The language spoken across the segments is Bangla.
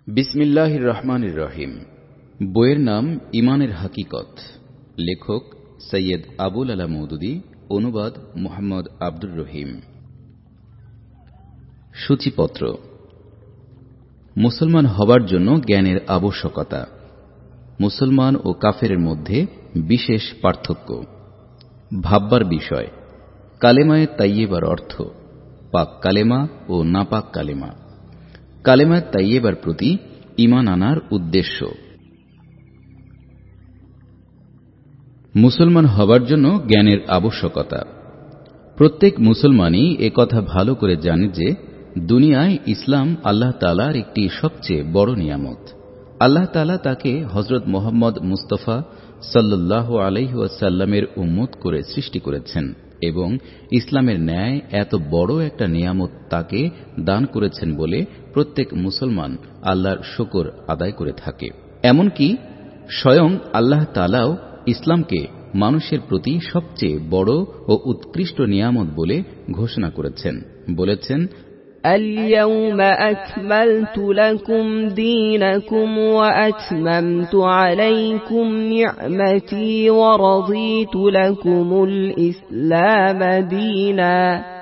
বিসমিল্লাহির রহমানির রহিম। বইয়ের নাম ইমানের হাকিকত। লেখক সৈয়দ আবুল আলা মওদুদী, অনুবাদ মুহাম্মদ আব্দুর রহিম। সূচিপত্র। মুসলমান হবার জন্য জ্ঞানের আবশ্যকতা। মুসলমান ও কাফেরের মধ্যে বিশেষ পার্থক্য। ভাববার বিষয়। কালেমায়ে তাইয়্যিবার অর্থ, পাক কালেমা ও নাপাক কালেমা। কালেমায়ে তাইয়্যিবার প্রতি ঈমান আনার উদ্দেশ্য। মুসলমান হবার জন্য জ্ঞানের আবশ্যকতা। প্রত্যেক মুসলমানই একথা ভালো করে জানে যে দুনিয়ায় ইসলাম আল্লাহ তাআলার একটি সবচেয়ে বড় নিয়ামত। আল্লাহ তাআলা তাকে হযরত মুহাম্মদ মুস্তাফা সাল্লাল্লাহু আলাইহি ওয়াসাল্লামের উম্মত করে সৃষ্টি করেছেন এবং ইসলামের ন্যায় এত বড় একটা নিয়ামত তাকে দান করেছেন বলে প্রত্যেক মুসলমান আল্লাহর শুকর আদায় করে থাকে। এমনকি স্বয়ং আল্লাহ তাআলাও ইসলামকে মানুষের প্রতি সবচেয়ে বড় ও উৎকৃষ্ট নিয়ামত বলে ঘোষণা করেছেন। বলেছেন, اليوم أكملت لكم دينكم وأتممت عليكم نعمتي ورضيت لكم الإسلام دينا।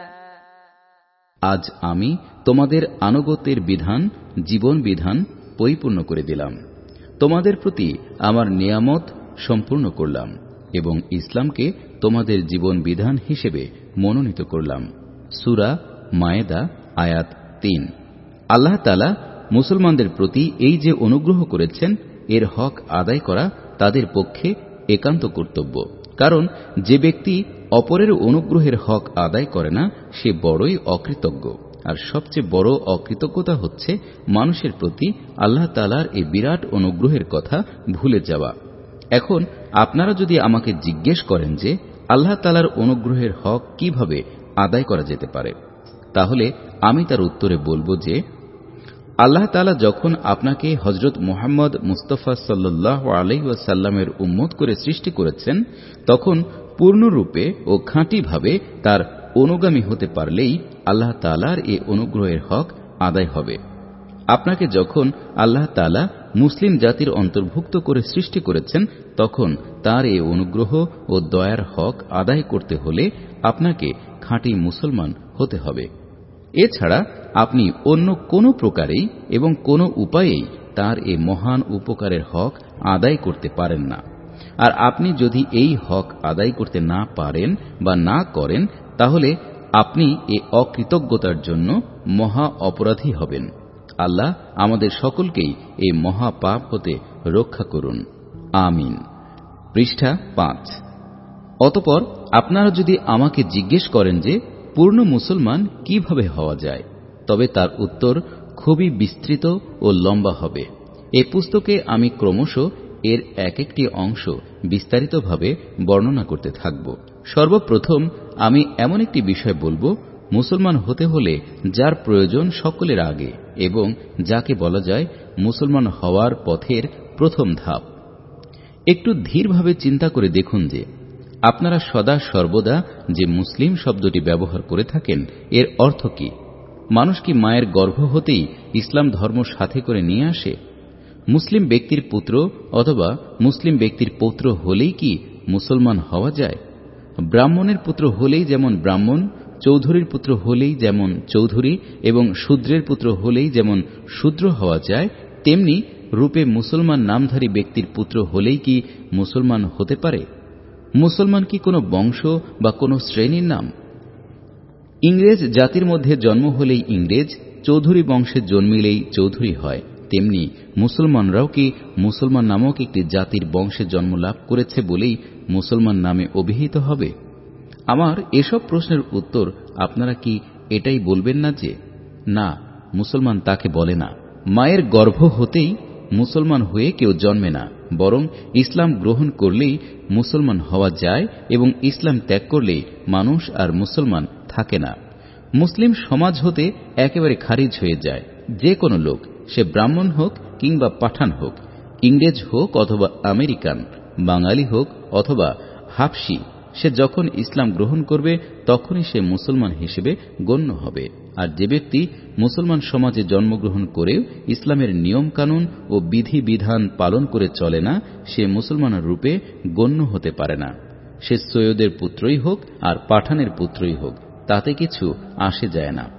আজ আমি তোমাদের আনুগত্যের বিধান, জীবন বিধান পরিপূর্ণ করে দিলাম, তোমাদের প্রতি আমার নিয়ামত সম্পূর্ণ করলাম এবং ইসলামকে তোমাদের জীবন বিধান হিসেবে মনোনীত করলাম। সূরা মায়েদা আয়াত ৩। আল্লাহ তাআলা মুসলমানদের প্রতি এই যে অনুগ্রহ করেছেন, এর হক আদায় করা তাদের পক্ষে একান্ত কর্তব্য। কারণ যে ব্যক্তি অপরের অনুগ্রহের হক আদায় করে না, সে বড়ই অকৃতজ্ঞ। আর সবচেয়ে বড় অকৃতজ্ঞতা হচ্ছে মানুষের প্রতি আল্লাহ তাআলার এই বিরাট অনুগ্রহের কথা ভুলে যাওয়া। এখন আপনারা যদি আমাকে জিজ্ঞেস করেন যে আল্লাহ তাআলার অনুগ্রহের হক কিভাবে আদায় করা যেতে পারে, তাহলে আমি তার উত্তরে বলবো যে আল্লাহ তাআলা যখন আপনাকে হযরত মুহাম্মদ মুস্তাফা সাল্লাল্লাহু আলাইহি ওয়াসাল্লামের উম্মত করে সৃষ্টি করেছেন, তখন পূর্ণরূপে ও খাঁটিভাবে তার অনুগামী হতে পারলেই আল্লাহ তাআলার এই অনুগ্রহের হক আদায় হবে। আপনাকে যখন আল্লাহ তাআলা মুসলিম জাতির অন্তর্ভুক্ত করে সৃষ্টি করেছেন, তখন তার এই অনুগ্রহ ও দয়ার হক আদায় করতে হলে আপনাকে খাঁটি মুসলমান হতে হবে। এছাড়া আপনি অন্য কোনো প্রকারেই এবং কোনো উপায়েই তার এই মহান উপকারের হক আদায় করতে পারেন না। আর আপনি যদি এই হক আদায় করতে না পারেন বা না করেন, তাহলে আপনি এই অকৃতজ্ঞতার জন্য মহা অপরাধী হবেন। আল্লাহ আমাদের সকলকেই এই মহা পাপ হতে রক্ষা করুন, আমিন। পৃষ্ঠা ৫। অতঃপর আপনারা যদি আমাকে জিজ্ঞেস করেন যে পূর্ণ মুসলমান কিভাবে হওয়া যায়, তবে তার উত্তর খুবই বিস্তৃত ও লম্বা হবে। এই পুস্তকে আমি ক্রমশ এর এক একটি অংশ বিস্তারিতভাবে বর্ণনা করতে থাকব। সর্বপ্রথম আমি এমন একটি বিষয় বলবো, মুসলমান হতে হলে যার প্রয়োজন সকলের আগে এবং যাকে বলা যায় মুসলমান হওয়ার পথের প্রথম ধাপ। একটু ধীরভাবে চিন্তা করে দেখুন যে আপনারা সদা সর্বদা যে মুসলিম শব্দটি ব্যবহার করে থাকেন, এর অর্থ কি? মানুষ কি মায়ের গর্ভ হতেই ইসলাম ধর্ম সাথে করে নিয়ে আসে? মুসলিম ব্যক্তির পুত্র অথবা মুসলিম ব্যক্তির পৌত্র হলেই কি মুসলমান হওয়া যায়? ব্রাহ্মণের পুত্র হলেই যেমন ব্রাহ্মণ, চৌধুরীর পুত্র হলেই যেমন চৌধুরী এবং শূদ্রের পুত্র হলেই যেমন শূদ্র হওয়া যায়, তেমনি রূপে মুসলমান নামধারী ব্যক্তির পুত্র হলেই কি মুসলমান হতে পারে? মুসলমান কি কোনো বংশ বা কোনো শ্রেণীর নাম? ইংরেজ জাতির মধ্যে জন্ম হলেই ইংরেজ, চৌধুরী বংশে জন্মিলেই চৌধুরী হয়, তেমনি মুসলমানরাও কি মুসলমান নামক একটি জাতির বংশে জন্ম লাভ করেছে বলেই মুসলমান নামে অভিহিত হবে? আমার এসব প্রশ্নের উত্তর আপনারা কি এটাই বলবেন না যে না, মুসলমান তাকে বলে না। মায়ের গর্ভ হতেই মুসলমান হয়ে কেউ জন্মে না, বরং ইসলাম গ্রহণ করলেই মুসলমান হওয়া যায় এবং ইসলাম ত্যাগ করলেই মানুষ আর মুসলমান থাকে না। মুসলিম সমাজ হতে একেবারে খারিজ হয়ে যায় যে কোনো লোক, সে ব্রাহ্মণ হোক কিংবা পাঠান হোক, ইংরেজ হোক অথবা আমেরিকান, বাঙালি হোক অথবা হাবশি, সে যখন ইসলাম গ্রহণ করবে তখনই সে মুসলমান হিসেবে গণ্য হবে। আর যে ব্যক্তি মুসলমান সমাজে জন্মগ্রহণ করেও ইসলামের নিয়ম কানুন ও বিধি বিধান পালন করে চলে না, সে মুসলমান রূপে গণ্য হতে পারে না। সে সৈয়দের পুত্রই হোক আর পাঠানের পুত্রই হোক, তাতে কিছু আসে যায় না।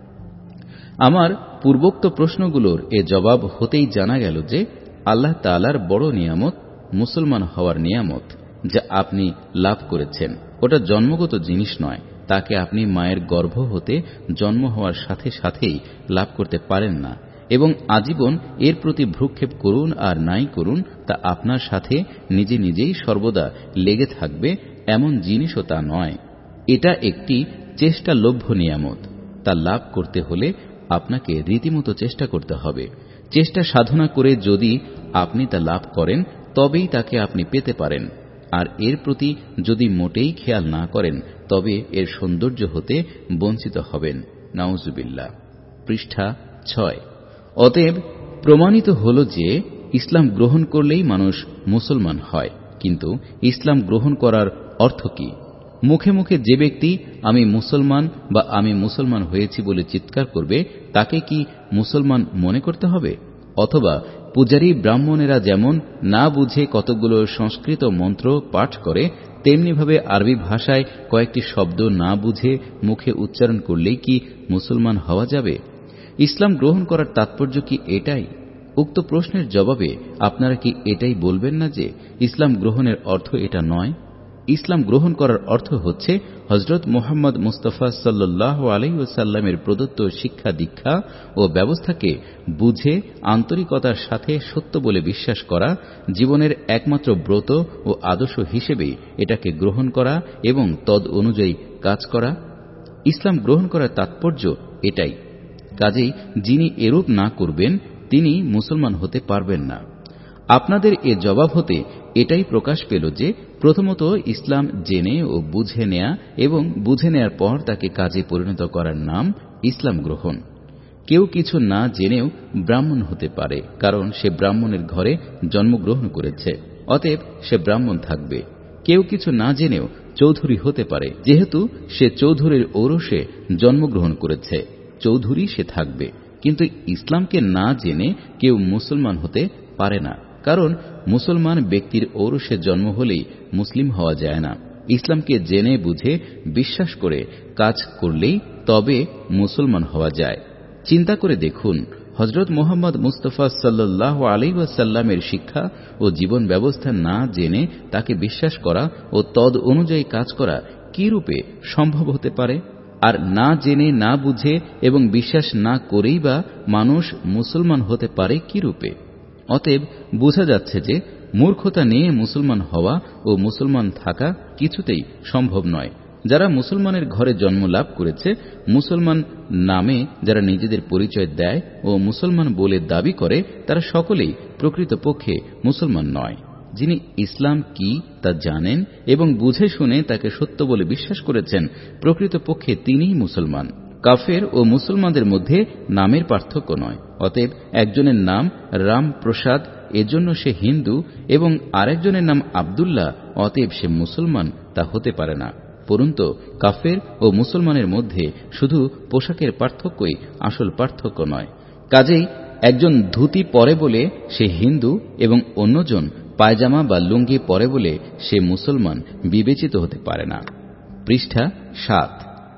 আমার পূর্বোক্ত প্রশ্নগুলোর এ জবাব হতেই জানা গেল যে আল্লাহ তাআলার বড় নিয়ামত মুসলমান হওয়ার নিয়ামত, যা আপনি লাভ করেছেন। ওটা জন্মগত জিনিস নয়, তাকে আপনি মায়ের গর্ভ হতে জন্ম হওয়ার সাথে সাথেই লাভ করতে পারেন না, এবং আজীবন এর প্রতি ভ্রুক্ষেপ করুন আর নাই করুন, তা আপনার সাথে নিজে নিজেই সর্বদা লেগে থাকবে এমন জিনিসও তা নয়। এটা একটি চেষ্টালভ্য নিয়ামত। তা লাভ করতে হলে আপনাকে রীতিমতো চেষ্টা করতে হবে। চেষ্টা সাধনা করে যদি আপনি তা লাভ করেন, তবেই তাকে আপনি পেতে পারেন। আর এর প্রতি যদি মোটেই খেয়াল না করেন, তবে এর সৌন্দর্য হতে বঞ্চিত হবেন। নাউজুবিল্লাহ। পৃষ্ঠা 6। অতএব প্রমাণিত হল যে ইসলাম গ্রহণ করলেই মানুষ মুসলমান হয়। কিন্তু ইসলাম গ্রহণ করার অর্থ কি? মুখে মুখে যে ব্যক্তি আমি মুসলমান বা আমি মুসলমান হয়েছি বলে চিৎকার করবে, তাকে কি মুসলমান মনে করতে হবে? অথবা পূজারী ব্রাহ্মণেরা যেমন না বুঝে কতগুলো সংস্কৃত মন্ত্র পাঠ করে, তেমনিভাবে আরবি ভাষায় কয়েকটি শব্দ না বুঝে মুখে উচ্চারণ করলেই কি মুসলমান হওয়া যাবে? ইসলাম গ্রহণ করার তাৎপর্য কি এটাই? উক্ত প্রশ্নের জবাবে আপনারা কি এটাই বলবেন না যে ইসলাম গ্রহণের অর্থ এটা নয়? ইসলাম গ্রহণ করার অর্থ হচ্ছে হযরত মুহাম্মদ মুস্তাফা সাল্লাল্লাহু আলাইহি ওয়াসাল্লামের প্রদত্ত শিক্ষা দীক্ষা ও ব্যবস্থাকে বুঝে আন্তরিকতার সাথে সত্য বলে বিশ্বাস করা, জীবনের একমাত্র ব্রত ও আদর্শ হিসেবেই এটাকে গ্রহণ করা এবং তদ অনুযায়ী কাজ করা। ইসলাম গ্রহণ করার তাৎপর্য এটাই। কাজেই যিনি এরূপ না করবেন, তিনি মুসলমান হতে পারবেন না। আপনাদের এ জবাব হতে এটাই প্রকাশ পেল যে প্রথমত ইসলাম জেনে ও বুঝে নেয়া এবং বুঝে নেয়ার পর তাকে কাজে পরিণত করার নাম ইসলাম গ্রহণ। কেউ কিছু না জেনেও ব্রাহ্মণ হতে পারে, কারণ সে ব্রাহ্মণের ঘরে জন্মগ্রহণ করেছে, অতএব সে ব্রাহ্মণ থাকবে। কেউ কিছু না জেনেও চৌধুরী হতে পারে, যেহেতু সে চৌধুরীর ঔরসে জন্মগ্রহণ করেছে, চৌধুরী সে থাকবে। কিন্তু ইসলামকে না জেনে কেউ মুসলমান হতে পারে না, কারণ মুসলমান ব্যক্তির ঔরসে জন্ম হলেই মুসলিম হওয়া যায় না। ইসলামকে জেনে বুঝে বিশ্বাস করে কাজ করলেই তবে মুসলমান হওয়া যায়। চিন্তা করে দেখুন, হযরত মুহাম্মদ মুস্তাফা সাল্লাল্লাহু আলাইহি ওয়াসাল্লামের শিক্ষা ও জীবন ব্যবস্থা না জেনে তাকে বিশ্বাস করা ও তদ অনুযায়ী কাজ করা কি রূপে সম্ভব হতে পারে? আর না জেনে না বুঝে এবং বিশ্বাস না করেই বা মানুষ মুসলমান হতে পারে কি রূপে? অতএব বোঝা যাচ্ছে যে মূর্খতা নিয়ে মুসলমান হওয়া ও মুসলমান থাকা কিছুতেই সম্ভব নয়। যারা মুসলমানের ঘরে জন্ম লাভ করেছে, মুসলমান নামে যারা নিজেদের পরিচয় দেয় ও মুসলমান বলে দাবি করে, তারা সকলেই প্রকৃতপক্ষে মুসলমান নয়। যিনি ইসলাম কি তা জানেন এবং বুঝে শুনে তাকে সত্য বলে বিশ্বাস করেছেন, প্রকৃতপক্ষে তিনিই মুসলমান। কাফের ও মুসলমানদের মধ্যে নামের পার্থক্য নয়। অতএব একজনের নাম রাম প্রসাদ, এজন্য সে হিন্দু, এবং আরেকজনের নাম আব্দুল্লাহ, অতএব সে মুসলমান তা হতে পারে না। পরন্তু কাফের ও মুসলমানের মধ্যে শুধু পোশাকের পার্থক্যই আসল পার্থক্য নয়। কাজেই একজন ধুতি পরে বলে সে হিন্দু এবং অন্যজন পায়জামা বা লুঙ্গি পরে বলে সে মুসলমান বিবেচিত হতে পারে না। পৃষ্ঠা 7।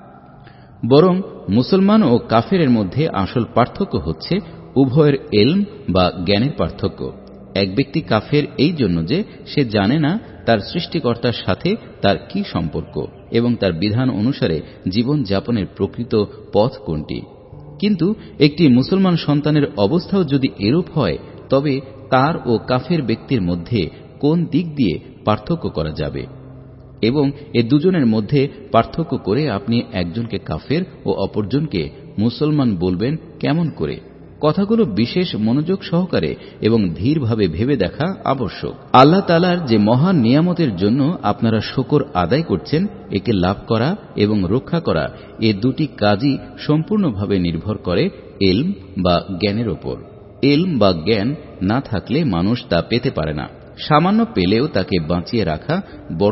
বরং মুসলমান ও কাফেরের মধ্যে আসল পার্থক্য হচ্ছে উভয়ের ইলম বা জ্ঞানের পার্থক্য। এক ব্যক্তি কাফের এই জন্য যে সে জানে না তার সৃষ্টিকর্তার সাথে তার কি সম্পর্ক এবং তার বিধান অনুসারে জীবন যাপনের প্রকৃত পথ কোনটি। কিন্তু একটি মুসলমান সন্তানের অবস্থাও যদি এরূপ হয়, তবে তার ও কাফের ব্যক্তির মধ্যে কোন দিক দিয়ে পার্থক্য করা যাবে? এবং এ দুজনের মধ্যে পার্থক্য করে আপনি একজনকে কাফের ও অপরজনকে মুসলমান বলবেন কেমন করে? কথাগুলো বিশেষ মনোযোগ সহকারে এবং ধীরভাবে ভেবে দেখা আবশ্যক। আল্লাহ তাআলার যে মহান নিয়ামতের জন্য আপনারা শুকর আদায় করছেন, একে লাভ করা এবং রক্ষা করা, এ দুটি কাজই সম্পূর্ণভাবে নির্ভর করে ইলম বা জ্ঞানের ওপর। ইলম বা জ্ঞান না থাকলে মানুষ তা পেতে পারে না। সামান্য পেলেও তাকে বাঁচিয়ে রাখা বড়ই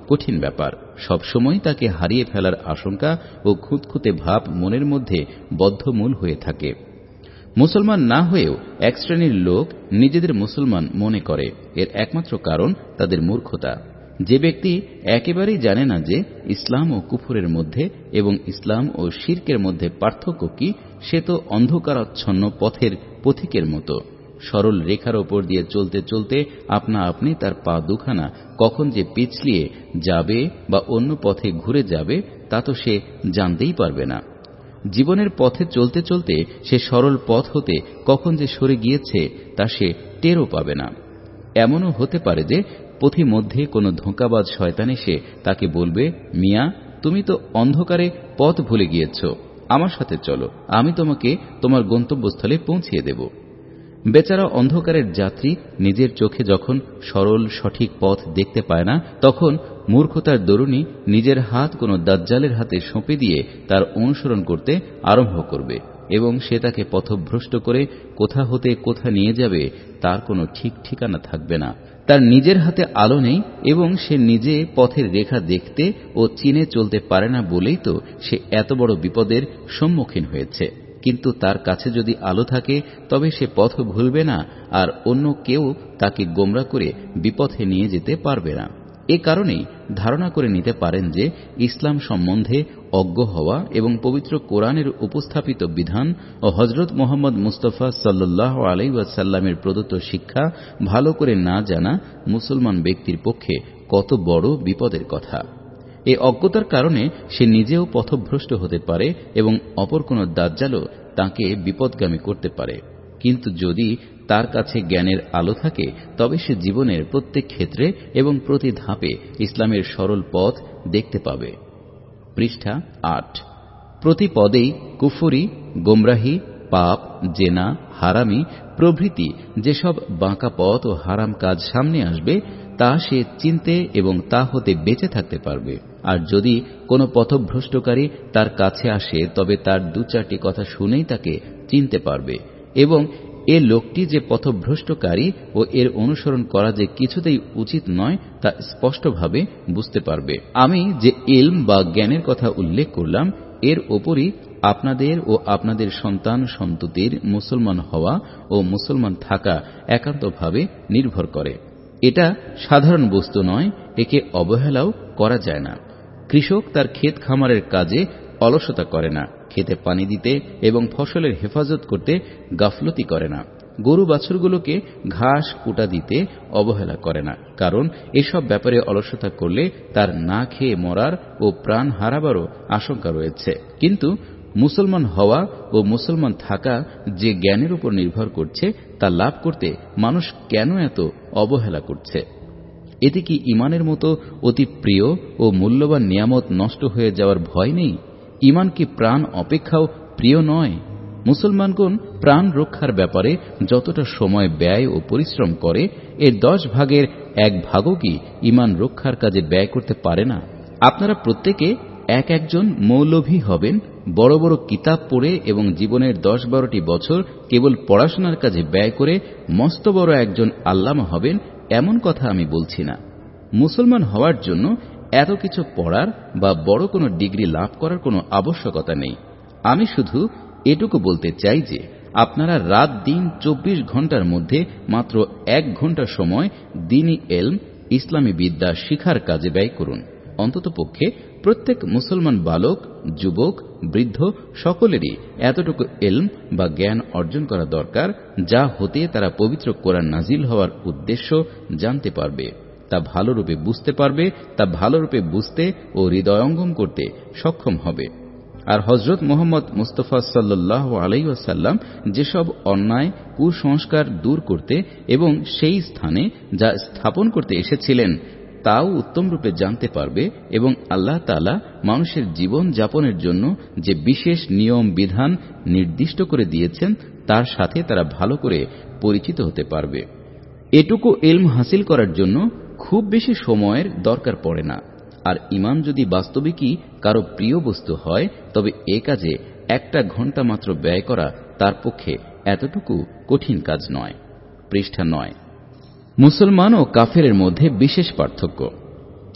কঠিন ব্যাপার। সবসময় তাকে হারিয়ে ফেলার আশঙ্কা ও খুঁতখুঁতে ভাব মনের মধ্যে বদ্ধমূল হয়ে থাকে। মুসলমান না হয়েও এক শ্রেণীর লোক নিজেদের মুসলমান মনে করে। এর একমাত্র কারণ তাদের মূর্খতা। যে ব্যক্তি একেবারেই জানে না যে ইসলাম ও কুফরের মধ্যে এবং ইসলাম ও শিরকের মধ্যে পার্থক্য কি, সে তো অন্ধকারাচ্ছন্ন পথের পথিকের মতো। সরল রেখার ওপর দিয়ে চলতে চলতে আপনা আপনি তার পা দুখানা কখন যে পিছলিয়ে যাবে বা অন্য পথে ঘুরে যাবে তা তো সে জানতেই পারবে না। জীবনের পথে চলতে চলতে সে সরল পথ হতে কখন যে সরে গিয়েছে তা সে টেরও পাবে না। এমনও হতে পারে যে পথিমধ্যে কোনো ধোঁকাবাজ শয়তান এসে তাকে বলবে, মিয়া, তুমি তো অন্ধকারে পথ ভুলে গিয়েছ, আমার সাথে চলো, আমি তোমাকে তোমার গন্তব্যস্থলে পৌঁছিয়ে দেব। বেচারা অন্ধকারের যাত্রী নিজের চোখে যখন সরল সঠিক পথ দেখতে পায় না, তখন মূর্খতার দরুণী নিজের হাত কোনো দাজ্জালের হাতে সঁপে দিয়ে তার অনুসরণ করতে আরম্ভ করবে এবং সে তাকে পথভ্রষ্ট করে কোথা হতে কোথা নিয়ে যাবে তার কোনো ঠিক ঠিকানা থাকবে না। তার নিজের হাতে আলো নেই এবং সে নিজে পথের রেখা দেখতে ও চিনে চলতে পারে না বলেই তো সে এত বড় বিপদের সম্মুখীন হয়েছে। কিন্তু তার কাছে যদি আলো থাকে তবে সে পথ ভুলবে না, আর অন্য কেউ তাকে গোমরা করে বিপথে নিয়ে যেতে পারবে না। এ কারণেই ধারণা করে নিতে পারেন যে ইসলাম সম্বন্ধে অজ্ঞ হওয়া এবং পবিত্র কোরআনের উপস্থাপিত বিধান ও হযরত মুহাম্মদ মুস্তাফা সাল্লাল্লাহু আলাইহি ওয়াসাল্লামের প্রদত্ত শিক্ষা ভালো করে না জানা মুসলমান ব্যক্তির পক্ষে কত বড় বিপদের কথা। এই অজ্ঞতার কারণে সে নিজেও পথভ্রষ্ট হতে পারে এবং অপর কোন দাজ্জালও তাকে বিপদগামী করতে পারে। কিন্তু যদি তার কাছে জ্ঞানের আলো থাকে তবে সে জীবনের প্রত্যেক ক্ষেত্রে এবং প্রতি ধাপে ইসলামের সরল পথ দেখতে পাবে। পৃষ্ঠা ৮। প্রতি পদেই কুফরি, গোমরাহি, পাপ, জেনা, হারামি প্রভৃতি যেসব বাঁকা পথ ও হারাম কাজ সামনে আসবে তা সে চিনতে এবং তা হতে বেঁচে থাকতে পারবে। আর যদি কোনো পথভ্রষ্টকারী তার কাছে আসে তবে তার দু চারটি কথা শুনেই তাকে চিনতে পারবে এবং এ লোকটি যে পথভ্রষ্টকারী ও এর অনুসরণ করা যে কিছুতেই উচিত নয় তা স্পষ্টভাবে বুঝতে পারবে। আমি যে ইলম বা জ্ঞানের কথা উল্লেখ করলাম এর ওপরই আপনাদের ও আপনাদের সন্তান সন্ততির মুসলমান হওয়া ও মুসলমান থাকা একান্তভাবে নির্ভর করে। এটা সাধারণ বস্তু নয়, একে অবহেলাও করা যায় না। কৃষক তার ক্ষেত খামারের কাজে অলসতা করে না, খেতে পানি দিতে এবং ফসলের হেফাজত করতে গাফলতি করে না, গরু বাছুরগুলোকে ঘাস কুটা দিতে অবহেলা করে না, কারণ এসব ব্যাপারে অলসতা করলে তার না খেয়ে মরার ও প্রাণ হারাবারও আশঙ্কা রয়েছে। কিন্তু মুসলমান হওয়া ও মুসলমান থাকা যে জ্ঞানের উপর নির্ভর করছে তা লাভ করতে মানুষ কেন এত অবহেলা করছে? এতে কি ঈমানের মতো অতি প্রিয় ও মূল্যবান নিয়ামত নষ্ট হয়ে যাওয়ার ভয় নেই? ঈমান কি প্রাণ অপেক্ষাও প্রিয় নয়? মুসলমানগণ প্রাণ রক্ষার ব্যাপারে যতটা সময় ব্যয় ও পরিশ্রম করে এর 10 ভাগের 1 ভাগও কি ঈমান রক্ষার কাজে ব্যয় করতে পারে না? আপনারা প্রত্যেকে এক একজন মৌলভী হবেন, বড় বড় কিতাব পড়ে এবং জীবনের 10-12টি বছর কেবল পড়াশোনার কাজে ব্যয় করে মস্ত বড় একজন আল্লামা হবেন এমন কথা আমি বলছি না। মুসলমান হওয়ার জন্য এত কিছু পড়ার বা বড় কোনো ডিগ্রি লাভ করার কোনো আবশ্যকতা নেই। আমি শুধু এটুকু বলতে চাই যে আপনারা রাত দিন 24 ঘন্টার মধ্যে মাত্র 1 ঘন্টা সময় দ্বীনি ইলম, ইসলামী বিদ্যা শিখার কাজে ব্যয় করুন। অন্ততপক্ষে প্রত্যেক মুসলমান বালক, যুবক, বৃদ্ধ সকলেরই এতটুকু ইলম বা জ্ঞান অর্জন করা দরকার যা হতে তারা পবিত্র কোরআন নাজিল হওয়ার উদ্দেশ্য জানতে পারবে, তা ভালোরূপে বুঝতে পারবে, তা ভালোরূপে বুঝতে ও হৃদয়ঙ্গম করতে সক্ষম হবে। আর হযরত মুহাম্মদ মুস্তাফা সাল্লাল্লাহু আলাইহি ওয়াসাল্লাম যেসব অন্যায় কুসংস্কার দূর করতে এবং সেই স্থানে যা স্থাপন করতে এসেছিলেন তাও উত্তম রূপে জানতে পারবে এবং আল্লাহ তাআলা মানুষের জীবন যাপনের জন্য যে বিশেষ নিয়ম বিধান নির্দিষ্ট করে দিয়েছেন তার সাথে তারা ভালো করে পরিচিত হতে পারবে। এটুকু ইলম হাসিল করার জন্য খুব বেশি সময়ের দরকার পড়ে না। আর ঈমান যদি বাস্তবিকই কারো প্রিয় বস্তু হয় তবে এ কাজে 1 ঘন্টা মাত্র ব্যয় করা তার পক্ষে এতটুকু কঠিন কাজ নয়। পৃষ্ঠা 9। মুসলমান ও কাফেরের মধ্যে বিশেষ পার্থক্য।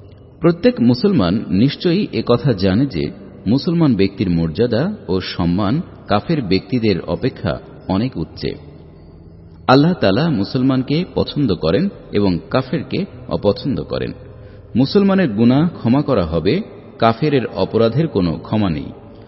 প্রত্যেক মুসলমান নিশ্চয়ই একথা জানে যে মুসলমান ব্যক্তির মর্যাদা ও সম্মান কাফের ব্যক্তিদের অপেক্ষা অনেক উচ্চে। আল্লাহ তাআলা মুসলমানকে পছন্দ করেন এবং কাফেরকে অপছন্দ করেন। মুসলমানের গুনাহ ক্ষমা করা হবে, কাফেরের অপরাধের কোনো ক্ষমা নেই।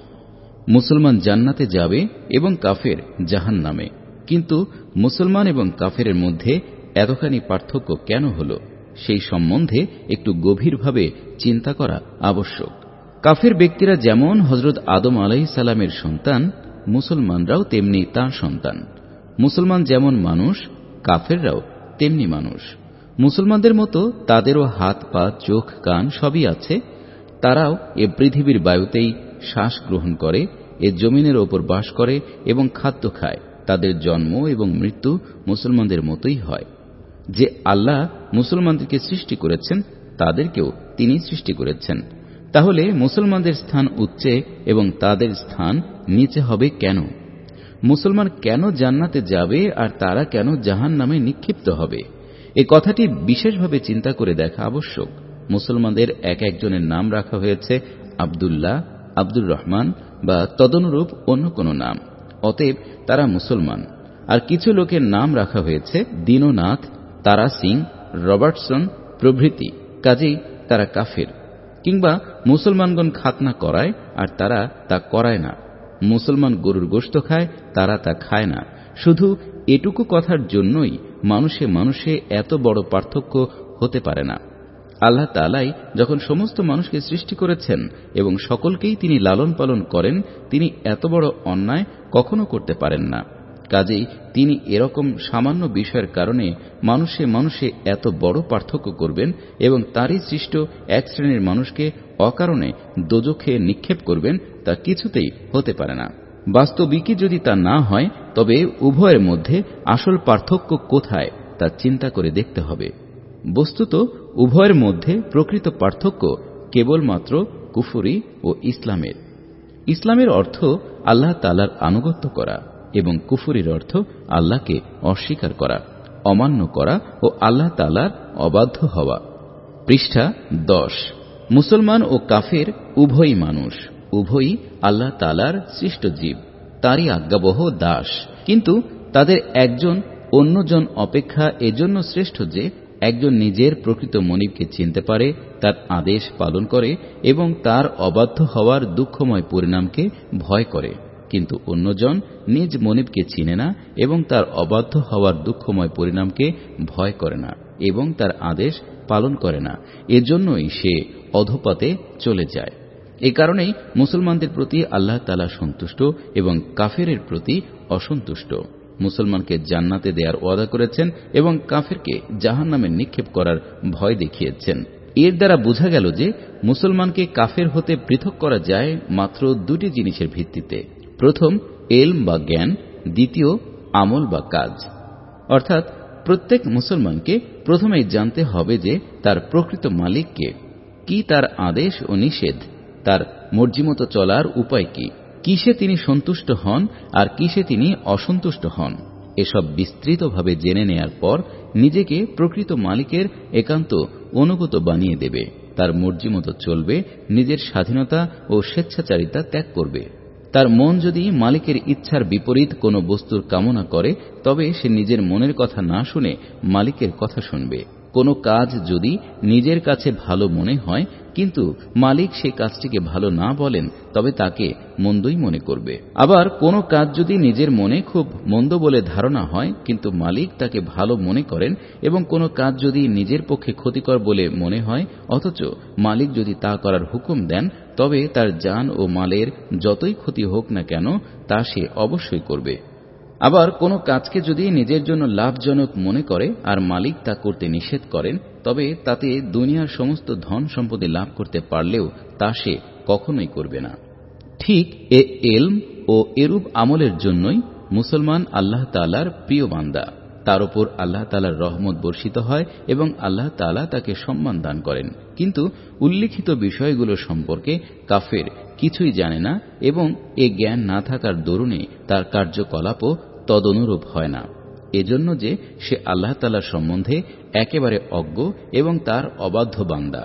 মুসলমান জান্নাতে যাবে এবং কাফের জাহান্নামে। কিন্তু মুসলমান এবং কাফেরের মধ্যে এতখানি পার্থক্য কেন হল, সেই সম্বন্ধে একটু গভীরভাবে চিন্তা করা আবশ্যক। কাফের ব্যক্তিরা যেমন হযরত আদম আলাইহিস সালামের সন্তান, মুসলমানরাও তেমনি তাঁর সন্তান। মুসলমান যেমন মানুষ, কাফেররাও তেমনি মানুষ। মুসলমানদের মতো তাদেরও হাত, পা, চোখ, কান সবই আছে। তারাও এ পৃথিবীর বায়ুতেই শ্বাস গ্রহণ করে, এ জমিনের ওপর বাস করে এবং খাদ্য খায়। তাদের জন্ম এবং মৃত্যু মুসলমানদের মতোই হয়। যে আল্লাহ মুসলমানদেরকে সৃষ্টি করেছেন, তাদেরকেও তিনি সৃষ্টি করেছেন। তাহলে মুসলমানদের স্থান উচ্চে এবং তাদের স্থান নিচে হবে কেন? মুসলমান কেন জান্নাতে যাবে আর তারা কেন জাহান্নামে নিক্ষিপ্ত হবে? এ কথাটি বিশেষভাবে চিন্তা করে দেখা আবশ্যক। মুসলমানদের এক একজনের নাম রাখা হয়েছে আব্দুল্লাহ, আব্দুর রহমান বা তদনুরূপ অন্য কোন নাম। অতএব তারা মুসলমান। আর কিছু লোকের নাম রাখা হয়েছে দীননাথ, তারা সিং, রবার্টসন প্রভৃতি। কাজেই তারা কাফের। কিংবা মুসলমানগণ খাতনা করায় আর তারা তা করায় না। মুসলমান গরুর গোশত খায়, তারা তা খায় না। শুধু এটুকু কথার জন্যই মানুষে মানুষে এত বড় পার্থক্য হতে পারে না। আল্লাহ তাআলাই যখন সমস্ত মানুষকে সৃষ্টি করেছেন এবং সকলকেই তিনি লালন পালন করেন, তিনি এত বড় অন্যায় কখনো করতে পারেন না। কাজেই তিনি এরকম সামান্য বিষয়ের কারণে মানুষে মানুষে এত বড় পার্থক্য করবেন এবং তারই সৃষ্ট এক শ্রেণীর মানুষকে অকারণে দোজখে নিক্ষেপ করবেন, তা কিছুতেই হতে পারে না। বাস্তবিকই যদি তা না হয়, তবে উভয়ের মধ্যে আসল পার্থক্য কোথায় তা চিন্তা করে দেখতে হবে। বস্তুত উভয়ের মধ্যে প্রকৃত পার্থক্য কেবলমাত্র কুফরি ও ইসলামের। ইসলামের অর্থ আল্লাহ তাআলার আনুগত্য করা এবং কুফরির অর্থ আল্লাহকে অস্বীকার করা, অমান্য করা ও আল্লাহ তাআলার অবাধ্য হওয়া। পৃষ্ঠা 10। মুসলমান ও কাফের উভয়ই মানুষ, উভয়ই আল্লাহ তাআলার সৃষ্ট জীব, তারই আজ্ঞাবহ দাস। কিন্তু তাদের একজন অন্যজন অপেক্ষা এজন্য শ্রেষ্ঠ যে একজন নিজের প্রকৃত মনিবকে চিনতে পারে, তার আদেশ পালন করে এবং তার অবাধ্য হওয়ার দুঃখময় পরিণামকে ভয় করে। কিন্তু অন্যজন নিজ মনিবকে চিনে না এবং তার অবাধ্য হওয়ার দুঃখময় পরিণামকে ভয় করে না এবং তার আদেশ পালন করে না। এজন্যই সে অধোপাতে চলে যায়। এ কারণেই মুসলমানদের প্রতি আল্লাহ তাআলা সন্তুষ্ট এবং কাফেরের প্রতি অসন্তুষ্ট। মুসলমানকে জান্নাতে দেওয়ার ওয়াদা করেছেন এবং কাফেরকে জাহান্নামে নিক্ষেপ করার ভয় দেখিয়েছেন। এর দ্বারা বোঝা গেল যে মুসলমানকে কাফের হতে পৃথক করা যায় মাত্র দুটি জিনিসের ভিত্তিতে। প্রথম এলম বা জ্ঞান, দ্বিতীয় আমল বা কাজ। অর্থাৎ প্রত্যেক মুসলমানকে প্রথমেই জানতে হবে যে তার প্রকৃত মালিককে, কি তার আদেশ ও নিষেধ, তার মর্জিমতো চলার উপায় কি, কিসে তিনি সন্তুষ্ট হন আর কিসে তিনি অসন্তুষ্ট হন। এসব বিস্তৃতভাবে জেনে নেয়ার পর নিজেকে প্রকৃত মালিকের একান্ত অনুগত বানিয়ে দেবে, তার মর্জিমতো চলবে, নিজের স্বাধীনতা ও স্বেচ্ছাচারিতা ত্যাগ করবে। তার মন যদি মালিকের ইচ্ছার বিপরীত কোনো বস্তুর কামনা করে, তবে সে নিজের মনের কথা না শুনে মালিকের কথা শুনবে। কোনো কাজ যদি নিজের কাছে ভালো মনে হয় কিন্তু মালিক সে কাজটিকে ভালো না বলেন, তবে তাকে মন্দই মনে করবে। আবার কোনো কাজ যদি নিজের মনে খুব মন্দ বলে ধারণা হয় কিন্তু মালিক তাকে ভালো মনে করেন, এবং কোনো কাজ যদি নিজের পক্ষে ক্ষতিকর বলে মনে হয় অথচ মালিক যদি তা করার হুকুম দেন, তবে তার জান ও মালের যতই ক্ষতি হোক না কেন তা সে অবশ্যই করবে। আবার কোনো কাজকে যদি নিজের জন্য লাভজনক মনে করে আর মালিক তা করতে নিষেধ করেন, তবে তাতে দুনিয়ার সমস্ত ধন সম্পত্তি লাভ করতে পারলেও তা সে কখনোই করবে না। ঠিক এ এলম ও এরূপ আমলের জন্যই মুসলমান আল্লাহ তাআলার প্রিয় বান্দা। তার উপর আল্লাহ তাআলার রহমত বর্ষিত হয় এবং আল্লাহ তাআলা তাকে সম্মান দান করেন। কিন্তু উল্লিখিত বিষয়গুলো সম্পর্কে কাফের কিছুই জানে না এবং এ জ্ঞান না থাকার দরুনে তার কার্যকলাপও তদনুরূপ হয় না। এজন্য যে সে আল্লাহ তাআলার সম্বন্ধে একেবারে অজ্ঞ এবং তার অবাধ্য বান্দা।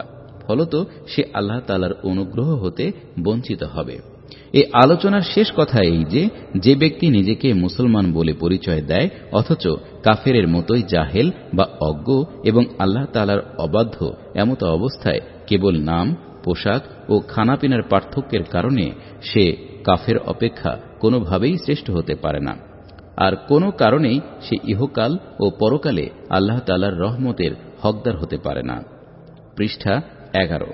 ফলত সে আল্লাহ তাআলার অনুগ্রহ হতে বঞ্চিত হবে। এই আলোচনার শেষ কথা এই যে ব্যক্তি নিজেকে মুসলমান বলে পরিচয় দেয় অথচ কাফেরের মতোই জাহেল বা অজ্ঞ এবং আল্লাহ তাআলার অবাধ্য এমত অবস্থায় কেবল নাম, পোশাক ও খানাপিনার পার্থক্যের কারণে সে কাফের অপেক্ষা কোনোভাবেই শ্রেষ্ঠ হতে পারে না, আর কোনো কারণেই সে ইহকাল ও পরকালে আল্লাহ তাআলার রহমতের হকদার হতে পারে না। পৃষ্ঠা 11।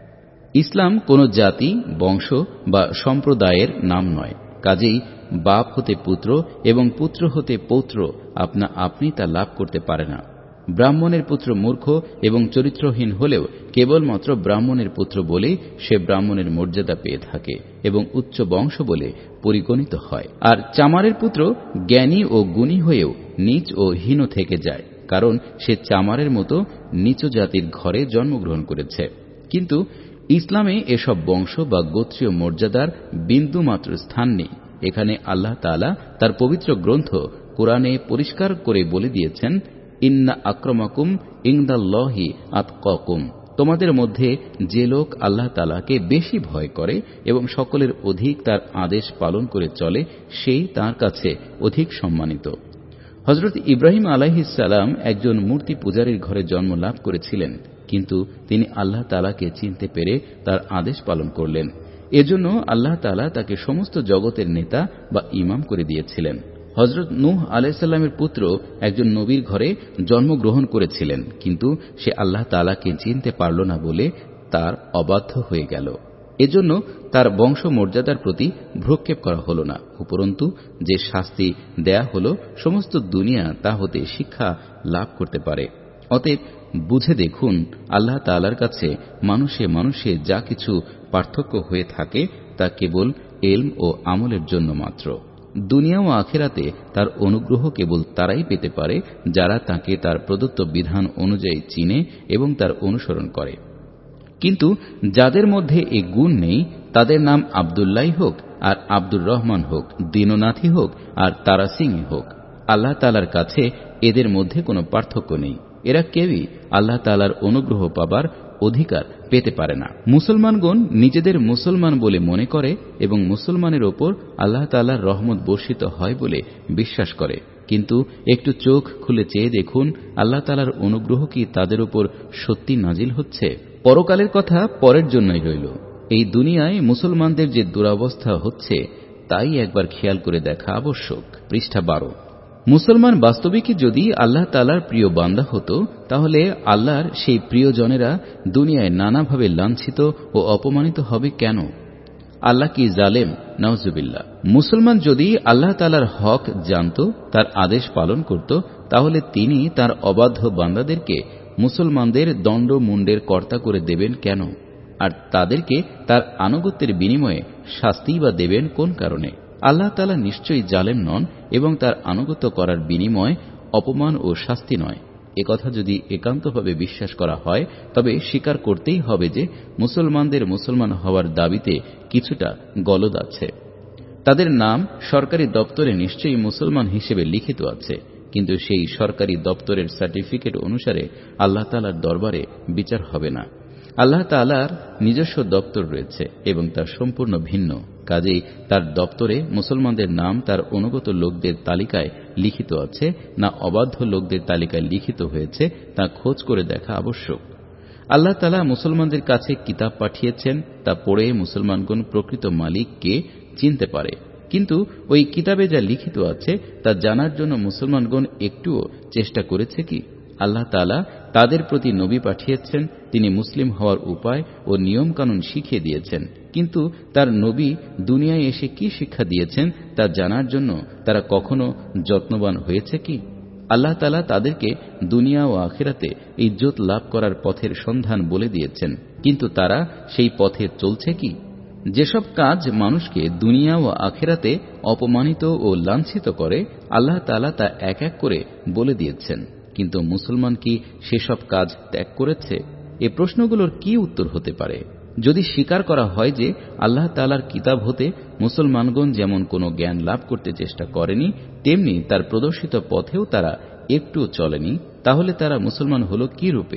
ইসলাম কোন জাতি, বংশ বা সম্প্রদায়ের নাম নয়। কাজেই বাপ হতে পুত্র এবং পুত্র হতে পৌত্র আপনা আপনি তা লাভ করতে পারে না। ব্রাহ্মণের পুত্র মূর্খ এবং চরিত্রহীন হলেও কেবলমাত্র ব্রাহ্মণের পুত্র বলেই সে ব্রাহ্মণের মর্যাদা পেয়ে থাকে এবং উচ্চ বংশ বলে পরিগণিত হয়। আর চামারের পুত্র জ্ঞানী ও গুণী হয়েও নীচ ও হীন থেকে যায়, কারণ সে চামারের মতো নীচ জাতির ঘরে জন্মগ্রহণ করেছে। কিন্তু ইসলামে এসব বংশ বা গোত্রীয় মর্যাদার বিন্দুমাত্র স্থান নেই। এখানে আল্লাহ তাআলা তার পবিত্র গ্রন্থ কোরআনে পরিষ্কার করে বলে দিয়েছেন, ইন্না আক্রমাকুম ইনদাল্লাহি আতকাকুম, তোমাদের মধ্যে যে লোক আল্লাহ তাআলাকে বেশি ভয় করে এবং সকলের অধিক তার আদেশ পালন করে চলে, সেই তার কাছে অধিক সম্মানিত। হযরত ইব্রাহিম আলাইহিস সালাম একজন মূর্তি পূজারীর ঘরে জন্ম লাভ করেছিলেন, কিন্তু তিনি আল্লাহ তাআলাকে চিনতে পেরে তার আদেশ পালন করলেন। এজন্য আল্লাহ তাআলা তাকে সমস্ত জগতের নেতা বা ইমাম করে দিয়েছিলেন। হযরত নূহ আলাইহিস সালামের পুত্র একজন নবীর ঘরে জন্মগ্রহণ করেছিলেন, কিন্তু সে আল্লাহ তাআলাকে চিনতে পারল না বলে তার অবাধ্য হয়ে গেল। এজন্য তার বংশ মর্যাদার প্রতি ভ্রুক্ষেপ করা হল না, উপরন্তু যে শাস্তি দেয়া হল সমস্ত দুনিয়া তা হতে শিক্ষা লাভ করতে পারে। অতএব বুঝে দেখুন, আল্লাহ তাআলার কাছে মানুষে মানুষে যা কিছু পার্থক্য হয়ে থাকে তা কেবল ইলম ও আমলের জন্য মাত্র। দুনিয়া ও আখিরাতে তার অনুগ্রহ কেবল তারাই পেতে পারে যারা তাকে তার প্রদত্ত বিধান অনুযায়ী চিনে এবং তার অনুসরণ করে। কিন্তু যাদের মধ্যে এই গুণ নেই, তাদের নাম আব্দুল্লাহ হোক আর আব্দুর রহমান হোক, দীননাথই হোক আর তারা সিং হোক, আল্লাহ তাআলার কাছে এদের মধ্যে কোনো পার্থক্য নেই। এরা কেউই আল্লাহ তাআলার অনুগ্রহ পাবার অধিকার পেতে পারে না। মুসলমানগণ নিজেদের মুসলমান বলে মনে করে এবং মুসলমানের ওপর আল্লাহ তাআলার রহমত বর্ষিত হয় বলে বিশ্বাস করে, কিন্তু একটু চোখ খুলে চেয়ে দেখুন, আল্লাহ তাআলার অনুগ্রহ কি তাদের উপর সত্যি নাজিল হচ্ছে? পরকালের কথা পরের জন্যই রইল। এই দুনিয়ায় মুসলমানদের যে দুরবস্থা হচ্ছে তাই একবার খেয়াল করে দেখা আবশ্যক। পৃষ্ঠা 12। মুসলমান বাস্তবিকই যদি আল্লাহ তাআলার প্রিয় বান্দা হতো, তাহলে আল্লাহর সেই প্রিয়জনেরা দুনিয়ায় নানাভাবে লাঞ্ছিত ও অপমানিত হবে কেন? আল্লাহ কি জালেম? নাউজুবিল্লাহ। মুসলমান যদি আল্লাহ তাআলার হক জানত, তার আদেশ পালন করত, তাহলে তিনি তার অবাধ্য বান্দাদেরকে মুসলমানদের দণ্ড মুন্ডের কর্তা করে দেবেন কেন? আর তাদেরকে তার আনুগত্যের বিনিময়ে শাস্তি বা দেবেন কোন কারণে? আল্লাহ তাআলা নিশ্চয়ই জালেম নন এবং তার আনুগত্য করার বিনিময় অপমান ও শাস্তি নয়। একথা যদি একান্তভাবে বিশ্বাস করা হয়, তবে স্বীকার করতেই হবে যে মুসলমানদের মুসলমান হওয়ার দাবিতে কিছুটা গলদ আছে। তাদের নাম সরকারি দপ্তরে নিশ্চয়ই মুসলমান হিসেবে লিখিত আছে, কিন্তু সেই সরকারি দপ্তরের সার্টিফিকেট অনুসারে আল্লাহ তাআলার দরবারে বিচার হবে না। আল্লাহ তাআলার নিজস্ব দপ্তর রয়েছে এবং তা সম্পূর্ণ ভিন্ন। কাজেই তার দপ্তরে মুসলমানদের নাম তার অনুগত লোকদের তালিকায় লিখিত আছে না অবাধ্য লোকদের তালিকায় লিখিত হয়েছে তা খোঁজ করে দেখা আবশ্যক। আল্লাহ তাআলা মুসলমানদের কাছে কিতাব পাঠিয়েছেন, তা পড়ে মুসলমানগণ প্রকৃত মালিককে চিনতে পারে, কিন্তু ওই কিতাবে যা লিখিত আছে তা জানার জন্য মুসলমানগণ একটুও চেষ্টা করেছে কি? আল্লাহ তাআলা তাদের প্রতি নবী পাঠিয়েছেন, তিনি মুসলিম হওয়ার উপায় ও নিয়ম কানুন শিখিয়ে দিয়েছেন, কিন্তু তার নবী দুনিয়ায় এসে কি শিক্ষা দিয়েছেন তা জানার জন্য তারা কখনো যত্নবান হয়েছে কি? আল্লাহ তাআলা তাদেরকে দুনিয়া ও আখিরাতে ইজ্জত লাভ করার পথের সন্ধান বলে দিয়েছেন, কিন্তু তারা সেই পথে চলছে কি? যেসব কাজ মানুষকে দুনিয়া ও আখিরাতে অপমানিত ও লাঞ্ছিত করে, আল্লাহ তাআলা তা এক এক করে বলে দিয়েছেন, কিন্তু মুসলমান কি সেসব কাজ ত্যাগ করেছে? এ প্রশ্নগুলোর কি উত্তর হতে পারে? যদি স্বীকার করা হয় যে আল্লাহ তাআলার কিতাব হতে মুসলমানগণ যেমন কোনো জ্ঞান লাভ করতে চেষ্টা করেনি, তেমনি তার প্রদর্শিত পথেও তারা একটুও চলেনি, তাহলে তারা মুসলমান হল কি রূপে?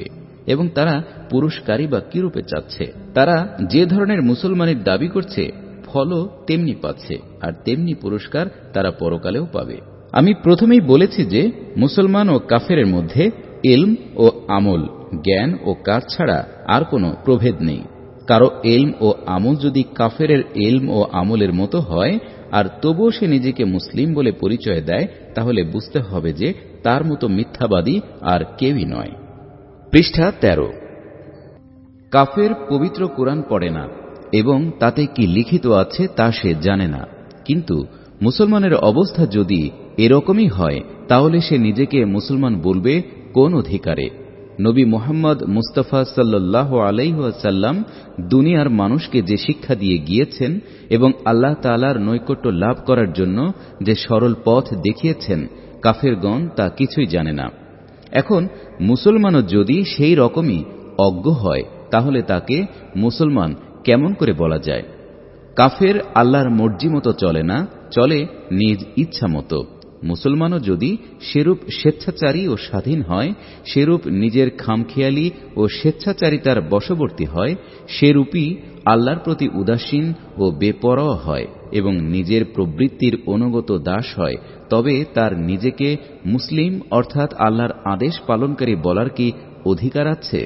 এবং তারা পুরস্কারই বা কিরূপে চাচ্ছে। তারা যে ধরনের মুসলমানের দাবি করছে ফলও তেমনি পাচ্ছে, আর তেমনি পুরস্কার তারা পরকালেও পাবে। আমি প্রথমেই বলেছি যে মুসলমান ও কাফেরের মধ্যে ইলম ও আমল, জ্ঞান ও কাজ ছাড়া আর কোনো প্রভেদ নেই। কারো ইলম ও আমল যদি কাফেরের ইলম ও আমলের মতো হয় আর তবুও সে নিজেকে মুসলিম বলে পরিচয় দেয়, তাহলে বুঝতে হবে যে তার মতো মিথ্যাবাদী আর কেউই নয়। পৃষ্ঠা 13। কাফের পবিত্র কোরআন পড়ে না এবং তাতে কি লিখিত আছে তা সে জানে না। কিন্তু মুসলমানের অবস্থা যদি এরকমই হয়, তাহলে সে নিজেকে মুসলমান বলবে কোন অধিকারে? নবী মুহাম্মদ মুস্তাফা সাল্লাল্লাহু আলাইহি ওয়াসাল্লাম দুনিয়ার মানুষকে যে শিক্ষা দিয়ে গিয়েছেন এবং আল্লাহ তাআলার নৈকট্য লাভ করার জন্য যে সরল পথ দেখিয়েছেন, কাফেরগণ তা কিছুই জানে না। এখন মুসলমানও যদি সেই রকমই অজ্ঞ হয়, তাহলে তাকে মুসলমান কেমন করে বলা যায়? কাফের আল্লাহর মর্জি মতো চলে না, চলে নিজ ইচ্ছা মতো। মুসলমানও যদি সেরূপ স্বেচ্ছাচারী ও স্বাধীন হয়, সেরূপ নিজের খামখেয়ালি ও স্বেচ্ছাচারিতার বশবর্তী হয়, সেরূপই আল্লাহর প্রতি উদাসীন ও বেপরোয়া হয় এবং নিজের প্রবৃত্তির অনুগত দাস হয়, তবে তার নিজেকে মুসলিম অর্থাৎ আল্লাহর আদেশ পালনকারী বলার কি অধিকার আছে?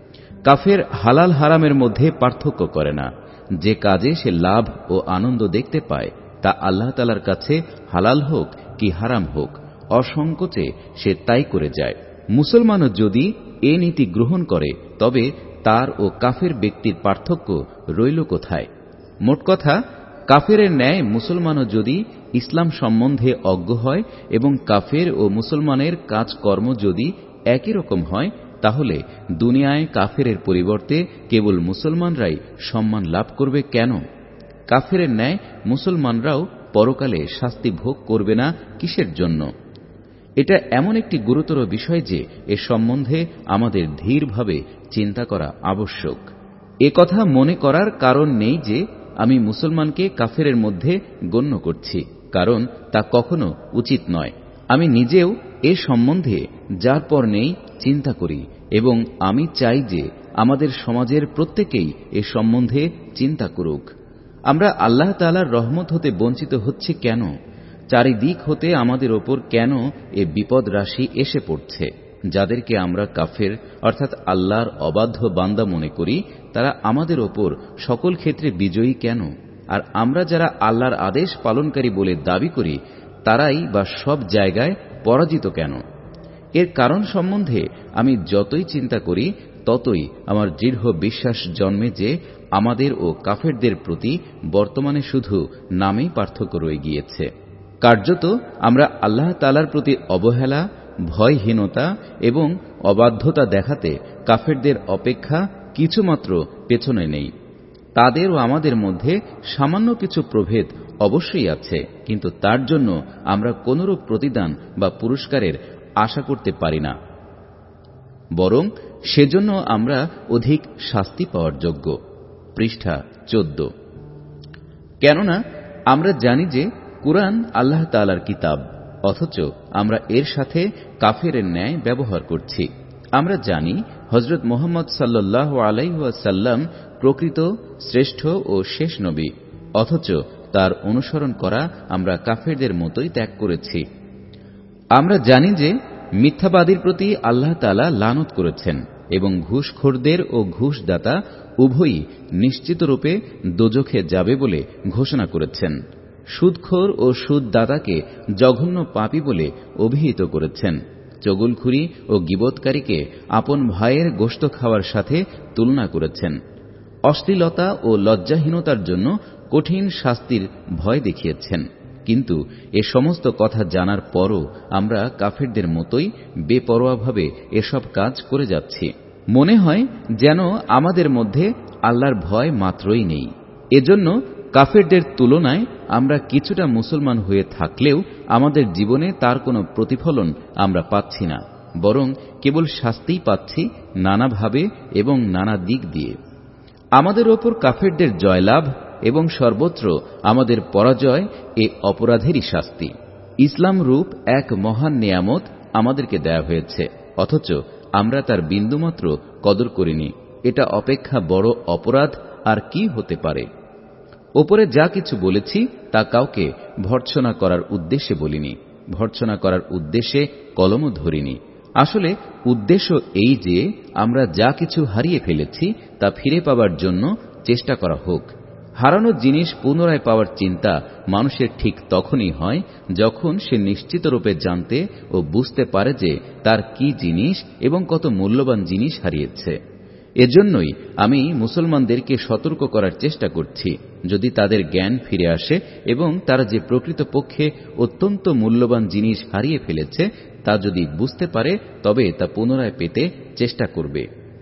কাফের হালাল হারামের মধ্যে পার্থক্য করে না। যে কাজে সে লাভ ও আনন্দ দেখতে পায়, তা আল্লাহ তাআলার কাছে হালাল হোক কি হারাম হোক, অসংকোচে সে তাই করে যায়। মুসলমানও যদি এ নীতি গ্রহণ করে, তবে তার ও কাফের ব্যক্তির পার্থক্য রইল কোথায়? মোট কথা, কাফেরের ন্যায় মুসলমানও যদি ইসলাম সম্বন্ধে অজ্ঞ হয় এবং কাফের ও মুসলমানের কাজকর্ম যদি একই রকম হয়, তাহলে দুনিয়ায় কাফেরের পরিবর্তে কেবল মুসলমানরাই সম্মান লাভ করবে কেন? কাফেরের ন্যায় মুসলমানরাও পরকালে শাস্তি ভোগ করবে না কিসের জন্য? এটা এমন একটি গুরুতর বিষয় যে এ সম্বন্ধে আমাদের ধীরভাবে চিন্তা করা আবশ্যক। এ কথা মনে করার কারণ নেই যে আমি মুসলমানকে কাফেরের মধ্যে গণ্য করছি, কারণ তা কখনো উচিত নয়। আমি নিজেও এ সম্বন্ধে যার পর নেই চিন্তা করি এবং আমি চাই যে আমাদের সমাজের প্রত্যেকেই এ সম্বন্ধে চিন্তা করুক। আমরা আল্লাহ তাআলার রহমত হতে বঞ্চিত হচ্ছি কেন? চারিদিক হতে আমাদের ওপর কেন এ বিপদ রাশি এসে পড়ছে? যাদেরকে আমরা কাফের অর্থাৎ আল্লাহর অবাধ্য বান্দা মনে করি, তারা আমাদের ওপর সকল ক্ষেত্রে বিজয়ী কেন? আর আমরা যারা আল্লাহর আদেশ পালনকারী বলে দাবি করি, তারাই বা সব জায়গায় পরাজিত কেন? এর কারণ সম্বন্ধে আমি যতই চিন্তা করি, ততই আমার দৃঢ় বিশ্বাস জন্মে যে আমাদের ও কাফেরদের প্রতি বর্তমানে শুধু নামেই পার্থক্য রয়ে গিয়েছে। কার্যত আমরা আল্লাহ তাআলার প্রতি অবহেলা, ভয়হীনতা এবং অবাধ্যতা দেখাতে কাফেরদের অপেক্ষা কিছুমাত্র পেছনে নেই। তাদের ও আমাদের মধ্যে সামান্য কিছু প্রভেদ অবশ্যই আছে, কিন্তু তার জন্য আমরা কোনরূপ প্রতিদান বা পুরস্কারের আশা করতে পারি না, বরং সেজন্য আমরা অধিক শাস্তি পাওয়ার যোগ্য। পৃষ্ঠা 14। কেননা আমরা জানি যে কুরআন আল্লাহ তাআলার কিতাব, অথচ আমরা এর সাথে কাফেরের ন্যায় ব্যবহার করছি। আমরা জানি হযরত মুহাম্মদ সাল্লাল্লাহু আলাইহি ওয়াসাল্লাম প্রকৃত শ্রেষ্ঠ ও শেষ নবী, অথচ তার অনুসরণ করা আমরা কাফেরদের মতোই ত্যাগ করেছি। আমরা জানি যে মিথ্যাবাদীর প্রতি আল্লাহ তাআলা লানত করেছেন এবং ঘুষখোরদের ও ঘুষদাতা উভয়ই নিশ্চিতরূপে দোজখে যাবে বলে ঘোষণা করেছেন। সুদখোর ও সুদদাতাকে জঘন্য পাপী বলে অভিহিত করেছেন। চগলখুরি ও গীবতকারীকে আপন ভাইয়ের গোশত খাওয়ার সাথে তুলনা করেছেন। অশ্লীলতা ও লজ্জাহীনতার জন্য কঠিন শাস্তির ভয় দেখিয়েছেন। কিন্তু এ সমস্ত কথা জানার পরও আমরা কাফেরদের মতোই বেপরোয়াভাবে এসব কাজ করে যাচ্ছি। মনে হয় যেন আমাদের মধ্যে আল্লাহর ভয় মাত্রই নেই। এজন্য কাফেরদের তুলনায় আমরা কিছুটা মুসলমান হয়ে থাকলেও আমাদের জীবনে তার কোনো প্রতিফলন আমরা পাচ্ছি না, বরং কেবল শাস্তিই পাচ্ছি নানাভাবে এবং নানা দিক দিয়ে। আমাদের ওপর কাফেরদের জয়লাভ এবং সর্বত্র আমাদের পরাজয় এ অপরাধেরই শাস্তি। ইসলাম রূপ এক মহান নিয়ামত আমাদেরকে দেয়া হয়েছে, অথচ আমরা তার বিন্দুমাত্র কদর করিনি। এটা অপেক্ষা বড় অপরাধ আর কি হতে পারে? ওপরে যা কিছু বলেছি তা কাউকে ভর্ৎসনা করার উদ্দেশ্যে বলিনি, ভর্ৎসনা করার উদ্দেশ্যে কলমও ধরিনি। আসলে উদ্দেশ্য এই যে আমরা যা কিছু হারিয়ে ফেলেছি তা ফিরে পাবার জন্য চেষ্টা করা হোক। হারানো জিনিস পুনরায় পাওয়ার চিন্তা মানুষের ঠিক তখনই হয় যখন সে নিশ্চিতরূপে জানতে ও বুঝতে পারে যে তার কি জিনিস এবং কত মূল্যবান জিনিস হারিয়েছে। এজন্যই আমি মুসলমানদেরকে সতর্ক করার চেষ্টা করছি, যদি তাদের জ্ঞান ফিরে আসে এবং তারা যে প্রকৃতপক্ষে অত্যন্ত মূল্যবান জিনিস হারিয়ে ফেলেছে তা যদি বুঝতে পারে তবে তা পুনরায় পেতে চেষ্টা করবে।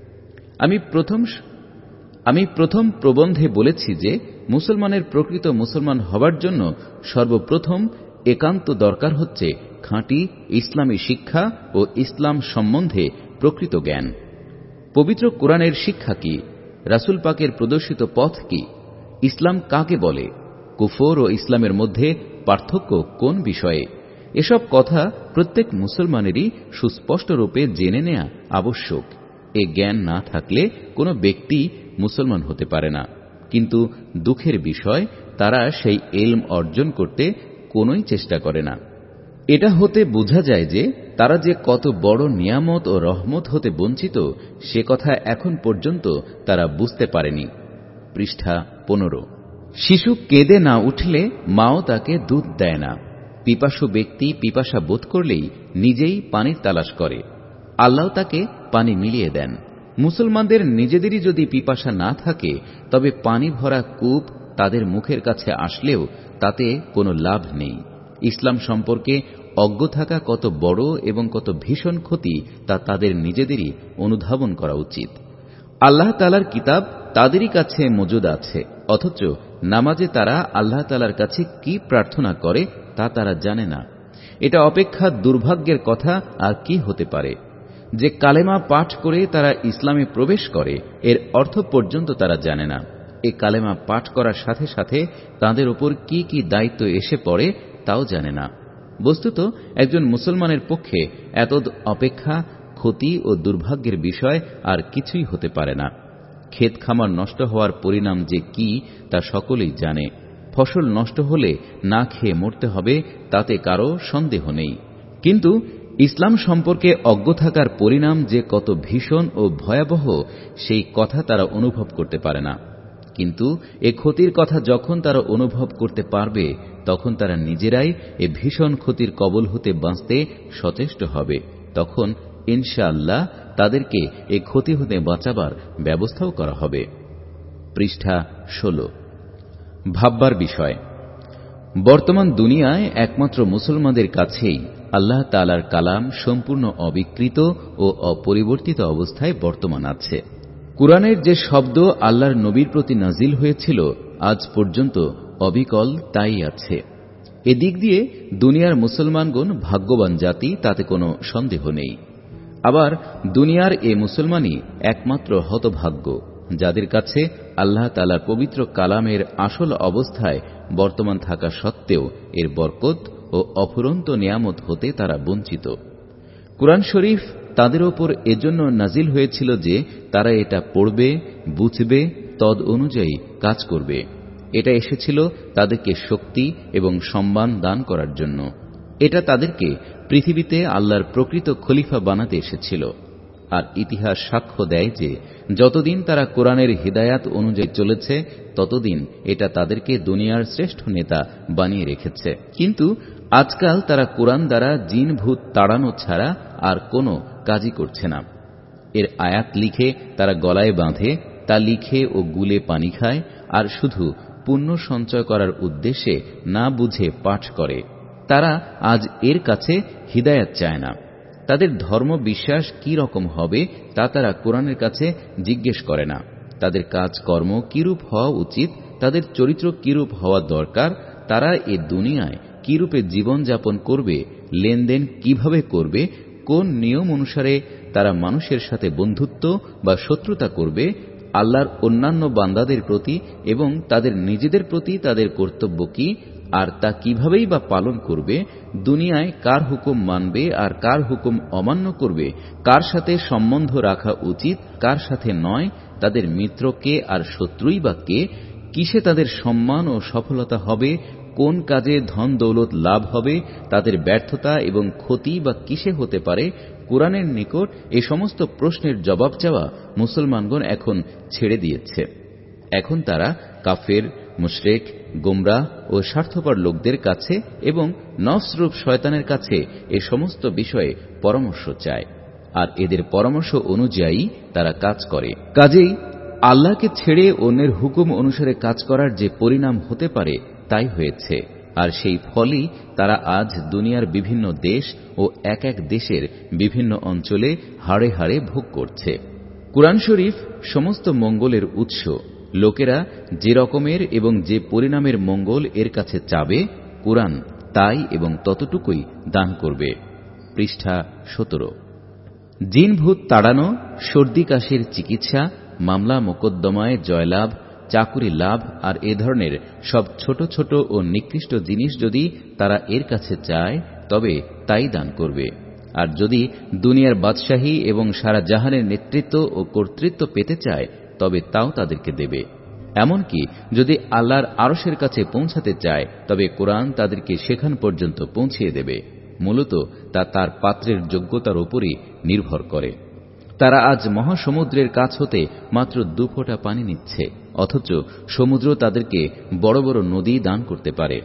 আমি প্রথম প্রবন্ধে বলেছি যে মুসলমানের প্রকৃত মুসলমান হবার জন্য সর্বপ্রথম একান্ত দরকার হচ্ছে খাঁটি ইসলামী শিক্ষা ও ইসলাম সম্বন্ধে প্রকৃত জ্ঞান। পবিত্র কোরআনের শিক্ষা কি? রাসূল পাকের প্রদর্শিত পথ কি? ইসলাম কাকে বলে? কুফর ও ইসলামের মধ্যে পার্থক্য কোন বিষয়ে? এসব কথা প্রত্যেক মুসলমানেরই সুস্পষ্ট রূপে জেনে নেওয়া আবশ্যক। এ জ্ঞান না থাকলে কোনো ব্যক্তি মুসলমান হতে পারে না। কিন্তু দুঃখের বিষয়, তারা সেই ইলম অর্জন করতে কোনোই চেষ্টা করে না। এটা হতে বোঝা যায় যে তারা যে কত বড় নিয়ামত ও রহমত হতে বঞ্চিত সে কথা এখন পর্যন্ত তারা বুঝতে পারেনি। পৃষ্ঠা 15। শিশু কেঁদে না উঠলে মাও তাকে দুধ দেয় না। পিপাসু ব্যক্তি পিপাসা বোধ করলেই নিজেই পানির তালাশ করে, আল্লাহ তাকে পানি মিলিয়ে দেন। মুসলমানদের নিজেদেরই যদি পিপাসা না থাকে তবে পানি ভরা কূপ তাদের মুখের কাছে আসলেও তাতে কোনো লাভ নেই। ইসলাম সম্পর্কে অজ্ঞ থাকা কত বড় এবং কত ভীষণ ক্ষতি তা তাদের নিজেদেরই অনুধাবন করা উচিত। আল্লাহ তাআলার কিতাব তাদেরই কাছে মজুদ আছে, অথচ নামাজে তারা আল্লাহ তাআলার কাছে কি প্রার্থনা করে তা তারা জানে না। এটা অপেক্ষা দুর্ভাগ্যের কথা আর কি হতে পারে? যে কালেমা পাঠ করে তারা ইসলামে প্রবেশ করে এর অর্থ পর্যন্ত তারা জানে না। এই কালেমা পাঠ করার সাথে সাথে তাদের উপর কি কি দায়িত্ব এসে পড়ে তাও জানে না। বস্তুত একজন মুসলমানের পক্ষে এত অপেক্ষা ক্ষতি ও দুর্ভাগ্যের বিষয় আর কিছুই হতে পারে না। ক্ষেত খামার নষ্ট হওয়ার পরিণাম যে কি তা সকলেই জানে। ফসল নষ্ট হলে না খেয়ে মরতে হবে তাতে কারো সন্দেহ নেই। কিন্তু ইসলাম সম্পর্কে অজ্ঞ থাকার পরিণাম যে কত ভীষণ ও ভয়াবহ সেই কথা তারা অনুভব করতে পারে না। কিন্তু এ ক্ষতির কথা যখন তারা অনুভব করতে পারবে তখন তারা নিজেরাই এ ভীষণ ক্ষতির কবল হতে বাঁচতে সচেষ্ট হবে। তখন ইনশাআল্লাহ তাদেরকে এ ক্ষতি হতে বাঁচাবার ব্যবস্থাও করা হবে। পৃষ্ঠা 16। ভাববার বিষয়, বর্তমান দুনিয়ায় একমাত্র মুসলমানদের কাছেই আল্লাহ তাআলার কালাম সম্পূর্ণ অবিকৃত ও অপরিবর্তিত অবস্থায় বর্তমান আছে। কুরআনের যে শব্দ আল্লাহর নবীর প্রতি নাজিল হয়েছিল আজ পর্যন্ত অবিকল তাই আছে। এদিক দিয়ে দুনিয়ার মুসলমানগণ ভাগ্যবান জাতি, তাতে কোনো সন্দেহ নেই। আবার দুনিয়ার এ মুসলমানই একমাত্র হতভাগ্য যাদের কাছে আল্লাহ তাআলার পবিত্র কালামের আসল অবস্থায় বর্তমান থাকা সত্ত্বেও এর বরকত ও অফুরন্ত নিয়ামত হতে তারা বঞ্চিত। কুরআন শরীফ তাদের ওপর এজন্য নাজিল হয়েছিল যে তারা এটা পড়বে, বুঝবে, তদ অনুযায়ী কাজ করবে। এটা এসেছিল তাদেরকে শক্তি এবং সম্মান দান করার জন্য। এটা তাদেরকে পৃথিবীতে আল্লাহর প্রকৃত খলিফা বানাতে এসেছিল। আর ইতিহাস সাক্ষ্য দেয় যে যতদিন তারা কোরআনের হিদায়াত অনুযায়ী চলেছে ততদিন এটা তাদেরকে দুনিয়ার শ্রেষ্ঠ নেতা বানিয়ে রেখেছে। কিন্তু আজকাল তারা কোরআন দ্বারা জিন ভূত তাড়ানো ছাড়া আর কোনো কাজই করছে না। এর আয়াত লিখে তারা গলায় বাঁধে, তা লিখে ও গুলে পানি খায়, আর শুধু পুণ্য সঞ্চয় করার উদ্দেশ্যে না বুঝে পাঠ করে। তারা আজ এর কাছে হিদায়াত চায় না। তাদের ধর্ম বিশ্বাস কি রকম হবে তা তারা কোরআনের কাছে জিজ্ঞেস করে না। তাদের কাজকর্ম কিরূপ হওয়া উচিত, তাদের চরিত্র কিরূপ হওয়া দরকার, তারা এ দুনিয়ায় কিরূপে জীবনযাপন করবে, লেনদেন কিভাবে করবে, কোন নিয়ম অনুসারে তারা মানুষের সাথে বন্ধুত্ব বা শত্রুতা করবে, আল্লাহর অন্যান্য বান্দাদের প্রতি এবং তাদের নিজেদের প্রতি তাদের কর্তব্য কি, আর তা কিভাবেই বা পালন করবে, দুনিয়ায় কার হুকুম মানবে আর কার হুকুম অমান্য করবে, কার সাথে সম্বন্ধ রাখা উচিত কার সাথে নয়, তাদের মিত্র কে আর শত্রুই বা কে, কিসে তাদের সম্মান ও সফলতা হবে, কোন কাজে ধন দৌলত লাভ হবে, তাদের ব্যর্থতা এবং ক্ষতি বা কিসে হতে পারে, কুরআনের নিকট এ সমস্ত প্রশ্নের জবাব চাওয়া মুসলমানগণ এখন ছেড়ে দিয়েছে। এখন তারা কাফের, মুশরিক, গোমরাহ ও স্বার্থপর লোকদের কাছে এবং নফসরূপ শয়তানের কাছে এ সমস্ত বিষয়ে পরামর্শ চায়, আর এদের পরামর্শ অনুযায়ী তারা কাজ করে। কাজেই আল্লাহকে ছেড়ে অন্যের হুকুম অনুসারে কাজ করার যে পরিণাম হতে পারে তাই হয়েছে, আর সেই ফলই তারা আজ দুনিয়ার বিভিন্ন দেশ ও এক এক দেশের বিভিন্ন অঞ্চলে হাড়ে হাড়ে ভোগ করছে। কুরআন শরীফ সমস্ত মঙ্গলের উৎস। লোকেরা যে রকমের এবং যে পরিণামের মঙ্গল এর কাছে চাবে, কুরআন তাই এবং ততটুকুই দান করবে। পৃষ্ঠা 17। জিন ভূত তাড়ানো, সর্দি কাশির চিকিৎসা, মামলা মোকদ্দমায় জয়লাভ, চাকুরি লাভ আর এ ধরনের সব ছোট ছোট ও নিকৃষ্ট জিনিস যদি তারা এর কাছে চায় তবে তাই দান করবে। আর যদি দুনিয়ার বাদশাহী এবং সারা জাহানের নেতৃত্ব ও কর্তৃত্ব পেতে চায় তবে তাও তাদেরকে দেবে। এমনকি যদি আল্লাহর আরশের কাছে পৌঁছাতে চায় তবে কোরআন তাদেরকে সেখান পর্যন্ত পৌঁছিয়ে দেবে। মূলত তা তার পাত্রের যোগ্যতার উপরই নির্ভর করে। তারা আজ মহাসমুদ্রের কাছ হতে মাত্র 2 ফোঁটা পানি নিচ্ছে, অথচ সমুদ্র তাদেরকে বড় বড় নদী দান করতে পারে।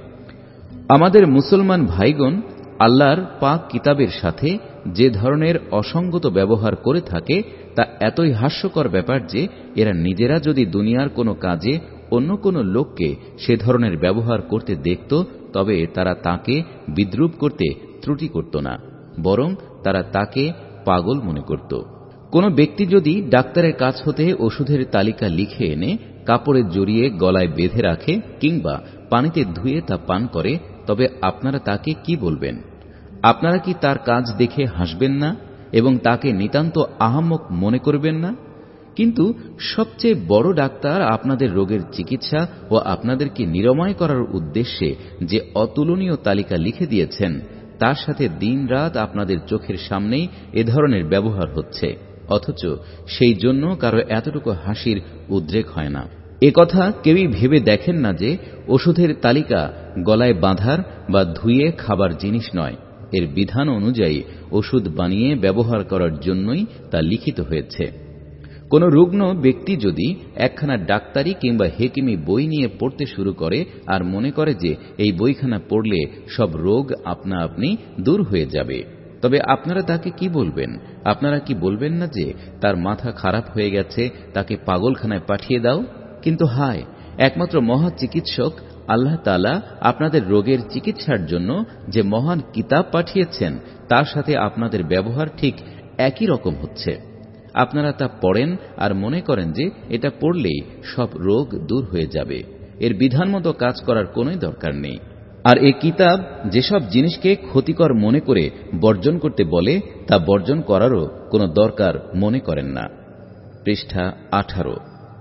আমাদের মুসলমান ভাইগণ আল্লাহর পাক কিতাবের সাথে যে ধরনের অসঙ্গত ব্যবহার করে থাকে তা এতই হাস্যকর ব্যাপার যে এরা নিজেরা যদি দুনিয়ার কোনো কাজে অন্য কোনো লোককে সে ধরনের ব্যবহার করতে দেখত তবে তারা তাকে বিদ্রূপ করতে ত্রুটি করত না, বরং তারা তাকে পাগল মনে করত। কোন ব্যক্তি যদি ডাক্তারের কাছ হতে ওষুধের তালিকা লিখে এনে কাপড়ে জড়িয়ে গলায় বেঁধে রাখে কিংবা পানিতে ধুয়ে তা পান করে তবে আপনারা তাকে কি বলবেন? আপনারা কি তার কাজ দেখে হাসবেন না এবং তাকে নিতান্ত আহাম্মক মনে করবেন না? কিন্তু সবচেয়ে বড় ডাক্তার আপনাদের রোগের চিকিৎসা ও আপনাদেরকে নিরাময় করার উদ্দেশ্যে যে অতুলনীয় তালিকা লিখে দিয়েছেন তার সাথে দিনরাত আপনাদের চোখের সামনেই এ ধরনের ব্যবহার হচ্ছে, অথচ সেই জন্য কারো এতটুকু হাসির উদ্রেক হয় না। এ কথা কেউই ভেবে দেখেন না যে ওষুধের তালিকা গলায় বাঁধার বা ধুয়ে খাবার জিনিস নয়, এর বিধান অনুযায়ী ওষুধ বানিয়ে ব্যবহার করার জন্যই তা লিখিত হয়েছে। কোন রুগ্ন ব্যক্তি যদি একখানা ডাক্তারি কিংবা হেকিমি বই নিয়ে পড়তে শুরু করে আর মনে করে যে এই বইখানা পড়লে সব রোগ আপনা আপনি দূর হয়ে যাবে, তবে আপনারা তাকে কি বলবেন? আপনারা কি বলবেন না যে তার মাথা খারাপ হয়ে গেছে, তাকে পাগলখানায় পাঠিয়ে দাও? কিন্তু হায়, একমাত্র মহা চিকিৎসক আল্লাহ তাআলা আপনাদের রোগের চিকিৎসার জন্য যে মহান কিতাব পাঠিয়েছেন তার সাথে আপনাদের ব্যবহার ঠিক একই রকম হচ্ছে। আপনারা তা পড়েন আর মনে করেন যে এটা পড়লেই সব রোগ দূর হয়ে যাবে। এর বিধান মতো কাজ করার কোনোই দরকার নেই। আর এই কিতাব যেসব জিনিসকে ক্ষতিকর মনে করে বর্জন করতে বলে তা বর্জন করারও কোনো দরকার মনে করেন না। পৃষ্ঠা 18।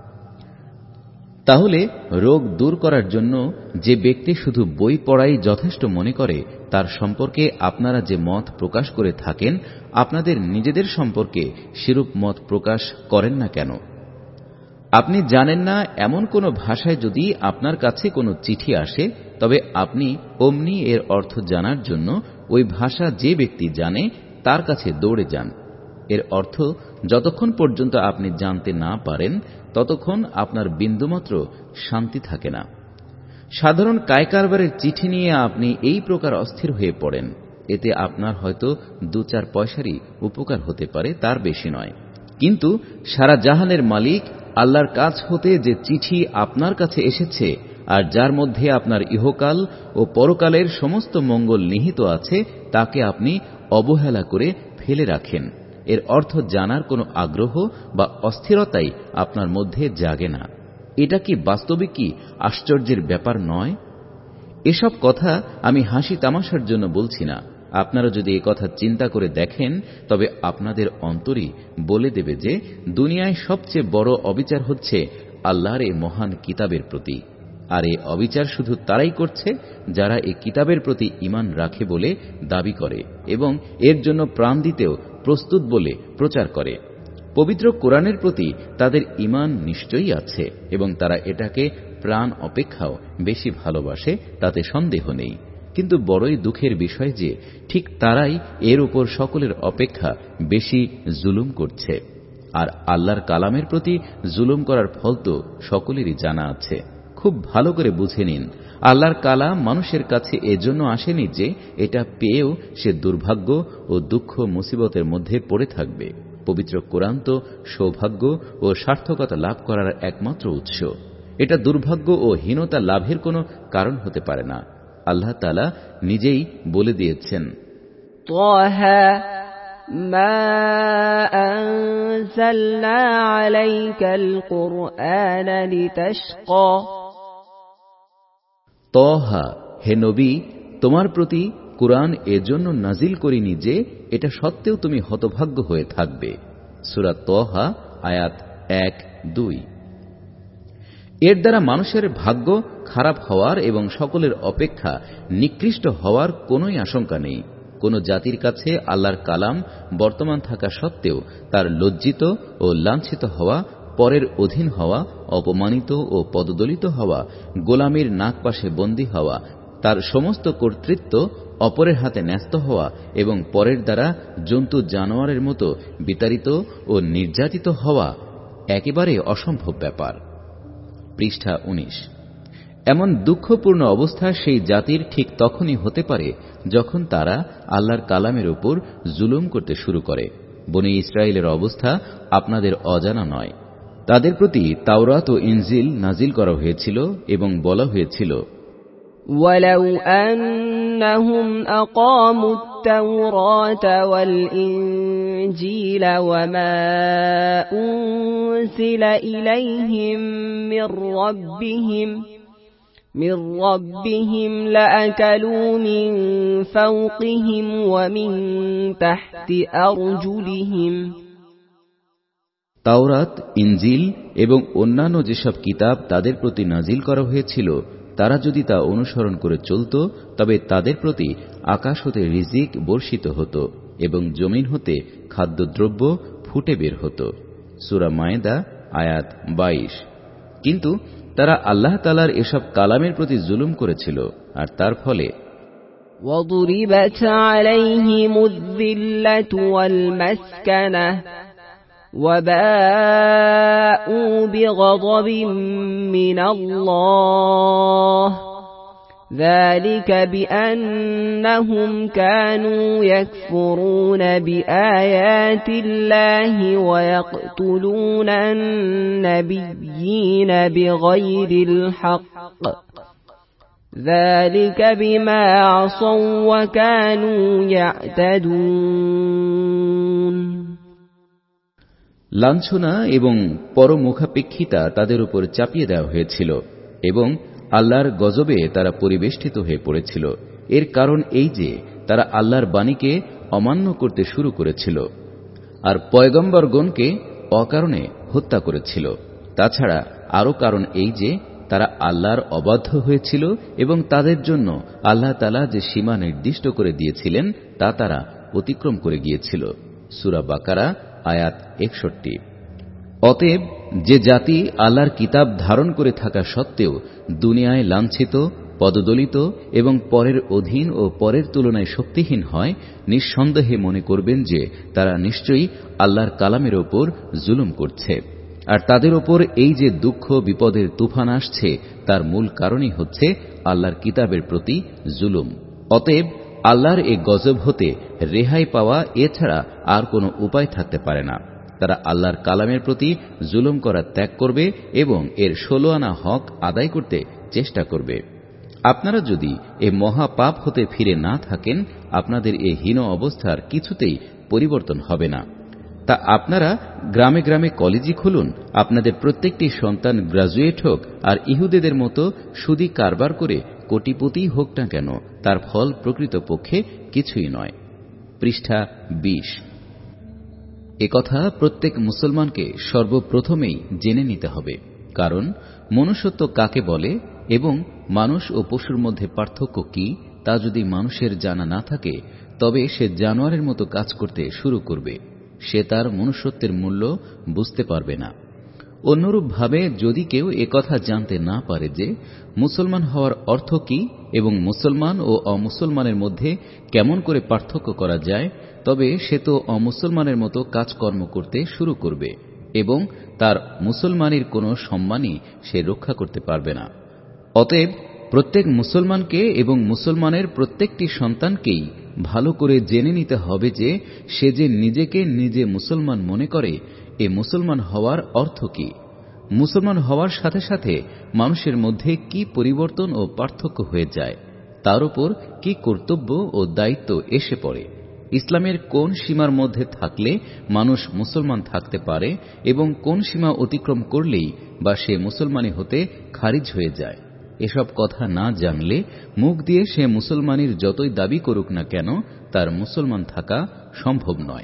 তাহলে রোগ দূর করার জন্য যে ব্যক্তি শুধু বই পড়াই যথেষ্ট মনে করে তার সম্পর্কে আপনারা যে মত প্রকাশ করে থাকেন আপনাদের নিজেদের সম্পর্কে সেরূপ মত প্রকাশ করেন না কেন? আপনি জানেন না এমন কোন ভাষায় যদি আপনার কাছে কোনো চিঠি আসে তবে আপনি অমনি এর অর্থ জানার জন্য ওই ভাষা যে ব্যক্তি জানে তার কাছে দৌড়ে যান। এর অর্থ যতক্ষণ পর্যন্ত আপনি জানতে না পারেন ততক্ষণ আপনার বিন্দুমাত্র শান্তি থাকে না। সাধারণ কায়কারবারের চিঠি নিয়ে আপনি এই প্রকার অস্থির হয়ে পড়েন, এতে আপনার হয়তো 2-4 পয়সারই উপকার হতে পারে, তার বেশি নয়। কিন্তু সারা জাহানের মালিক আল্লাহর কাছ হতে যে চিঠি আপনার কাছে এসেছে আর যার মধ্যে আপনার ইহকাল ও পরকালের সমস্ত মঙ্গল নিহিত আছে তাকে আপনি অবহেলা করে ফেলে রাখেন, এর অর্থ জানার কোনো আগ্রহ বা অস্থিরতাই আপনার মধ্যে জাগে না। এটা কি বাস্তবিকই আশ্চর্যের ব্যাপার নয়? এসব কথা আমি হাসি তামাশার জন্য বলছি না। আপনারা যদি এ কথা চিন্তা করে দেখেন তবে আপনাদের অন্তরই বলে দেবে যে দুনিয়ায় সবচেয়ে বড় অবিচার হচ্ছে আল্লাহর এই মহান কিতাবের প্রতি। আর এই অবিচার শুধু তারাই করছে যারা এই কিতাবের প্রতি ঈমান রাখে বলে দাবি করে এবং এর জন্য প্রাণ দিতেও প্রস্তুত বলে প্রচার করে। পবিত্র কোরআনের প্রতি তাদের ঈমান নিশ্চয়ই আছে এবং তারা এটাকে প্রাণ অপেক্ষাও বেশি ভালোবাসে, তাতে সন্দেহ নেই। কিন্তু বড়ই দুঃখের বিষয় যে ঠিক তারাই এর উপর সকলের অপেক্ষা বেশি জুলুম করছে। আর আল্লাহর কালামের প্রতি জুলুম করার ফল তো সকলেরই জানা আছে। খুব ভালো করে বুঝে নিন, আল্লাহর কালাম মানুষের কাছে এজন্য আসেনি যে এটা পেয়েও সে দুর্ভাগ্য ও দুঃখ মুসিবতের মধ্যে পড়ে থাকবে। পবিত্র কোরআন তো সৌভাগ্য ও সার্থকতা লাভ করার একমাত্র উৎস। এটা দুর্ভাগ্য ও হীনতা লাভের কোনো কারণ হতে পারে না। আল্লাহ তাআলা নিজেই বলে দিয়েছেন, তাহা মা আনজালনা আলাইকাল কুরআনা লিতাশকা। তহা, হে নবী, তোমার প্রতি কুরআন এজন্য নাজিল করিনি যে এটা সত্ত্বেও তুমি হতভাগ্য হয়ে থাকবে। সূরা তহা আয়াত 1-2। এর দ্বারা মানুষের ভাগ্য খারাপ হওয়ার এবং সকলের অপেক্ষা নিকৃষ্ট হওয়ার কোনোই আশঙ্কা নেই। কোন জাতির কাছে আল্লাহর কালাম বর্তমান থাকা সত্ত্বেও তার লজ্জিত ও লাঞ্ছিত হওয়া, পরের অধীন হওয়া, অপমানিত ও পদদলিত হওয়া, গোলামীর নাগপাশে বন্দী হওয়া, তার সমস্ত কর্তৃত্ব অপরের হাতে ন্যস্ত হওয়া এবং পরের দ্বারা জন্তু জানোয়ারের মতো বিতাড়িত ও নির্যাতিত হওয়া একেবারে অসম্ভব ব্যাপার। পৃষ্ঠা 19। এমন দুঃখপূর্ণ অবস্থা সেই জাতির ঠিক তখনই হতে পারে যখন তারা আল্লাহর কালামের উপর জুলুম করতে শুরু করে। বনী ইসরায়েলের অবস্থা আপনাদের অজানা নয়। তাদের প্রতি তাওরাত ও ইনজিল নাজিল করা হয়েছিল এবং বলা হয়েছিল, ওয়ালাউ আন্নাহুম আকামুত তাওরাতা ওয়াল ইনজিলা ওয়া মা উনজিলা ইলাইহিম মির রাব্বিহিম লাআকালু মিন ফাওকিহিম ওয়া মিন তাহতি আরজুলিহিম। তাওরাত, ইনজিল এবং অন্যান্য যেসব কিতাব তাদের প্রতি নাজিল করা হয়েছিল, তারা যদি তা অনুসরণ করে চলত তবে তাদের প্রতি আকাশ হতে রিজিক বর্ষিত হতো এবং জমিন হতে খাদ্যদ্রব্য ফুটে বের হতো। সূরা মায়েদা আয়াত 22। কিন্তু তারা আল্লাহ তাআলার এসব কালামের প্রতি জুলুম করেছিল আর তার ফলে وَضُرِبَتْ عَلَيْهِمُ الذِّلَّةُ وَالْمَسْكَنَةُ وَبَاءُوا بِغَضَبٍ مِّنَ اللَّهِ ذَلِكَ بِأَنَّهُمْ كَانُوا يَكْفُرُونَ بِآيَاتِ اللَّهِ وَيَقْتُلُونَ النَّبِيِّينَ بِغَيْرِ الْحَقِّ ذَلِكَ بِمَا عَصَوْا وَكَانُوا يَعْتَدُونَ। লাঞ্ছনা এবং পরমুখাপেক্ষিতা তাদের উপর চাপিয়ে দেওয়া হয়েছিল এবং আল্লাহর গজবে তারা পরিবেষ্টিত হয়ে পড়েছিল। এর কারণ এই যে তারা আল্লাহর বাণীকে অমান্য করতে শুরু করেছিল আর পয়গম্বরগণকে অকারণে হত্যা করেছিল। তাছাড়া আরও কারণ এই যে তারা আল্লাহর অবাধ্য হয়েছিল এবং তাদের জন্য আল্লাহ তাআলা যে সীমা নির্দিষ্ট করে দিয়েছিলেন তা তারা অতিক্রম করে গিয়েছিল। সূরা বাকারা আয়াত 61। অতএব যে জাতি আল্লাহর কিতাব ধারণ করে থাকা সত্ত্বেও দুনিয়ায় লাঞ্ছিত, পদদলিত এবং পরের অধীন ও পরের তুলনায় শক্তিহীন হয়, নিঃসন্দেহে মনে করবেন যে তারা নিশ্চয়ই আল্লাহর কালামের ওপর জুলুম করছে। আর তাদের ওপর এই যে দুঃখ বিপদের তুফান আসছে তার মূল কারণই হচ্ছে আল্লাহর কিতাবের প্রতি জুলুম। অতএব আল্লাহর এই গজব হতে রেহাই পাওয়া এছাড়া আর কোনো উপায় থাকতে পারে না। তারা আল্লাহর কালামের প্রতি জুলুম করা ত্যাগ করবে এবং এর 16 আনা হক আদায় করতে চেষ্টা করবে। আপনারা যদি এ মহাপাপ হতে ফিরে না থাকেন, আপনাদের এই হীন অবস্থার কিছুতেই পরিবর্তন হবে না। তা আপনারা গ্রামে গ্রামে কলেজই খুলুন, আপনাদের প্রত্যেকটি সন্তান গ্রাজুয়েট হোক, আর ইহুদিদের মতো সুদী কারবার করে কোটিপতি হোক না কেন, তার ফল প্রকৃতপক্ষে কিছুই নয়। পৃষ্ঠা 20। একথা প্রত্যেক মুসলমানকে সর্বপ্রথমেই জেনে নিতে হবে, কারণ মনুষ্যত্ব কাকে বলে এবং মানুষ ও পশুর মধ্যে পার্থক্য কি তা যদি মানুষের জানা না থাকে, তবে সে জানোয়ারের মতো কাজ করতে শুরু করবে। সে তার মনুষ্যত্বের মূল্য বুঝতে পারবে না। অন্যরূপভাবে যদি কেউ একথা জানতে না পারে যে মুসলমান হওয়ার অর্থ কি এবং মুসলমান ও অমুসলমানের মধ্যে কেমন করে পার্থক্য করা যায়, তবে সে তো অমুসলমানের মতো কাজকর্ম করতে শুরু করবে এবং তার মুসলমানের কোনো সম্মানই সে রক্ষা করতে পারবে না। অতএব প্রত্যেক মুসলমানকে এবং মুসলমানের প্রত্যেকটি সন্তানকেই ভালো করে জেনে নিতে হবে যে সে যে নিজেকে নিজে মুসলমান মনে করে, এ মুসলমান হওয়ার অর্থ কি। মুসলমান হওয়ার সাথে সাথে মানুষের মধ্যে কি পরিবর্তন ও পার্থক্য হয়ে যায়, তার উপর কি কর্তব্য ও দায়িত্ব এসে পড়ে। ইসলামের কোন সীমার মধ্যে থাকলে মানুষ মুসলমান থাকতে পারে এবং কোন সীমা অতিক্রম করলেই বা সে মুসলমানি হতে খারিজ হয়ে যায়, এসব কথা না জানলে মুখ দিয়ে সে মুসলমানির যতই দাবি করুক না কেন, তার মুসলমান থাকা সম্ভব নয়।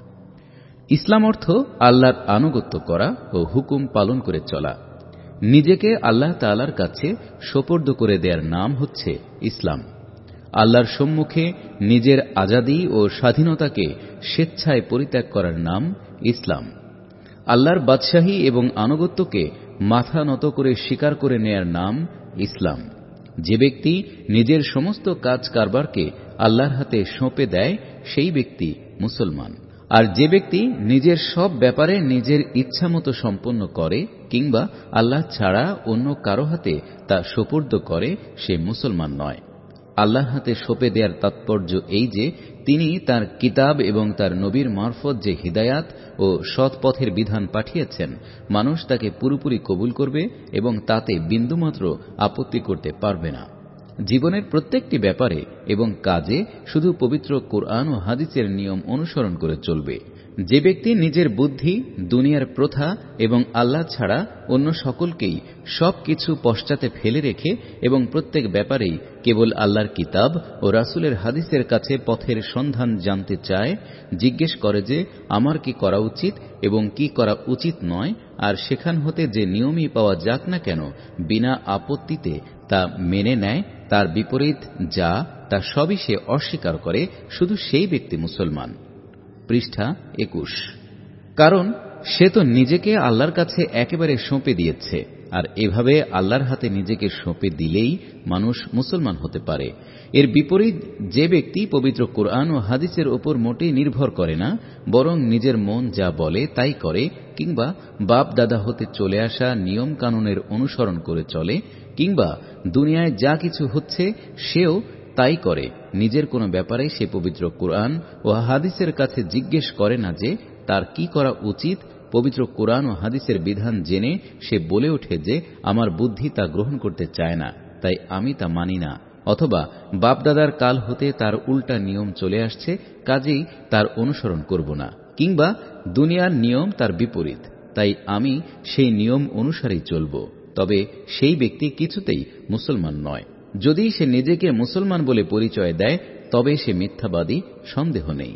ইসলাম অর্থ আল্লাহর আনুগত্য করা ও হুকুম পালন করে চলা। নিজেকে আল্লাহ তাআলার কাছে সোপর্দ করে দেওয়ার নাম হচ্ছে ইসলাম। আল্লাহর সম্মুখে নিজের আজাদী ও স্বাধীনতাকে স্বেচ্ছায় পরিত্যাগ করার নাম ইসলাম। আল্লাহর বাদশাহী এবং আনুগত্যকে মাথা নত করে স্বীকার করে নেয়ার নাম ইসলাম। যে ব্যক্তি নিজের সমস্ত কাজ কারবারকে আল্লাহর হাতে সঁপে দেয়, সেই ব্যক্তি মুসলমান। আর যে ব্যক্তি নিজের সব ব্যাপারে নিজের ইচ্ছামতো সম্পন্ন করে কিংবা আল্লাহ ছাড়া অন্য কারো হাতে তা সোপর্দ করে, সে মুসলমান নয়। আল্লাহর হাতে সঁপে দেওয়ার তাৎপর্য এই যে তিনি তার কিতাব এবং তার নবীর মারফত যে হিদায়াত ও সৎ পথের বিধান পাঠিয়েছেন, মানুষ তাকে পুরোপুরি কবুল করবে এবং তাতে বিন্দুমাত্র আপত্তি করতে পারবে না। জীবনের প্রত্যেকটি ব্যাপারে এবং কাজে শুধু পবিত্র কোরআন ও হাদিসের নিয়ম অনুসরণ করে চলবে। যে ব্যক্তি নিজের বুদ্ধি, দুনিয়ার প্রথা এবং আল্লাহ ছাড়া অন্য সকলকেই সবকিছু পশ্চাতে ফেলে রেখে এবং প্রত্যেক ব্যাপারেই কেবল আল্লাহর কিতাব ও রাসূলের হাদিসের কাছে পথের সন্ধান জানতে চায়, জিজ্ঞেস করে যে আমার কি করা উচিত এবং কি করা উচিত নয়, আর সেখান হতে যে নিয়মই পাওয়া যাক না কেন বিনা আপত্তিতে তা মেনে নেয়, তার বিপরীত যা তা সবই সে অস্বীকার করে, শুধু সেই ব্যক্তি মুসলমান। পৃষ্ঠা 21। কারণ সে তো নিজেকে আল্লাহর কাছে একেবারে সঁপে দিয়েছে, আর এভাবে আল্লাহর হাতে নিজেকে সঁপে দিলেই মানুষ মুসলমান হতে পারে। এর বিপরীত যে ব্যক্তি পবিত্র কোরআন ও হাদিসের ওপর মোটেই নির্ভর করে না, বরং নিজের মন যা বলে তাই করে, কিংবা বাপ দাদা হতে চলে আসা নিয়ম কানুনের অনুসরণ করে চলে, কিংবা দুনিয়ায় যা কিছু হচ্ছে সেও তাই করে, নিজের কোনো ব্যাপারে সে পবিত্র কোরআন ও হাদিসের কাছে জিজ্ঞেস করে না যে তার কি করা উচিত, পবিত্র কোরআন ও হাদিসের বিধান জেনে সে বলে ওঠে যে আমার বুদ্ধি তা গ্রহণ করতে চায় না, তাই আমি তা মানি না, অথবা বাপদাদার কাল হতে তার উল্টা নিয়ম চলে আসছে, কাজেই তার অনুসরণ করব না, কিংবা দুনিয়ার নিয়ম তার বিপরীত, তাই আমি সেই নিয়ম অনুসারেই চলব, তবে সেই ব্যক্তি কিছুতেই মুসলমান নয়। যদি সে নিজেকে মুসলমান বলে পরিচয় দেয়, তবে সে মিথ্যাবাদী, সন্দেহ নেই।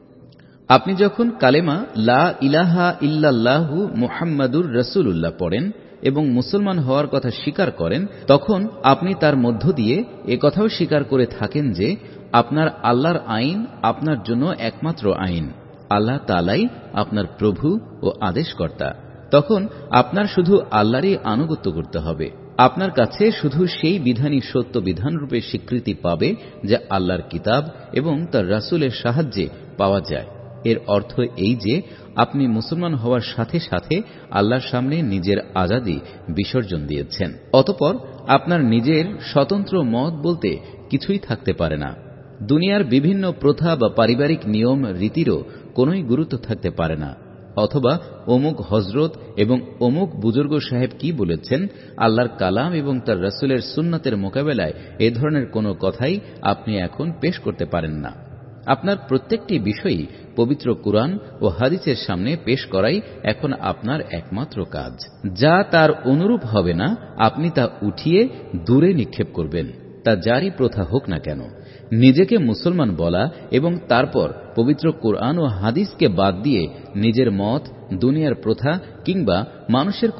আপনি যখন কালেমা লা ইলাহা ইল্লাল্লাহু মুহাম্মাদুর রাসূলুল্লাহ পড়েন এবং মুসলমান হওয়ার কথা স্বীকার করেন, তখন আপনি তার মধ্য দিয়ে একথাও স্বীকার করে থাকেন যে আপনার আল্লাহর আইন আপনার জন্য একমাত্র আইন, আল্লাহ তাআলাই আপনার প্রভু ও আদেশকর্তা। তখন আপনার শুধু আল্লাহরই আনুগত্য করতে হবে। আপনার কাছে শুধু সেই বিধানই সত্য বিধান রূপে স্বীকৃতি পাবে যা আল্লাহর কিতাব এবং তার রাসূলের সাহায্যে পাওয়া যায়। এর অর্থ এই যে আপনি মুসলমান হওয়ার সাথে সাথে আল্লাহর সামনে নিজের আজাদী বিসর্জন দিয়েছেন। অতঃপর আপনার নিজের স্বতন্ত্র মত বলতে কিছুই থাকতে পারে না। দুনিয়ার বিভিন্ন প্রথা বা পারিবারিক নিয়ম রীতিরও কোনোই গুরুত্ব থাকতে পারে না, অথবা অমুক হজরত এবং অমুক বুজুর্গ সাহেব কি বলেছেন, আল্লাহর কালাম এবং তার রাসূলের সুন্নাতের মোকাবেলায় এ ধরনের কোনো কথাই আপনি এখন পেশ করতে পারেন না। আপনার প্রত্যেকটি বিষয়ই পবিত্র কুরআন ও হাদিসের সামনে পেশ করাই এখন আপনার একমাত্র কাজ। যা তার অনুরূপ হবে না, আপনি তা উঠিয়ে দূরে নিক্ষেপ করবেন, তা যারই প্রথা হোক না কেন। নিজেকে মুসলমান বলা এবং তারপর পবিত্র কোরআন ও হাদিসকে বাদ দিয়ে নিজের মত, দুনিয়ার প্রথা কিংবা মানুষের কোনো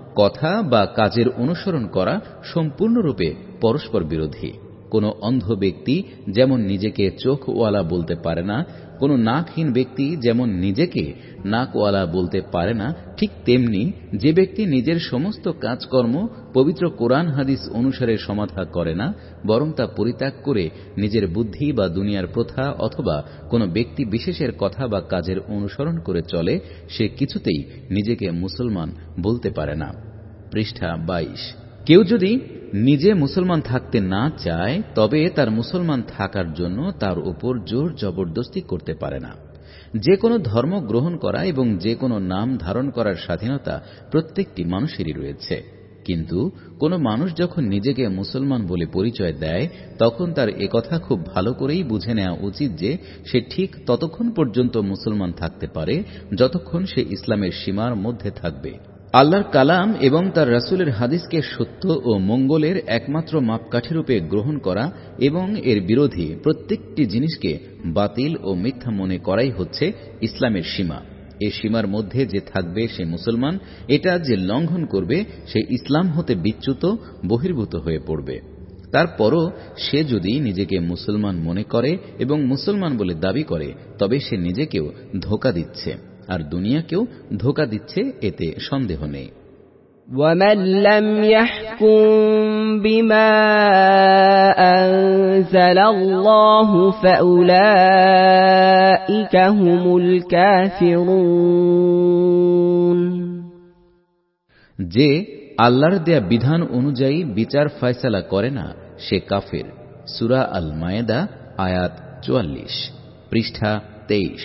কথা বা কাজের অনুসরণ করা সম্পূর্ণরূপে পরস্পর বিরোধী। কোনো অন্ধ ব্যক্তি যেমন নিজেকে চোখওয়ালা বলতে পারে না, কোনো নাকহীন ব্যক্তি যেমন নিজেকে নাকওয়ালা বলতে পারে না, ঠিক তেমনি যে ব্যক্তি নিজের সমস্ত কাজকর্ম পবিত্র কোরআন হাদিস অনুসারে সমাধা করে না, বরং তা পরিত্যাগ করে নিজের বুদ্ধি বা দুনিয়ার প্রথা অথবা কোনো ব্যক্তি বিশেষের কথা বা কাজের অনুসরণ করে চলে, সে কিছুতেই নিজেকে মুসলমান বলতে পারে না। পৃষ্ঠা 22। কেউ যদি নিজে মুসলমান থাকতে না চায়, তবে তার মুসলমান থাকার জন্য তার উপর জোর জবরদস্তি করতে পারে না। যে কোনো ধর্ম গ্রহণ করা এবং যে কোনো নাম ধারণ করার স্বাধীনতা প্রত্যেকটি মানুষেরই রয়েছে, কিন্তু কোনো মানুষ যখন নিজেকে মুসলমান বলে পরিচয় দেয়, তখন তার একথা খুব ভালো করেই বুঝে নেওয়া উচিত যে সে ঠিক ততক্ষণ পর্যন্ত মুসলমান থাকতে পারে যতক্ষণ সে ইসলামের সীমার মধ্যে থাকবে। আল্লাহর কালাম এবং তার রাসূলের হাদিসকে সত্য ও মঙ্গলের একমাত্র মাপকাঠিরূপে গ্রহণ করা এবং এর বিরোধী প্রত্যেকটি জিনিসকে বাতিল ও মিথ্যা মনে করাই হচ্ছে ইসলামের সীমা। এই সীমার মধ্যে যে থাকবে সে মুসলমান, এটা যে লঙ্ঘন করবে সে ইসলাম হতে বিচ্যুত বহির্ভূত হয়ে পড়বে। তারপরও সে যদি নিজেকে মুসলমান মনে করে এবং মুসলমান বলে দাবি করে, তবে সে নিজেকেও ধোঁকা দিচ্ছে আর দুনিয়াকেও ধোঁকা দিচ্ছে, এতে সন্দেহ নেই। وَمَن لَّمْ يَحْكُم بِمَا أَنزَلَ اللَّهُ فَأُولَٰئِكَ هُمُ الْكَافِرُونَ। যে আল্লাহর দেয়া বিধান অনুযায়ী বিচার ফয়সালা করে না, সে কাফের। সূরা আল মায়েদা আয়াত 44, পৃষ্ঠা 23।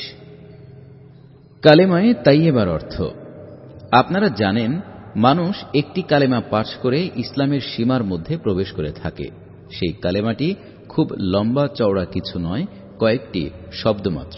কালেমায়ে তাইয়্যিবার অর্থ। আপনারা জানেন, মানুষ একটি কালেমা পাঠ করে ইসলামের সীমার মধ্যে প্রবেশ করে থাকে। সেই কালেমাটি খুব লম্বা চওড়া কিছু নয়, কয়েকটি শব্দ মাত্র।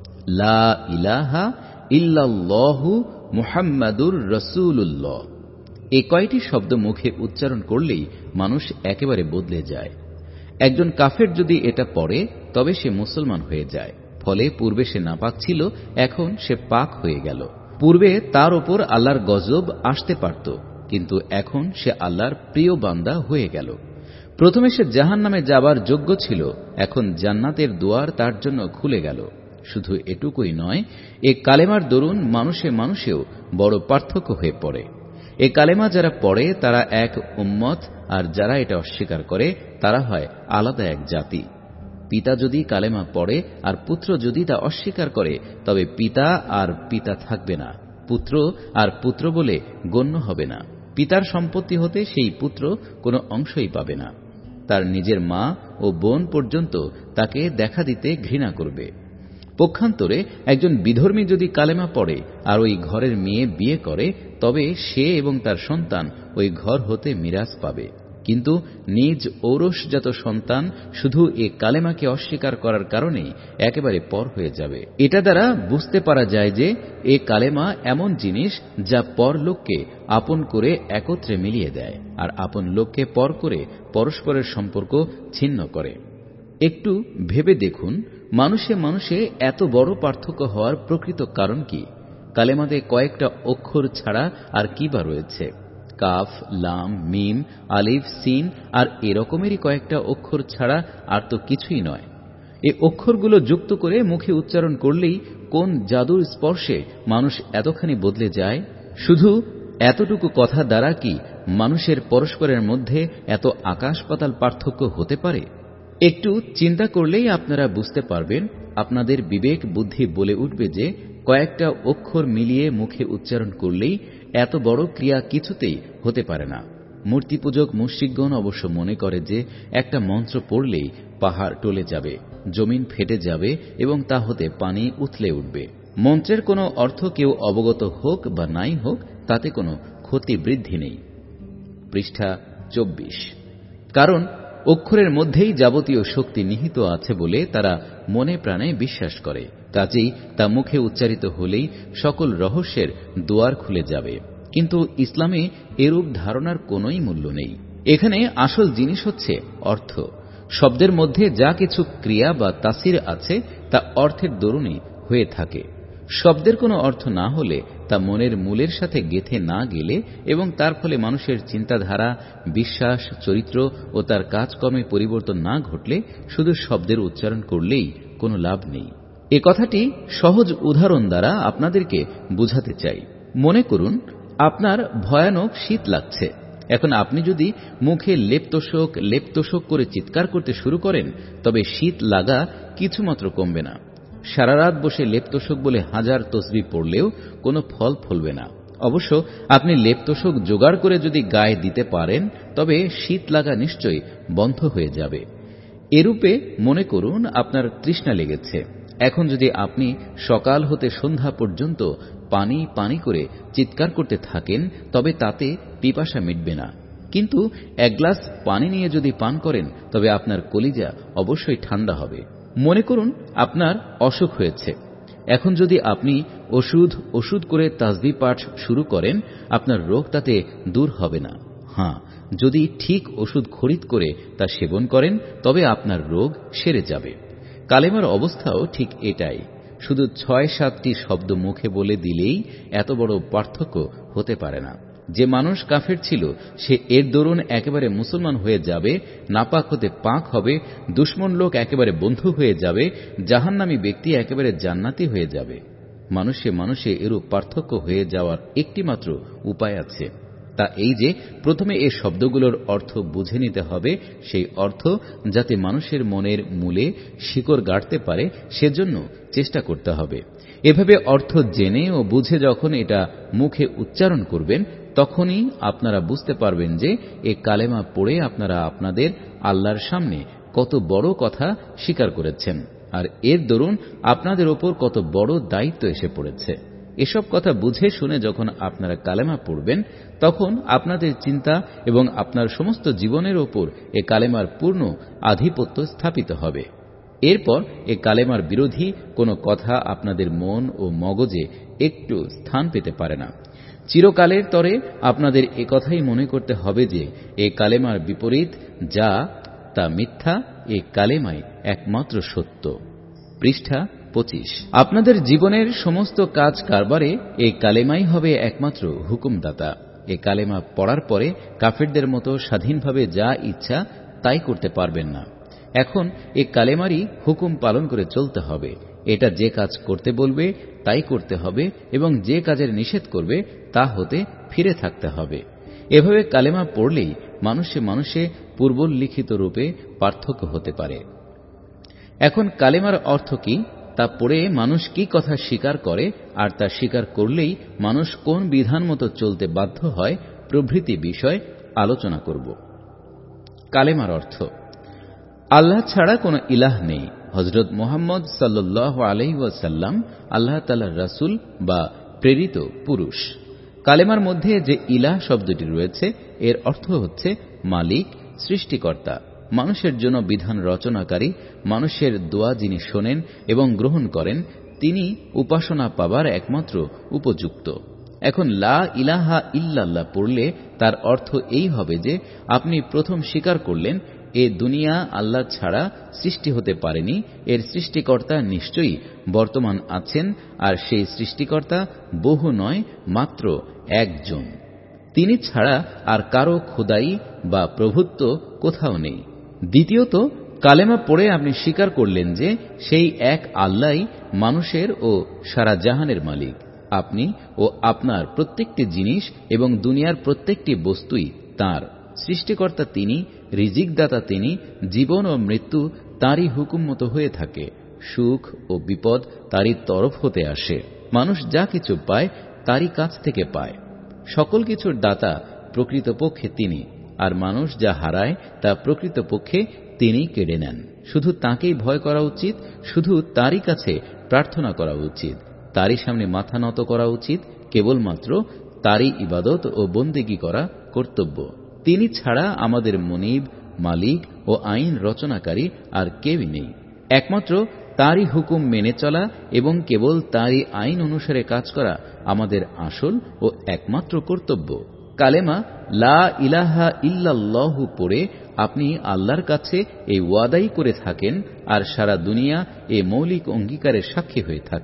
লা ইলাহা ইল্লাল্লাহু মুহাম্মাদুর রাসূলুল্লাহ। এই কয়টি শব্দ মুখে উচ্চারণ করলেই মানুষ একেবারে বদলে যায়। একজন কাফের যদি এটা পড়ে, তবে সে মুসলমান হয়ে যায়। ফলে পূর্বে সে নাপাক ছিল, এখন সে পাক হয়ে গেল। পূর্বে তার ওপর আল্লাহর গজব আসতে পারত, কিন্তু এখন সে আল্লাহর প্রিয় বান্দা হয়ে গেল। প্রথমে সে জাহান্নামে যাবার যোগ্য ছিল, এখন জান্নাতের দুয়ার তার জন্য খুলে গেল। শুধু এটুকুই নয়, এ কালেমার দরুন মানুষে মানুষেও বড় পার্থক্য হয়ে পড়ে। এ কালেমা যারা পড়ে তারা এক উম্মত, আর যারা এটা অস্বীকার করে তারা হয় আলাদা এক জাতি। পিতা যদি কালেমা পড়ে আর পুত্র যদি তা অস্বীকার করে, তবে পিতা আর পিতা থাকবে না, পুত্র আর পুত্র বলে গণ্য হবে না। পিতার সম্পত্তি হতে সেই পুত্র কোনো অংশই পাবে না। তার নিজের মা ও বোন পর্যন্ত তাকে দেখা দিতে ঘৃণা করবে। পক্ষান্তরে একজন বিধর্মী যদি কালেমা পড়ে আর ওই ঘরের মেয়ে বিয়ে করে, তবে সে এবং তার সন্তান ওই ঘর হতে মিরাস পাবে। কিন্তু নিজ ঔরসজাত সন্তান শুধু এ কালেমাকে অস্বীকার করার কারণেই একেবারে পর হয়ে যাবে। এটা দ্বারা বুঝতে পারা যায় যে এ কালেমা এমন জিনিস যা পর লোককে আপন করে একত্রে মিলিয়ে দেয়, আর আপন লোককে পর করে পরস্পরের সম্পর্ক ছিন্ন করে। একটু ভেবে দেখুন, মানুষে মানুষে এত বড় পার্থক্য হওয়ার প্রকৃত কারণ কি? কালেমাতে কয়েকটা অক্ষর ছাড়া আর কি বা রয়েছে? কাফ, লাম, মিম, আলিফ, সিন আর এরকমেরই কয়েকটা অক্ষর ছাড়া আর তো কিছুই নয়। এই অক্ষরগুলো যুক্ত করে মুখে উচ্চারণ করলেই কোন জাদুর স্পর্শে মানুষ এতখানি বদলে যায়? শুধু এতটুকু কথা দ্বারা কি মানুষের পরস্পরের মধ্যে এত আকাশ পাতাল পার্থক্য হতে পারে? একটু চিন্তা করলেই আপনারা বুঝতে পারবেন, আপনাদের বিবেক বুদ্ধি বলে উঠবে যে কয়েকটা অক্ষর মিলিয়ে মুখে উচ্চারণ করলেই এত বড় ক্রিয়া কিছুতেই হতে পারে না। মূর্তি পূজক মুশরিকগণ অবশ্য মনে করে যে একটা মন্ত্র পড়লেই পাহাড় টলে যাবে, জমিন ফেটে যাবে এবং তা হতে পানি উথলে উঠবে। মন্ত্রের কোনো অর্থ কেউ অবগত হোক বা নাই হোক, তাতে কোনো ক্ষতি বৃদ্ধি নেই। পৃষ্ঠা 24। কারণ অক্ষরের মধ্যেই যাবতীয় শক্তি নিহিত আছে বলে তারা মনে প্রাণে বিশ্বাস করে। কাজেই তা মুখে উচ্চারিত হলেই সকল রহস্যের দুয়ার খুলে যাবে। কিন্তু ইসলামে এরূপ ধারণার কোনোই মূল্য নেই। এখানে আসল জিনিস হচ্ছে অর্থ। শব্দের মধ্যে যা কিছু ক্রিয়া বা তাসির আছে তা অর্থের দরুনই হয়ে থাকে। শব্দের কোনো অর্থ না হলে, তা মনের মূলের সাথে গেঁথে না গেলে এবং তার ফলে মানুষের চিন্তাধারা, বিশ্বাস, চরিত্র ও তার কাজকর্মে পরিবর্তন না ঘটলে শুধু শব্দের উচ্চারণ করলেই কোনো লাভ নেই। এ কথাটি সহজ উদাহরণ দ্বারা আপনাদেরকে বুঝাতে চাই। মনে করুন আপনার ভয়ানক শীত লাগছে। এখন আপনি যদি মুখে লেপ-তোশক করে চিৎকার করতে শুরু করেন, তবে শীত লাগা কিছুমাত্র কমবে না। সারা রাত বসে লেপ-তোশক বলে হাজার তসবিহ পড়লেও কোনো ফল ফলবে না। অবশ্য আপনি লেপ-তোশক জোগাড় করে যদি গায়ে দিতে পারেন, তবে শীত লাগা নিশ্চয়ই বন্ধ হয়ে যাবে। এরূপে মনে করুন আপনার তৃষ্ণা লেগেছে। এখন যদি আপনি সকাল হতে সন্ধ্যা পর্যন্ত পানি পানি করে চিৎকার করতে থাকেন, তবে তাতে পিপাসা মিটবে না। কিন্তু এক গ্লাস পানি নিয়ে যদি পান করেন, তবে আপনার কলিজা অবশ্যই ঠান্ডা হবে। মনে করুন আপনার অসুখ হয়েছে। এখন যদি আপনি ওষুধ করে তাসবিহ পাঠ শুরু করেন, আপনার রোগ তাতে দূর হবে না। হ্যাঁ, যদি ঠিক ওষুধ খরিদ করে তা সেবন করেন, তবে আপনার রোগ সেরে যাবে। কালেমার অবস্থাও ঠিক এটাই। শুধু ৬-৭টি শব্দ মুখে বলে দিলেই এত বড় পার্থক্য হতে পারে না। যে মানুষ কাফের ছিল, সে এর দরুন একেবারে মুসলমান হয়ে যাবে, নাপাক হতে পাক হবে, দুশমন লোক একেবারে বন্ধু হয়ে যাবে, জাহান্নামী ব্যক্তি একেবারে জান্নাতি হয়ে যাবে। মানুষে এরূপ পার্থক্য হয়ে যাওয়ার একটিমাত্র উপায় আছে। তা এই যে প্রথমে এই শব্দগুলোর অর্থ বুঝে নিতে হবে, সেই অর্থ যাতে মানুষের মনের মূলে শিকড় গাড়তে পারে, সেজন্য চেষ্টা করতে হবে। এভাবে অর্থ জেনে ও বুঝে যখন এটা মুখে উচ্চারণ করবেন, তখনই আপনারা বুঝতে পারবেন যে এ কালেমা পড়ে আপনারা আপনাদের আল্লাহর সামনে কত বড় কথা স্বীকার করেছেন, আর এর দরুন আপনাদের ওপর কত বড় দায়িত্ব এসে পড়েছে। এসব কথা বুঝে শুনে যখন আপনারা কালেমা পড়বেন, তখন আপনাদের চিন্তা এবং আপনার সমস্ত জীবনের ওপর এ কালেমার পূর্ণ আধিপত্য স্থাপিত হবে। এরপর এ কালেমার বিরোধী কোনো কথা আপনাদের মন ও মগজে একটু স্থান পেতে পারে না। চিরকালের তরে আপনাদের এ কথাই মনে করতে হবে যে এ কালেমার বিপরীত যা তা মিথ্যা, এ কালেমাই একমাত্র সত্য। পৃষ্ঠা 25। আপনাদের জীবনের সমস্ত কাজ কারবারে এই কালেমাই হবে একমাত্র হুকুমদাতা। এই কালেমা পড়ার পরে কাফেরদের মতো স্বাধীনভাবে যা ইচ্ছা তাই করতে পারবেন না। এখন এই কালেমারই হুকুম পালন করে চলতে হবে। এটা যে কাজ করতে বলবে তাই করতে হবে এবং যে কাজের নিষেধ করবে তা হতে ফিরে থাকতে হবে। এভাবে কালেমা পড়লেই মানুষে পূর্বলিখিত রূপে পার্থক্য হতে পারে। এখন কালেমার অর্থ কি, তা পড়ে মানুষ কি কথা স্বীকার করে, আর তা স্বীকার করলেই মানুষ কোন বিধান মতো চলতে বাধ্য হয়, প্রভৃতি বিষয় আলোচনা করব। কালেমার অর্থ: আল্লাহ ছাড়া কোনো ইলাহ নেই। হযরত মুহাম্মদ সাল্লাল্লাহু আলাইহি ওয়াসাল্লাম আল্লাহ তাআলার রাসূল বা প্রেরিত পুরুষ। কালেমার মধ্যে যে ইলাহ শব্দটি রয়েছে, এর অর্থ হচ্ছে মালিক, সৃষ্টিকর্তা, মানুষের জন্য বিধান রচনাকারী, মানুষের দোয়া যিনি শোনেন এবং গ্রহণ করেন, তিনি উপাসনা পাবার একমাত্র উপযুক্ত। এখন লা ইলাহা ইল্লাল্লাহ পড়লে তার অর্থ এই হবে যে আপনি প্রথম স্বীকার করলেন এ দুনিয়া আল্লাহ ছাড়া সৃষ্টি হতে পারেনি, এর সৃষ্টিকর্তা নিশ্চয়ই বর্তমান আছেন, আর সেই সৃষ্টিকর্তা বহু নয়, মাত্র একজন। তিনি ছাড়া আর কারো খোদাই বা প্রভুত্ব কোথাও নেই। দ্বিতীয়ত, কালেমা পড়ে আপনি স্বীকার করলেন যে সেই এক আল্লাহই মানুষের ও সারা জাহানের মালিক। আপনি ও আপনার প্রত্যেকটি জিনিস এবং দুনিয়ার প্রত্যেকটি বস্তুই তাঁর। সৃষ্টিকর্তা তিনি, রিজিকদাতা তিনি, জীবন ও মৃত্যু তাঁরই হুকুম মতো হয়ে থাকে, সুখ ও বিপদ তাঁরই তরফ হতে আসে, মানুষ যা কিছু পায় তাঁরই কাছ থেকে পায়। সকল কিছুর দাতা প্রকৃতপক্ষে তিনি, আর মানুষ যা হারায় তা প্রকৃতপক্ষে তিনিই কেড়ে নেন। শুধু তাঁকেই ভয় করা উচিত, শুধু তাঁরই কাছে প্রার্থনা করা উচিত, তাঁরই সামনে মাথা নত করা উচিত, কেবলমাত্র তাঁরই ইবাদত ও বন্দেগী করা কর্তব্য। তিনি ছাড়া আমাদের মনিব, মালিক ও আইন রচনাকারী আর কেউই নেই। একমাত্র তাঁরই হুকুম মেনে চলা এবং কেবল তাঁরই আইন অনুসারে কাজ করা আমাদের আসল ও একমাত্র কর্তব্য। কালেমা লা ইলাহা ইল্লাল্লাহু পড়ে আপনি আল্লাহর কাছে এই ওয়াদাই করে থাকেন, আর সারা দুনিয়া এ মৌলিক অঙ্গীকারের সাক্ষী হয়ে থাকে।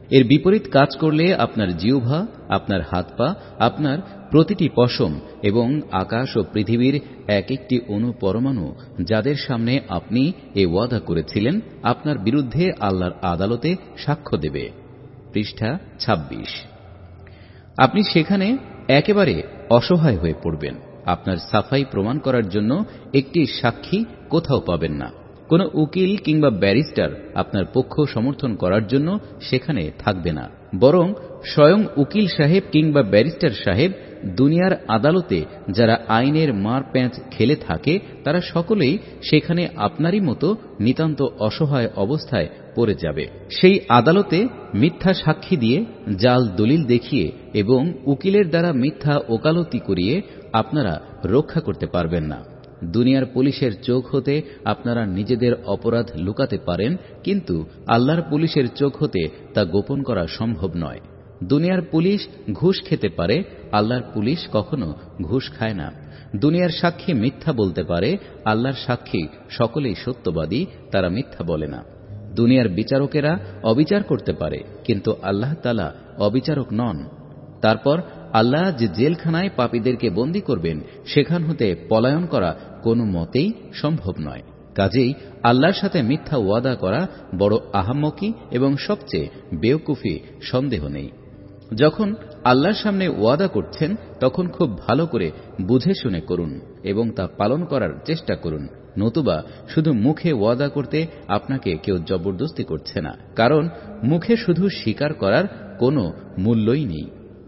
এর বিপরীত কাজ করলে আপনার জিহ্বা, আপনার হাত পা, আপনার প্রতিটি পশম এবং আকাশ ও পৃথিবীর এক একটি অণু পরমাণু যাদের সামনে আপনি এ ওয়াদা করেছিলেন আপনার বিরুদ্ধে আল্লাহর আদালতে সাক্ষ্য দেবে। পৃষ্ঠা ২৬। আপনি সেখানে একেবারে অসহায় হয়ে পড়বেন। আপনার সাফাই প্রমাণ করার জন্য একটি সাক্ষী কোথাও পাবেন না। কোনো উকিল কিংবা ব্যারিস্টার আপনার পক্ষ সমর্থন করার জন্য সেখানে থাকবে না। বরং স্বয়ং উকিল সাহেব কিংবা ব্যারিস্টার সাহেব দুনিয়ার আদালতে যারা আইনের মার প্যাঁচ খেলে থাকে তারা সকলেই সেখানে আপনারই মতো নিতান্ত অসহায় অবস্থায় পড়ে যাবে। সেই আদালতে মিথ্যা সাক্ষী দিয়ে, জাল দলিল দেখিয়ে এবং উকিলের দ্বারা মিথ্যা ওকালতি করিয়ে আপনারা রক্ষা করতে পারবেন না। দুনিয়ার পুলিশের চোখ হতে আপনারা নিজেদের অপরাধ লুকাতে পারেন, কিন্তু আল্লাহর পুলিশের চোখ হতে তা গোপন করা সম্ভব নয়। দুনিয়ার পুলিশ ঘুষ খেতে পারে, আল্লাহর পুলিশ কখনো ঘুষ খায় না। দুনিয়ার সাক্ষী মিথ্যা বলতে পারে, আল্লাহর সাক্ষী সকলেই সত্যবাদী, তারা মিথ্যা বলে না। দুনিয়ার বিচারকেরা অবিচার করতে পারে, কিন্তু আল্লাহ তাআলা অবিচারক নন। তারপর আল্লাহ যে জেলখানায় পাপীদেরকে বন্দী করবেন সেখান হতে পলায়ন করা কোনো মতেই সম্ভব নয়। কাজেই আল্লাহর সাথে মিথ্যা ওয়াদা করা বড় আহাম্মকি এবং সবচেয়ে বেওকুফি, সন্দেহ নেই। যখন আল্লাহর সামনে ওয়াদা করছেন তখন খুব ভালো করে বুঝে শুনে করুন এবং তা পালন করার চেষ্টা করুন, নতুবা শুধু মুখে ওয়াদা করতে আপনাকে কেউ জবরদস্তি করছে না, কারণ মুখে শুধু স্বীকার করার কোনো মূল্যই নেই।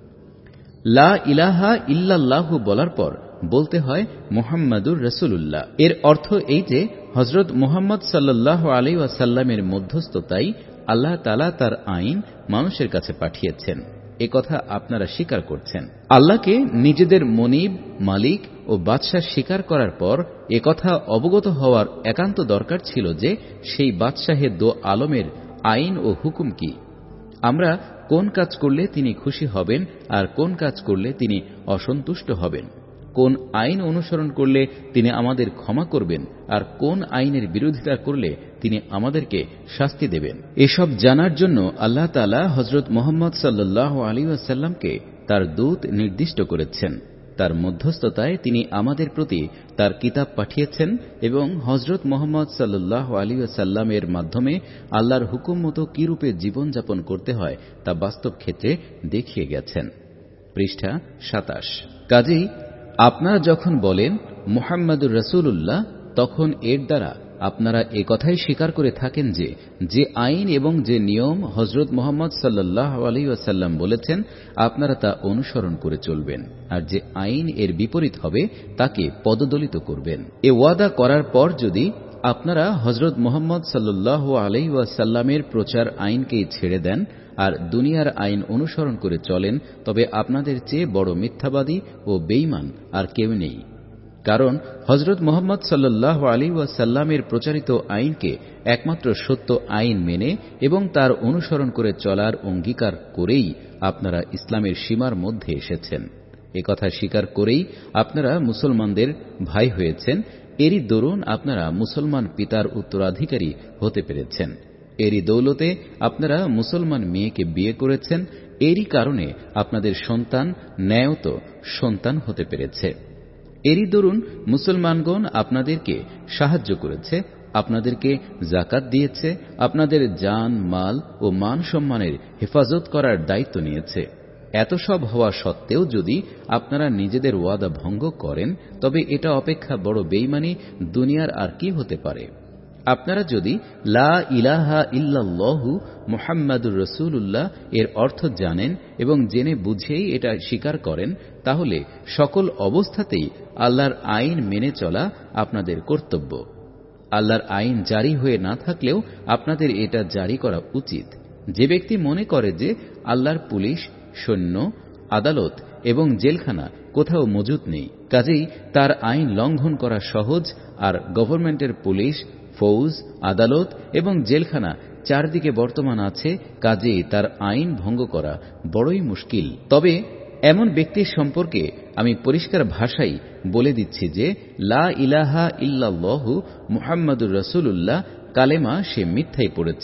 লা ইলাহা ইল্লাল্লাহু বলার পর বলতে হয় মুহাম্মাদুর রাসূলুল্লাহ। এর অর্থ এই যে হযরত মুহাম্মদ সাল্লাল্লাহু আলাইহি ওয়াসাল্লামের মধ্যস্থতায় আল্লাহ তাআলা তার আইন মানুষের কাছে পাঠিয়েছেন। এ কথা আপনারা স্বীকার করছেন। আল্লাহকে নিজেদের মনিব, মালিক ও বাদশাহ স্বীকার করার পর এ কথা অবগত হওয়ার একান্ত দরকার ছিল যে সেই বাদশাহে দো আলমের আইন ও হুকুম কি। আমরা কোন কাজ করলে তিনি খুশি হবেন আর কোন কাজ করলে তিনি অসন্তুষ্ট হবেন, কোন আইন অনুসরণ করলে তিনি আমাদের ক্ষমা করবেন আর কোন আইনের বিরোধিতা করলে তিনি আমাদেরকে শাস্তি দেবেন। এসব জানার জন্য আল্লাহ তাআলা হযরত মুহাম্মদ সাল্লাল্লাহু আলাইহি ওয়াসাল্লামকে তার দূত নির্দিষ্ট করেছেন। তার মধ্যস্থতায় তিনি আমাদের প্রতি তার কিতাব পাঠিয়েছেন এবং হযরত মুহাম্মদ সাল্লাল্লাহু আলাইহি ওয়াসাল্লামের মাধ্যমে আল্লাহর হুকুম মতো কি রূপে জীবনযাপন করতে হয় তা বাস্তব ক্ষেত্রে দেখিয়ে গেছেন। পৃষ্ঠা ২৭। কাজেই আপনারা যখন বলেন মুহাম্মাদুর রাসূলুল্লাহ, তখন এর দ্বারা আপনারা এ কথাই স্বীকার করে থাকেন যে যে আইন এবং যে নিয়ম হযরত মুহাম্মদ সাল্লাল্লাহু আলাইহি ওয়াসাল্লাম বলেছেন আপনারা তা অনুসরণ করে চলবেন, আর যে আইন এর বিপরীত হবে তাকে পদদলিত করবেন। এ ওয়াদা করার পর যদি আপনারা হযরত মুহাম্মদ সাল্লাল্লাহু আলাইহি ওয়াসাল্লামের প্রচার আইনকেই ছেড়ে দেন আর দুনিয়ার আইন অনুসরণ করে চলেন, তবে আপনাদের চেয়ে বড় মিথ্যাবাদী ও বেঈমান আর কেউ নেই। কারণ হযরত মুহাম্মদ সাল্লাল্লাহু আলাইহি ওয়াসাল্লামের প্রচারিত আইনকে একমাত্র সত্য আইন মেনে এবং তার অনুসরণ করে চলার অঙ্গীকার করেই আপনারা ইসলামের সীমার মধ্যে এসেছেন। এ কথা স্বীকার করেই আপনারা মুসলমানদের ভাই হয়েছেন। এরই দরুন আপনারা মুসলমান পিতার উত্তরাধিকারী হতে পেরেছেন। এরই দৌলতে আপনারা মুসলমান মেয়েকে বিয়ে করেছেন। এরই কারণে আপনাদের সন্তান ন্যায়ত সন্তান হতে পেরেছে। এরই দরুন মুসলমানগণ আপনাদেরকে সাহায্য করেছে, আপনাদেরকে যাকাত দিয়েছে, আপনাদের জান, মাল ও মান সম্মানের হেফাজত করার দায়িত্ব নিয়েছে। এত সব হওয়া সত্ত্বেও যদি আপনারা নিজেদের ওয়াদা ভঙ্গ করেন, তবে এটা অপেক্ষা বড় বেঈমানি দুনিয়ার আর কি হতে পারে। আপনারা যদি লা ইলাহা ইল্লাল্লাহু মুহাম্মাদুর রাসূলুল্লাহ এর অর্থ জানেন এবং জেনে বুঝেই এটা স্বীকার করেন, তাহলে সকল অবস্থাতেই আল্লাহর আইন মেনে চলা আপনাদের কর্তব্য। আল্লাহর আইন জারি হয়ে না থাকলেও আপনাদের এটা জারি করা উচিত। যে ব্যক্তি মনে করে যে আল্লাহর পুলিশ, সৈন্য, আদালত এবং জেলখানা কোথাও মজুদ নেই, কাজেই তার আইন লঙ্ঘন করা সহজ, আর গভর্নমেন্টের পুলিশ, ফৌজ, আদালত এবং জেলখানা চারদিকে বর্তমান আছে, কাজেই তার আইন ভঙ্গ করা বড়ই মুশকিল। তবে এমন ব্যক্তির সম্পর্কে আমি পরিষ্কার ভাষায় বলে দিচ্ছি যে লা ইলাহা ইল্লাল্লাহু মুহাম্মাদুর রাসূলুল্লাহ কালেমা সে মিথ্যাই পড়েছে,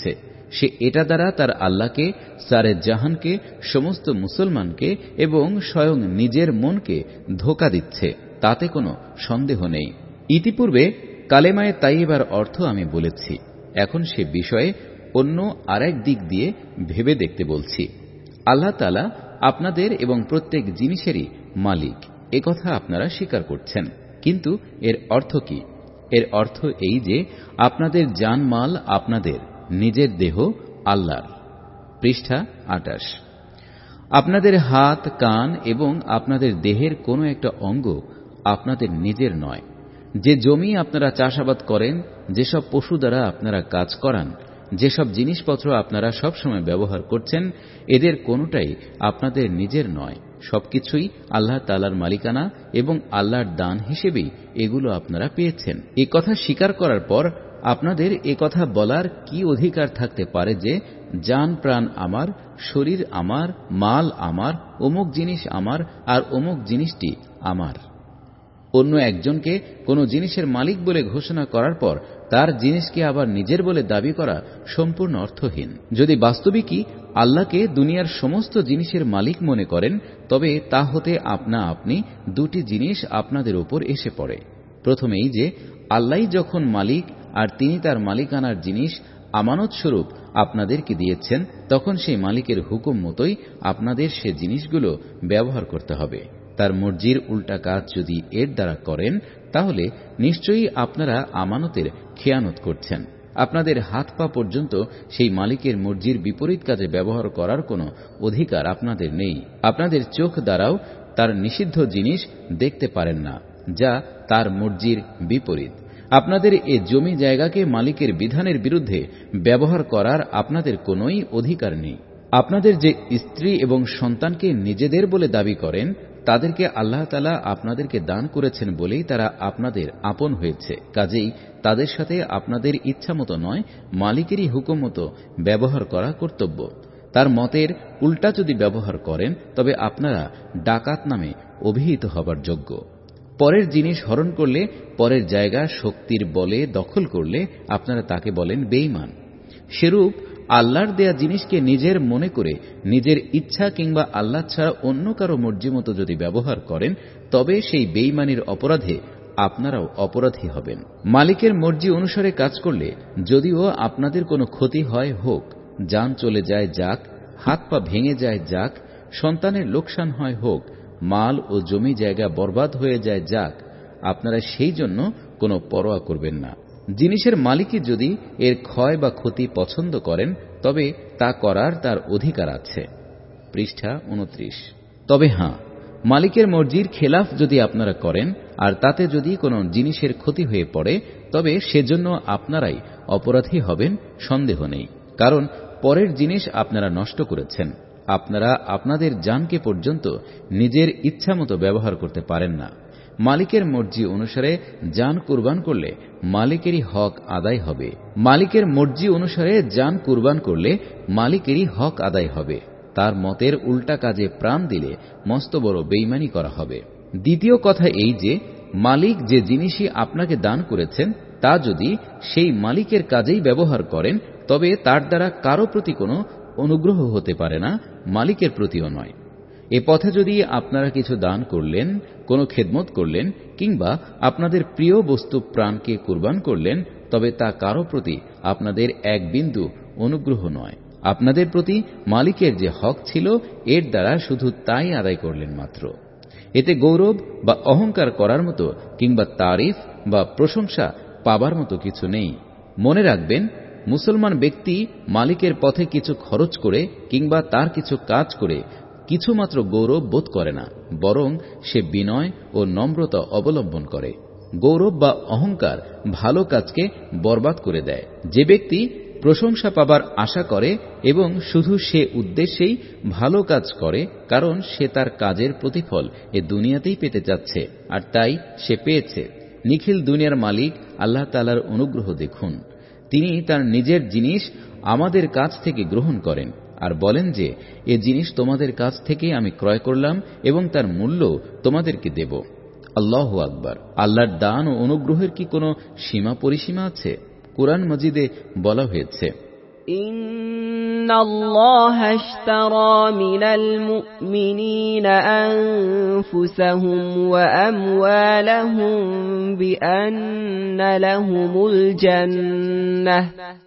সে এটা দ্বারা তার আল্লাহকে, সারে জাহানকে, সমস্ত মুসলমানকে এবং স্বয়ং নিজের মনকে ধোঁকা দিচ্ছে, তাতে কোনো সন্দেহ নেই। ইতিপূর্বে কালেমায়ে তাইয়্যিবার অর্থ আমি বলেছি, এখন সে বিষয়ে অন্য আরেক দিক দিয়ে ভেবে দেখতে বলছি। আল্লাহ তাআলা আপনাদের এবং প্রত্যেক জিনিসেরই মালিক, একথা আপনারা স্বীকার করছেন, কিন্তু এর অর্থ কি? এর অর্থ এই যে আপনাদের জানমাল, আপনাদের নিজের দেহ আল্লাহর। পৃষ্ঠা ২৮। আপনাদের হাত, কান এবং আপনাদের দেহের কোনো একটা অঙ্গ আপনাদের নিজের নয়। যে জমি আপনারা চাষাবাদ করেন, যেসব পশু দ্বারা আপনারা কাজ করান, যেসব জিনিসপত্র আপনারা সবসময় ব্যবহার করছেন, এদের কোনোটাই আপনাদের নিজের নয়। সবকিছুই আল্লাহ তাআলার মালিকানা এবং আল্লাহর দান হিসেবেই এগুলো আপনারা পেয়েছেন। এই কথা স্বীকার করার পর আপনাদের এ কথা বলার কি অধিকার থাকতে পারে যে জান প্রাণ আমার, শরীর আমার, মাল আমার, অমুক জিনিস আমার আর অমুক জিনিসটি আমার। অন্য একজনকে কোনো জিনিসের মালিক বলে ঘোষণা করার পর তার জিনিসকে আবার নিজের বলে দাবি করা সম্পূর্ণ অর্থহীন। যদি বাস্তবিকই আল্লাহকে দুনিয়ার সমস্ত জিনিসের মালিক মনে করেন, তবে তা হতে আপনা আপনি দুটি জিনিস আপনাদের উপর এসে পড়ে। প্রথমেই যে আল্লাহই যখন মালিক আর তিনি তার মালিকানার জিনিস আমানত স্বরূপ আপনাদেরকে দিয়েছেন, তখন সেই মালিকের হুকুম মতোই আপনাদের সে জিনিসগুলো ব্যবহার করতে হবে। তার মর্জির উল্টা কাজ যদি এর দ্বারা করেন, তাহলে নিশ্চয়ই আপনারা আমানতের খেয়ানত করছেন। আপনাদের হাত পা পর্যন্ত সেই মালিকের মর্জির বিপরীত কাজে ব্যবহার করার কোনো অধিকার আপনাদের নেই। আপনাদের চোখ দ্বারাও তার নিষিদ্ধ জিনিস দেখতে পারেন না, যা তার মর্জির বিপরীত। আপনাদের এ জমি জায়গাকে মালিকের বিধানের বিরুদ্ধে ব্যবহার করার আপনাদের কোনোই অধিকার নেই। আপনাদের যে স্ত্রী এবং সন্তানকে নিজেদের বলে দাবি করেন, তাদেরকে আল্লাহ তাআলা আপনাদেরকে দান করেছেন বলেই তারা আপনাদের আপন হয়েছে। কাজেই তাদের সাথে আপনাদের ইচ্ছামতো নয়, মালিকেরই হুকুম মতো ব্যবহার করা কর্তব্য। তার মতের উল্টা যদি ব্যবহার করেন, তবে আপনারা ডাকাত নামে অভিহিত হবার যোগ্য। পরের জিনিস হরণ করলে, পরের জায়গা শক্তির বলে দখল করলে আপনারা তাকে বলেন বেঈমান। সেরূপ আল্লাহর দেয়া জিনিসকে নিজের মনে করে নিজের ইচ্ছা কিংবা আল্লাহ ছাড়া অন্য কারো মর্জি মতো যদি ব্যবহার করেন, তবে সেই বেঈমানির অপরাধে আপনারাও অপরাধী হবেন। মালিকের মর্জি অনুসারে কাজ করলে যদিও আপনাদের কোনো ক্ষতি হয় হোক, জান চলে যায় যাক, হাত পা ভেঙে যায় যাক, সন্তানের লোকসান হয় হোক, মাল ও জমি জায়গা বরবাদ হয়ে যায় যাক, আপনারা সেই জন্য কোনো পরোয়া করবেন না। জিনিসের মালিকই যদি এর ক্ষয় বা ক্ষতি পছন্দ করেন, তবে তা করার তার অধিকার আছে। পৃষ্ঠা ২৯। তবে হ্যাঁ, মালিকের মর্জির খেলাফ যদি আপনারা করেন আর তাতে যদি কোনো জিনিসের ক্ষতি হয়ে পড়ে, তবে সেজন্য আপনারাই অপরাধী হবেন, সন্দেহ নেই। কারণ পরের জিনিস আপনারা নষ্ট করেছেন। আপনারা আপনাদের জানকে পর্যন্ত নিজের ইচ্ছামতো ব্যবহার করতে পারেন না। মালিকের মর্জি অনুসারে জান কুরবান করলে মালিকেরই হক আদায় হবে। মালিকের মর্জি অনুসারে জান কুরবান করলে মালিকেরই হক আদায় হবে। তার মতের উল্টা কাজে প্রাণ দিলে মস্ত বড় বেঈমানি করা হবে। দ্বিতীয় কথা এই যে মালিক যে জিনিসই আপনাকে দান করেছেন, তা যদি সেই মালিকের কাজেই ব্যবহার করেন, তবে তার দ্বারা কারো প্রতি কোনো অনুগ্রহ হতে পারে না, মালিকের প্রতিও নয়। এ পথে যদি আপনারা কিছু দান করলেন, কোনো খেদমত করলেন কিংবা আপনাদের প্রিয় বস্তু প্রাণকে কুরবান করলেন, তবে তা কারো প্রতি আপনাদের এক বিন্দু অনুগ্রহ নয়। আপনাদের প্রতি মালিকের যে হক ছিল, এর দ্বারা শুধু তাই আদায় করলেন মাত্র। এতে গৌরব বা অহংকার করার মতো কিংবা তারিফ বা প্রশংসা পাবার মতো কিছু নেই। মনে রাখবেন, মুসলমান ব্যক্তি মালিকের পথে কিছু খরচ করে কিংবা তার কিছু কাজ করে কিছুমাত্র গৌরব বোধ করে না, বরং সে বিনয় ও নম্রতা অবলম্বন করে। গৌরব বা অহংকার ভালো কাজকে বরবাদ করে দেয়। যে ব্যক্তি প্রশংসা পাবার আশা করে এবং শুধু সে উদ্দেশ্যেই ভালো কাজ করে, কারণ সে তার কাজের প্রতিফল এ দুনিয়াতেই পেতে যাচ্ছে, আর তাই সে পেয়েছে। নিখিল দুনিয়ার মালিক আল্লাহ তাআলার অনুগ্রহ দেখুন। তিনি তার নিজের জিনিস আমাদের কাছ থেকে গ্রহণ করেন আর বলেন যে, এ জিনিস তোমাদের কাছ থেকে আমি ক্রয় করলাম এবং তার মূল্য তোমাদেরকে দেব। আল্লাহু আকবার। আল্লাহর দান ও অনুগ্রহের কি কোনো সীমা পরিসীমা আছে? কুরআন মাজিদে বলা হয়েছে, إن الله اشترى من المؤمنين أنفسهم وأموالهم بأن لهم الجنة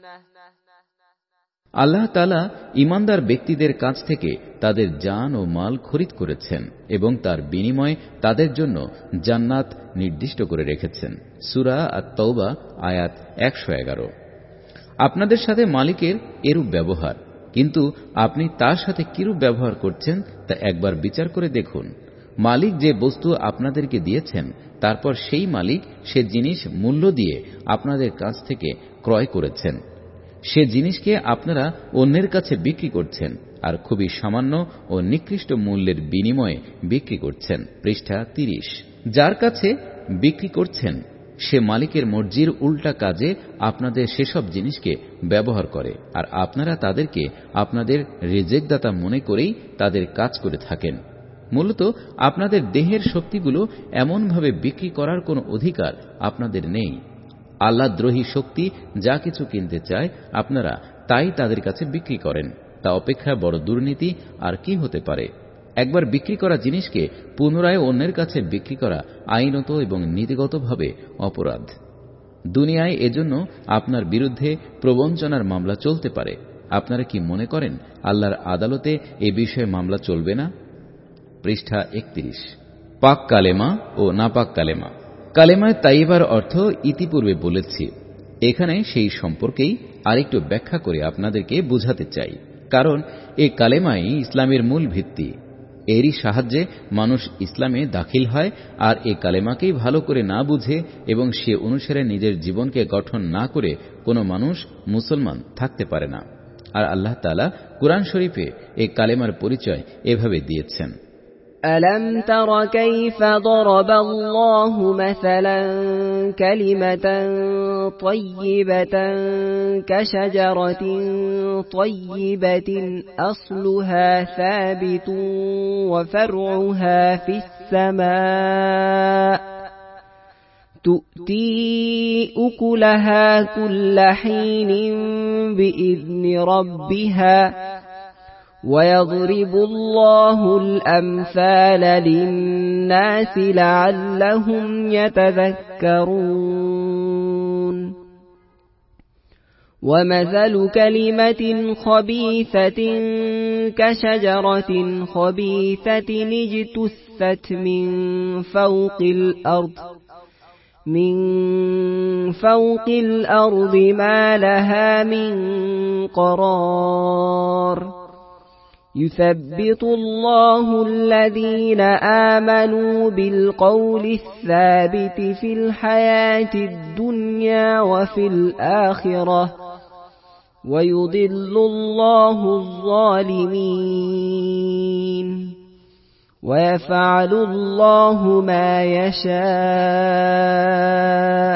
আল্লাহ তাআলা ঈমানদার ব্যক্তিদের কাছ থেকে তাদের জান ও মাল খরিদ করেছেন এবং তার বিনিময়ে তাদের জন্য জান্নাত নির্দিষ্ট করে রেখেছেন। সূরা আত-তাওবা আয়াত 111। আপনাদের সাথে মালিকের এরূপ ব্যবহার, কিন্তু আপনি তার সাথে কিরূপ ব্যবহার করছেন তা একবার বিচার করে দেখুন। মালিক যে বস্তু আপনাদেরকে দিয়েছেন, তারপর সেই মালিক সে জিনিস মূল্য দিয়ে আপনাদের কাছ থেকে ক্রয় করেছেন। সে জিনিসকে আপনারা অন্যের কাছে বিক্রি করছেন আর খুবই সামান্য ও নিকৃষ্ট মূল্যের বিনিময়ে বিক্রি করছেন। পৃষ্ঠা 30। যার কাছে বিক্রি করছেন সে মালিকের মর্জির উল্টা কাজে আপনাদের সেসব জিনিসকে ব্যবহার করে, আর আপনারা তাদেরকে আপনাদের রিজিকদাতা মনে করেই তাদের কাজ করে থাকেন। মূলত আপনাদের দেহের শক্তিগুলো এমনভাবে বিক্রি করার কোনো অধিকার আপনাদের নেই। আল্লাহদ্রোহী শক্তি যা কিছু কিনতে চায় আপনারা তাই তাদের কাছে বিক্রি করেন। তা অপেক্ষা বড় দুর্নীতি আর কি হতে পারে। একবার বিক্রি করা জিনিসকে পুনরায় অন্যের কাছে বিক্রি করা আইনত এবং নীতিগতভাবে অপরাধ। দুনিয়ায় এজন্য আপনার বিরুদ্ধে প্রবঞ্চনার মামলা চলতে পারে। আপনারা কি মনে করেন আল্লাহর আদালতে এ বিষয়ে মামলা চলবে না? পৃষ্ঠা 31। পাক কালেমা ও নাপাক কালেমা। কালেমায় তাইয়্যিবার অর্থ ইতিপূর্বে বলেছি। এখানে সেই সম্পর্কেই আরেকটু ব্যাখ্যা করে আপনাদেরকে বুঝাতে চাই, কারণ এই কালেমাই ইসলামের মূল ভিত্তি। এরই সাহায্যে মানুষ ইসলামে দাখিল হয়, আর এই কালেমাকেই ভালো করে না বুঝে এবং সে অনুসারে নিজের জীবনকে গঠন না করে কোনো মানুষ মুসলমান থাকতে পারে না। আর আল্লাহ তাআলা কুরআন শরীফে এই কালেমার পরিচয় এভাবে দিয়েছেন। ألم تر كيف ضرب الله مثلا كلمة طيبة كشجرة طيبة أصلها ثابت وفرعها في السماء تؤتي أكلها كل حين بإذن ربها ويضرب الله الأمثال للناس لعلهم يتذكرون ومثل كلمة خبيثة كشجرة خبيثة اجتثت من فوق الأرض ما لها من قرار يثبت الله الذين آمنوا بالقول الثابت في الحياة الدنيا وفي الآخرة ويضل الله الظالمين ويفعل الله ما يشاء।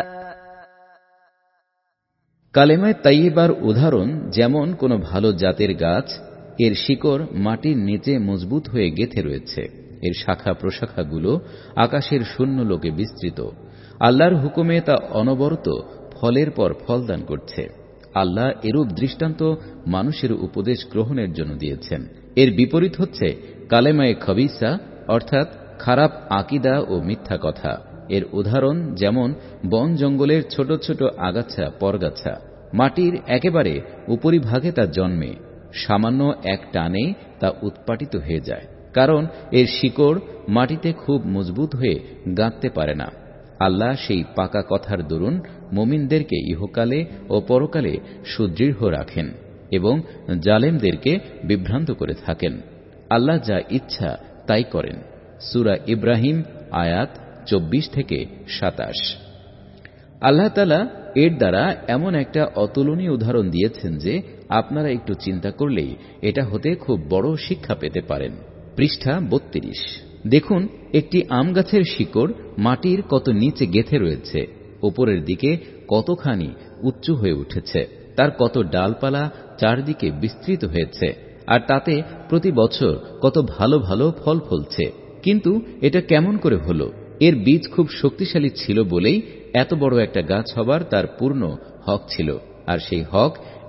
কালেমায়ে তাইয়্যিবার উদাহরণ যেমন কোনো ভালো জাতের গাছ, এর শিকড় মাটির নিচে মজবুত হয়ে গেঁথে রয়েছে, এর শাখা প্রশাখাগুলো আকাশের শূন্য লোকে বিস্তৃত। আল্লাহর হুকুমে তা অনবরত ফলের পর ফল দান করছে। আল্লাহ এরূপ দৃষ্টান্ত মানুষের উপদেশ গ্রহণের জন্য দিয়েছেন। এর বিপরীত হচ্ছে কালেমায়ে খবিসা, অর্থাৎ খারাপ আকীদা ও মিথ্যা কথা। এর উদাহরণ যেমন বন জঙ্গলের ছোট ছোট আগাছা পরগাছা। মাটির একেবারে উপরিভাগে তা জন্মে, সামান্য এক টানে তা উৎপাটিত হয়ে যায়, কারণ এর শিকড় মাটিতে খুব মজবুত হয়ে গাঁথতে পারে না। আল্লাহ সেই পাকা কথার দরুন মুমিনদেরকে ইহকালে ও পরকালে সুদৃঢ় রাখেন এবং জালেমদেরকে বিভ্রান্ত করে থাকেন। আল্লাহ যা ইচ্ছা তাই করেন। সূরা ইব্রাহিম আয়াত 24-27। আল্লাহ তাআলা এর দ্বারা এমন একটা অতুলনীয় উদাহরণ দিয়েছেন যে আপনারা একটু চিন্তা করলেই এটা হতে খুব বড় শিক্ষা পেতে পারেন। পৃষ্ঠা 32। দেখুন, একটি আম গাছের শিকড় মাটির কত নিচে গেঁথে রয়েছে, উপরের দিকে কতখানি উঁচু হয়ে উঠেছে, তার কত ডালপালা চারদিকে বিস্তৃত হয়েছে, আর তাতে প্রতি বছর কত ভালো ভালো ফল ফলছে। কিন্তু এটা কেমন করে হলো? এর বীজ খুব শক্তিশালী ছিল বলেই এত বড় একটা গাছ হবার তার পূর্ণ হক ছিল, আর সেই হক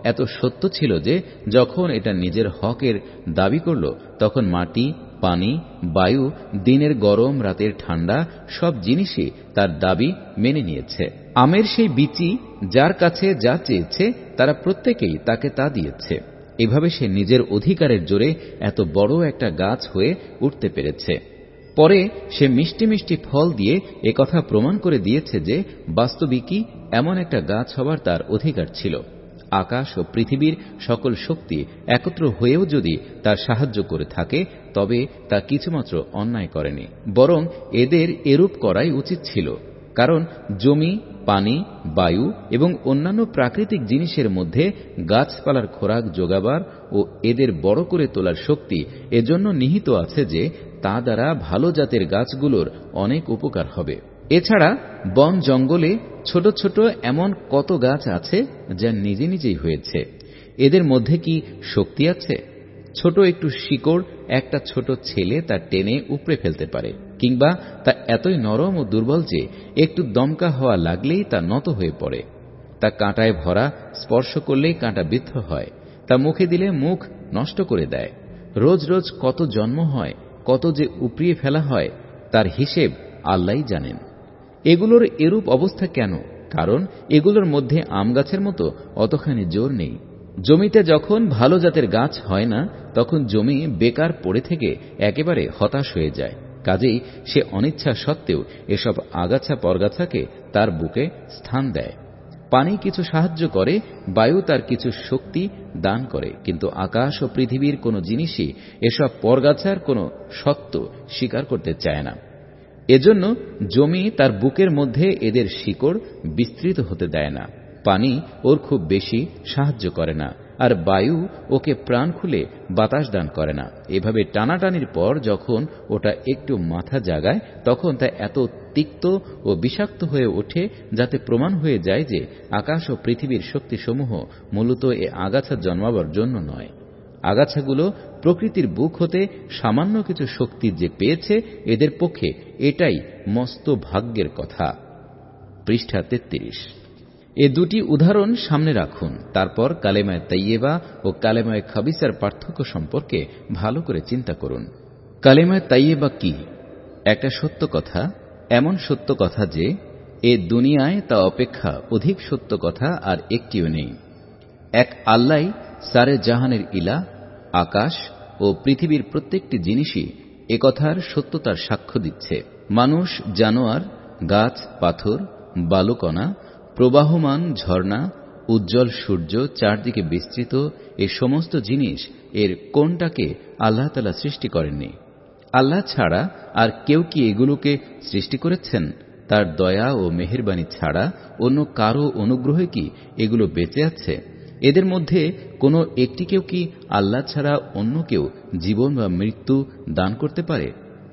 এত সত্য ছিল যে যখন এটা নিজের হকের দাবি করল তখন মাটি, পানি, বায়ু, দিনের গরম রাতের ঠান্ডা সব জিনিসই তার দাবি মেনে নিয়েছে। আমের সেই বিচি যার কাছে যা চেয়েছে তারা প্রত্যেকেই তাকে তা দিয়েছে। এভাবে সে নিজের অধিকারের জোরে এত বড় একটা গাছ হয়ে উঠতে পেরেছে। পরে সে মিষ্টি মিষ্টি ফল দিয়ে একথা প্রমাণ করে দিয়েছে যে বাস্তবিকই এমন একটা গাছ হবার তার অধিকার ছিল। আকাশ ও পৃথিবীর সকল শক্তি একত্র হয়েও যদি তার সাহায্য করে থাকে তবে তা কিছুমাত্র অন্যায় করেনি, বরং এদের এরূপ করাই উচিত ছিল। কারণ জমি, পানি, বায়ু এবং অন্যান্য প্রাকৃতিক জিনিসের মধ্যে গাছপালার খোরাক যোগাবার ও এদের বড় করে তোলার শক্তি এজন্য নিহিত আছে যে তা দ্বারা ভালো জাতের গাছগুলোর অনেক উপকার হবে। এছাড়া বন জঙ্গলে ছোট ছোট এমন কত গাছ আছে যা নিজে নিজেই হয়েছে। এদের মধ্যে কি শক্তি আছে? ছোট একটু শিকড় একটা ছোট ছেলে তা টেনে উপড়ে ফেলতে পারে, কিংবা তা এতই নরম ও দুর্বল যে একটু দমকা হওয়া লাগলেই তা নত হয়ে পড়ে। তা কাঁটায় ভরা, স্পর্শ করলেই কাঁটা বিদ্ধ হয়। তা মুখে দিলে মুখ নষ্ট করে দেয়। রোজ রোজ কত জন্ম হয়, কত যে উপড়িয়ে ফেলা হয় তার হিসেব আল্লাহই জানেন। এগুলোর এরূপ অবস্থা কেন? কারণ এগুলোর মধ্যে আম গাছের মতো অতখানি জোর নেই। জমিতে যখন ভালো জাতের গাছ হয় না তখন জমি বেকার পড়ে থেকে একেবারে হতাশ হয়ে যায়। কাজেই সে অনিচ্ছা সত্ত্বেও এসব আগাছা পরগাছাকে তার বুকে স্থান দেয়। পানি কিছু সাহায্য করে, বায়ু তার কিছু শক্তি দান করে, কিন্তু আকাশ ও পৃথিবীর কোনো জিনিসই এসব পরগাছার কোনো সত্ত্ব স্বীকার করতে চায় না। এজন্য জমি তার বুকের মধ্যে এদের শিকড় বিস্তৃত হতে দেয় না। পানি ওর খুব বেশি সাহায্য করে না, আর বায়ু ওকে প্রাণ খুলে বাতাস দান করে না। এভাবে টানাটানির পর যখন ওটা একটু মাথা জাগায় তখন তা এত তিক্ত ও বিষাক্ত হয়ে ওঠে যাতে প্রমাণ হয়ে যায় যে আকাশ ও পৃথিবীর শক্তিসমূহ মূলত এ আগাছা জন্মাবার জন্য নয়। আগাছাগুলো প্রকৃতির বুক হতে সামান্য কিছু শক্তি যে পেয়েছে এদের পক্ষে এটাই মস্ত ভাগ্যের কথা। পৃষ্ঠা 33। এ দুটি উদাহরণ সামনে রাখুন, তারপর কালেমায়ে তাইয়েবা ও কালেমায়ে খাবিসার পার্থক্য সম্পর্কে ভালো করে চিন্তা করুন। কালেমায়ে তাইয়েবা কি? একটা সত্য কথা, এমন সত্য কথা যে এ দুনিয়ায় তা অপেক্ষা অধিক সত্য কথা আর একটিও নেই। এক আল্লাহই সারে জাহানের ইলা। আকাশ ও পৃথিবীর প্রত্যেকটি জিনিসই একথার সত্যতার সাক্ষ্য দিচ্ছে। মানুষ, জানোয়ার, গাছ, পাথর, বালুকণা, প্রবাহমান ঝর্ণা, উজ্জ্বল সূর্য, চারদিকে বিস্তৃত এই সমস্ত জিনিস এর কোনটাকে আল্লাহ তাআলা সৃষ্টি করেননি? আল্লাহ ছাড়া আর কেউ কি এগুলোকে সৃষ্টি করেছেন? তার দয়া ও মেহেরবানি ছাড়া অন্য কারো অনুগ্রহে কি এগুলো বেঁচে আছে? এদের মধ্যে কোনো একটিকেও কি আল্লাহ ছাড়া অন্য কেউ জীবন বা মৃত্যু দান করতে পারে?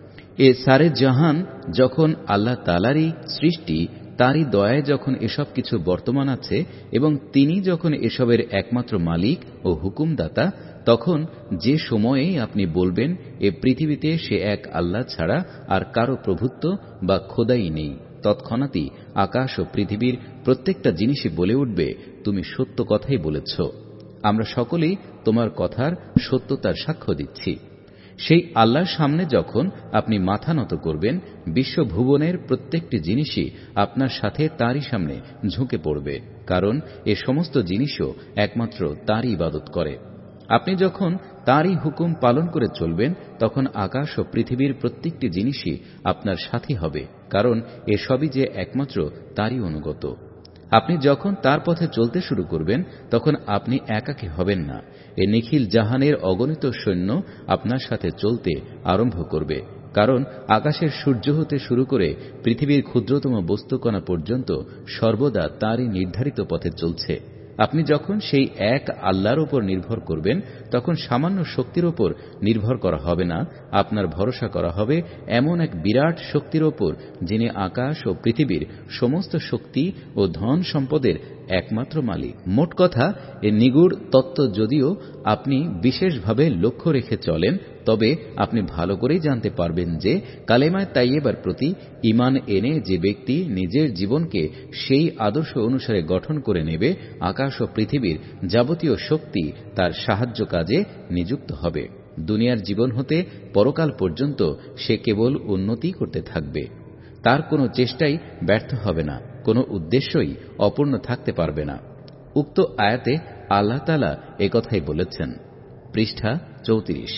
এ সারে জাহান যখন আল্লাহ তাআলারই সৃষ্টি, তারই দয়ায় যখন এসব কিছু বর্তমান আছে এবং তিনি যখন এসবের একমাত্র মালিক ও হুকুমদাতা, তখন যে সময়েই আপনি বলবেন এ পৃথিবীতে সে এক আল্লাহ ছাড়া আর কারো প্রভুত্ব বা খোদাই নেই, তৎক্ষণাৎই আকাশ ও পৃথিবীর প্রত্যেকটা জিনিসই বলে উঠবে, তুমি সত্য কথাই বলেছ, আমরা সকলেই তোমার কথার সত্যতার সাক্ষ্য দিচ্ছি। সেই আল্লাহর সামনে যখন আপনি মাথা নত করবেন, বিশ্বভুবনের প্রত্যেকটি জিনিসই আপনার সাথে তারই সামনে ঝুঁকে পড়বে, কারণ এ সমস্ত জিনিসও একমাত্র তারই ইবাদত করে। আপনি যখন তারই হুকুম পালন করে চলবেন তখন আকাশ ও পৃথিবীর প্রত্যেকটি জিনিসই আপনার সাথী হবে, কারণ এসবই যে একমাত্র তারই অনুগত। আপনি যখন তার পথে চলতে শুরু করবেন তখন আপনি একাকী হবেন না। এ নিখিল জাহানের অগণিত সৈন্য আপনার সাথে চলতে আরম্ভ করবে, কারণ আকাশের সূর্য হতে শুরু করে পৃথিবীর ক্ষুদ্রতম বস্তুকণা পর্যন্ত সর্বদা তারই নির্ধারিত পথে চলছে। আপনি যখন সেই এক আল্লাহর উপর নির্ভর করবেন তখন সামান্য শক্তির উপর নির্ভর করা হবে না, আপনার ভরসা করা হবে এমন এক বিরাট শক্তির ওপর যিনি আকাশ ও পৃথিবীর সমস্ত শক্তি ও ধন সম্পদের একমাত্র মালিক। মোট কথা, এ নিগূঢ় তত্ত্ব যদিও আপনি বিশেষভাবে লক্ষ্য রেখে চলেন, তবে আপনি ভালো করেই জানতে পারবেন যে কালেমায়ে তাইয়্যিবার প্রতি ঈমান এনে যে ব্যক্তি নিজের জীবনকে সেই আদর্শ অনুসারে গঠন করে নেবে, আকাশ ও পৃথিবীর যাবতীয় শক্তি তার সাহায্য কাজে নিযুক্ত হবে। দুনিয়ার জীবন হতে পরকাল পর্যন্ত সে কেবল উন্নতি করতে থাকবে। তার কোনো চেষ্টাই ব্যর্থ হবে না, কোনো উদ্দেশ্যই অপূর্ণ থাকতে পারবে না। উক্ত আয়াতে আল্লাহ তাআলা একথাই বলেছেন। পৃষ্ঠা 34।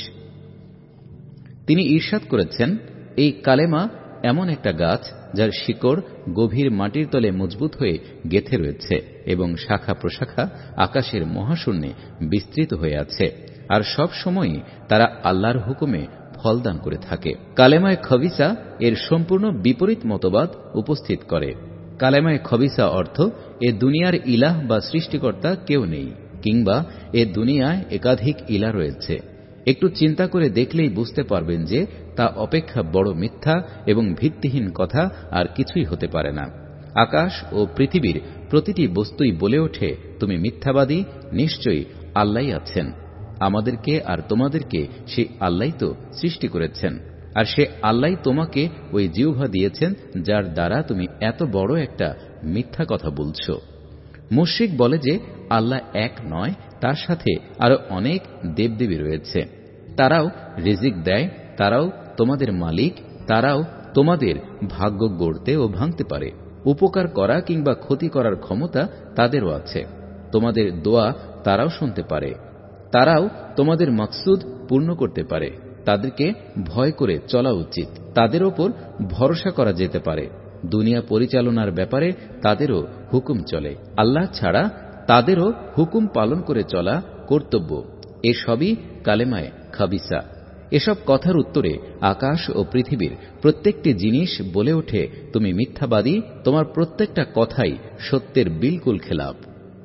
তিনি ইরশাদ করেছেন, এই কালেমা এমন একটা গাছ যার শিকড় গভীর মাটির তলে মজবুত হয়ে গেঁথে রয়েছে এবং শাখা প্রশাখা আকাশের মহাশূন্যে বিস্তৃত হয়ে আছে, আর সব সময়ই তারা আল্লাহর হুকুমে ফলদান করে থাকে। কালেমায়ে খবিসা এর সম্পূর্ণ বিপরীত মতবাদ উপস্থিত করে। কালেমায়ে খবিসা অর্থ, এ দুনিয়ার ইলাহ বা সৃষ্টিকর্তা কেউ নেই, কিংবা এ দুনিয়ায় একাধিক ইলাহ রয়েছে। একটু চিন্তা করে দেখলেই বুঝতে পারবেন যে তা অপেক্ষা বড় মিথ্যা এবং ভিত্তিহীন কথা আর কিছুই হতে পারে না। আকাশ ও পৃথিবীর প্রতিটি বস্তুই বলে ওঠে, তুমি মিথ্যাবাদী, নিশ্চয়ই আল্লাহই আছেন। আমাদেরকে আর তোমাদেরকে সেই আল্লাহই তো সৃষ্টি করেছেন, আর সে আল্লাহই তোমাকে ওই জিহ্বা দিয়েছেন যার দ্বারা তুমি এত বড় একটা মিথ্যা কথা বলছ। মুশরিক বলে যে আল্লাহ এক নয়, তার সাথে আরো অনেক দেবদেবী রয়েছে। তারাও রিজিক দেয়, তারাও তোমাদের মালিক, তারাও তোমাদের ভাগ্য গড়তে ও ভাঙতে পারে। উপকার করা কিংবা ক্ষতি করার ক্ষমতা তাদেরও আছে। তোমাদের দোয়া তারাও শুনতে পারে, তারাও তোমাদের মাকসুদ পূর্ণ করতে পারে। তাদেরকে ভয় করে চলা উচিত, তাদের ওপর ভরসা করা যেতে পারে। দুনিয়া পরিচালনার ব্যাপারে তাদেরও হুকুম চলে, আল্লাহ ছাড়া তাদেরও হুকুম পালন করে চলা কর্তব্য। এসবই কালেমায়ে খাবিসা। এসব কথার উত্তরে আকাশ ও পৃথিবীর প্রত্যেকটি জিনিস বলে ওঠে, তুমি মিথ্যাবাদী, তোমার প্রত্যেকটা কথাই সত্যের বিলকুল খেলাফ।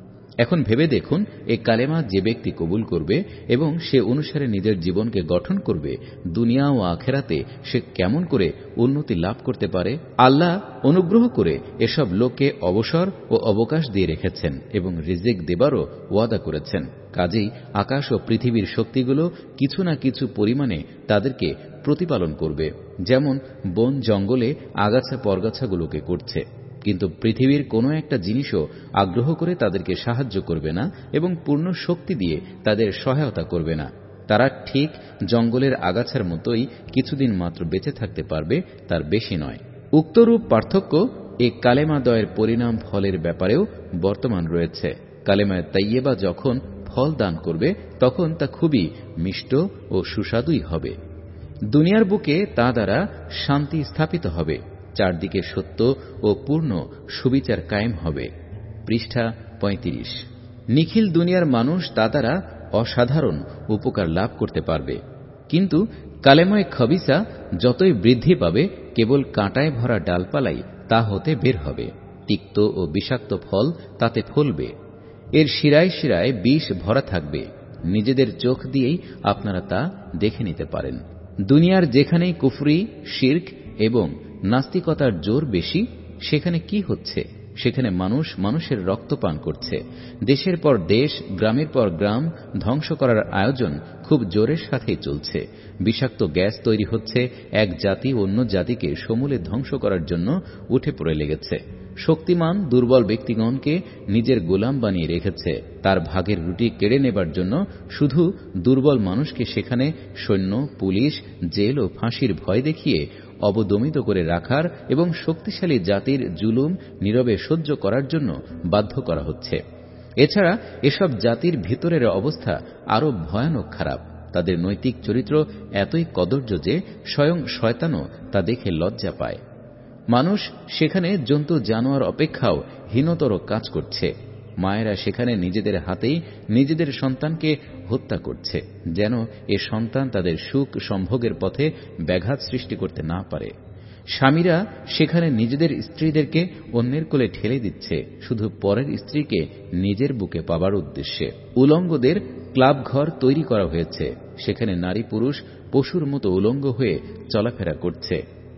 এখন ভেবে দেখুন, এই কালেমা যে ব্যক্তি কবুল করবে এবং সে অনুসারে নিজের জীবনকে গঠন করবে, দুনিয়া ও আখেরাতে সে কেমন করে উন্নতি লাভ করতে পারে। আল্লাহ অনুগ্রহ করে এসব লোককে অবসর ও অবকাশ দিয়ে রেখেছেন এবং রিজিক দেবারও ওয়াদা করেছেন। কাজেই আকাশ ও পৃথিবীর শক্তিগুলো কিছু না কিছু পরিমাণে তাদেরকে প্রতিপালন করবে, যেমন বন জঙ্গলে আগাছা পরগাছাগুলোকে করছে। কিন্তু পৃথিবীর কোনো একটা জিনিসও আগ্রহ করে তাদেরকে সাহায্য করবে না এবং পূর্ণ শক্তি দিয়ে তাদের সহায়তা করবে না। তারা ঠিক জঙ্গলের আগাছার মতোই কিছুদিন মাত্র বেঁচে থাকতে পারবে, তার বেশি নয়। উক্তরূপ পার্থক্য এই কালেমাদয়ের পরিণাম ফলের ব্যাপারেও বর্তমান রয়েছে। কালেমায়ে তাইয়্যিবা যখন ফল দান করবে, তখন তা খুবই মিষ্ট ও সুস্বাদুই হবে। দুনিয়ার বুকে তা দ্বারা শান্তি স্থাপিত হবে, চারদিকে সত্য ও পূর্ণ সুবিচার কায়েম হবে। পৃষ্ঠা 35। নিখিল দুনিয়ার মানুষ তা দ্বারা অসাধারণ উপকার লাভ করতে পারবে। কিন্তু কালেমায়ে খবিসা যতই বৃদ্ধি পাবে, কেবল কাঁটায় ভরা ডালপালাই তা হতে বের হবে। তিক্ত ও বিষাক্ত ফল তাতে ফলবে। এর শিরায় শিরায় বিষ ভরা থাকবে। নিজেদের চোখ দিয়েই আপনারা তা দেখে নিতে পারেন। দুনিয়ার যেখানেই কুফরি, শিরক এবং নাস্তিকতার জোর বেশি, সেখানে কি হচ্ছে? সেখানে মানুষ মানুষের রক্ত পান করছে। দেশের পর দেশ, গ্রামের পর গ্রাম ধ্বংস করার আয়োজন খুব জোরের সাথেই চলছে। বিষাক্ত গ্যাস তৈরি হচ্ছে, এক জাতি অন্য জাতিকে সমূলে ধ্বংস করার জন্য উঠে পড়ে লেগেছে। শক্তিমান দুর্বল ব্যক্তিগণকে নিজের গোলাম বানিয়ে রেখেছে। তার ভাগের রুটি কেড়ে নেবার জন্য শুধু দুর্বল মানুষকে সেখানে সৈন্য, পুলিশ, জেল ও ফাঁসির ভয় দেখিয়ে অবদমিত করে রাখার এবং শক্তিশালী জাতির জুলুম নীরবে সহ্য করার জন্য বাধ্য করা হচ্ছে। এছাড়া এসব জাতির ভিতরের অবস্থা আরো ভয়ানক খারাপ। তাদের নৈতিক চরিত্র এতই কদর্য যে স্বয়ং শয়তানও তা দেখে লজ্জা পায়। মানুষ সেখানে জন্তু জানোয়ার অপেক্ষাও হীনতর কাজ করছে। মায়েরা সেখানে নিজেদের হাতেই নিজেদের সন্তানকে হত্যা করছে, যেন এ সন্তান তাদের সুখ সম্ভোগের পথে ব্যাঘাত সৃষ্টি করতে না পারে। স্বামীরা সেখানে নিজেদের স্ত্রীদেরকে অন্যের কোলে ঠেলে দিচ্ছে, শুধু পরের স্ত্রীকে নিজের বুকে পাবার উদ্দেশ্যে। উলঙ্গদের ক্লাব ঘর তৈরি করা হয়েছে, সেখানে নারী পুরুষ পশুর মতো উলঙ্গ হয়ে চলাফেরা করছে।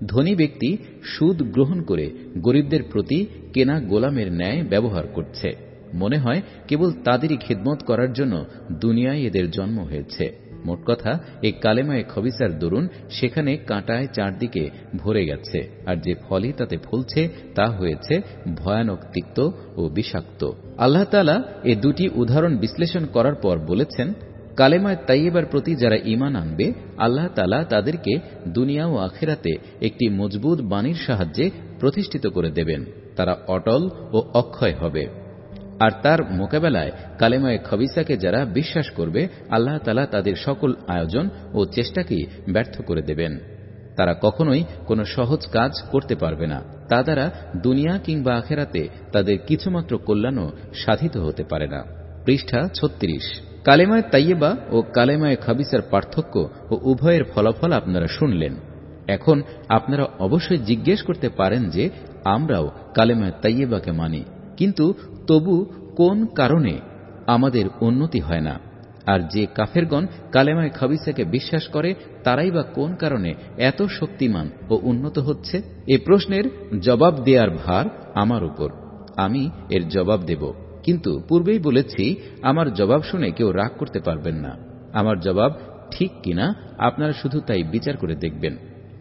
ধনী ব্যক্তি সুদ গ্রহণ করে গরিবদের প্রতি কেনা গোলামের ন্যায় ব্যবহার করছে। মনে হয় কেবল তাদেরই খিদমত করার জন্য দুনিয়ায় এদের জন্ম হয়েছে। মোট কথা, এই কালেমায়ে খবিসার দরুন সেখানে কাঁটায় চারদিকে ভরে গেছে, আর যে ফলই তাতে ফলছে তা হয়েছে ভয়ানক তিক্ত ও বিষাক্ত। আল্লাহ তাআলা এ দুটি উদাহরণ বিশ্লেষণ করার পর বলেছেন, কালেমায়ে তাইয়্যিবার প্রতি যারা ঈমান আনবে আল্লাহ তাআলা তাদেরকে দুনিয়া ও আখিরাতে একটি মজবুত বাণীর সাহায্যে প্রতিষ্ঠিত করে দেবেন। তারা অটল ও অক্ষয় হবে। আর তার মোকাবেলায় কালেমায়ে খবিসাকে যারা বিশ্বাস করবে আল্লাহ তাআলা তাদের সকল আয়োজন ও চেষ্টাকেই ব্যর্থ করে দেবেন। তারা কখনোই কোনো সহজ কাজ করতে পারবে না। তা দ্বারা দুনিয়া কিংবা আখিরাতে তাদের কিছুমাত্র কল্যাণও সাধিত হতে পারে না। পৃষ্ঠা 36। কালেমায়ে তাইয়্যিবা ও কালেমায়ে খবিসার পার্থক্য ও উভয়ের ফলাফল আপনারা শুনলেন। এখন আপনারা অবশ্যই জিজ্ঞেস করতে পারেন যে আমরাও কালেমায়ে তাইয়্যিবাকে মানি, কিন্তু তবু কোন কারণে আমাদের উন্নতি হয় না? আর যে কাফেরগণ কালেমায়ে খবিসাকে বিশ্বাস করে তারাই বা কোন কারণে এত শক্তিমান ও উন্নত হচ্ছে? এ প্রশ্নের জবাব দেওয়ার ভার আমার উপর। আমি এর জবাব দেব, কিন্তু পূর্বেই বলেছি আমার জবাব শুনে কেউ রাগ করতে পারবেন না। আমার জবাব ঠিক কিনা আপনারা শুধু তাই বিচার করে দেখবেন।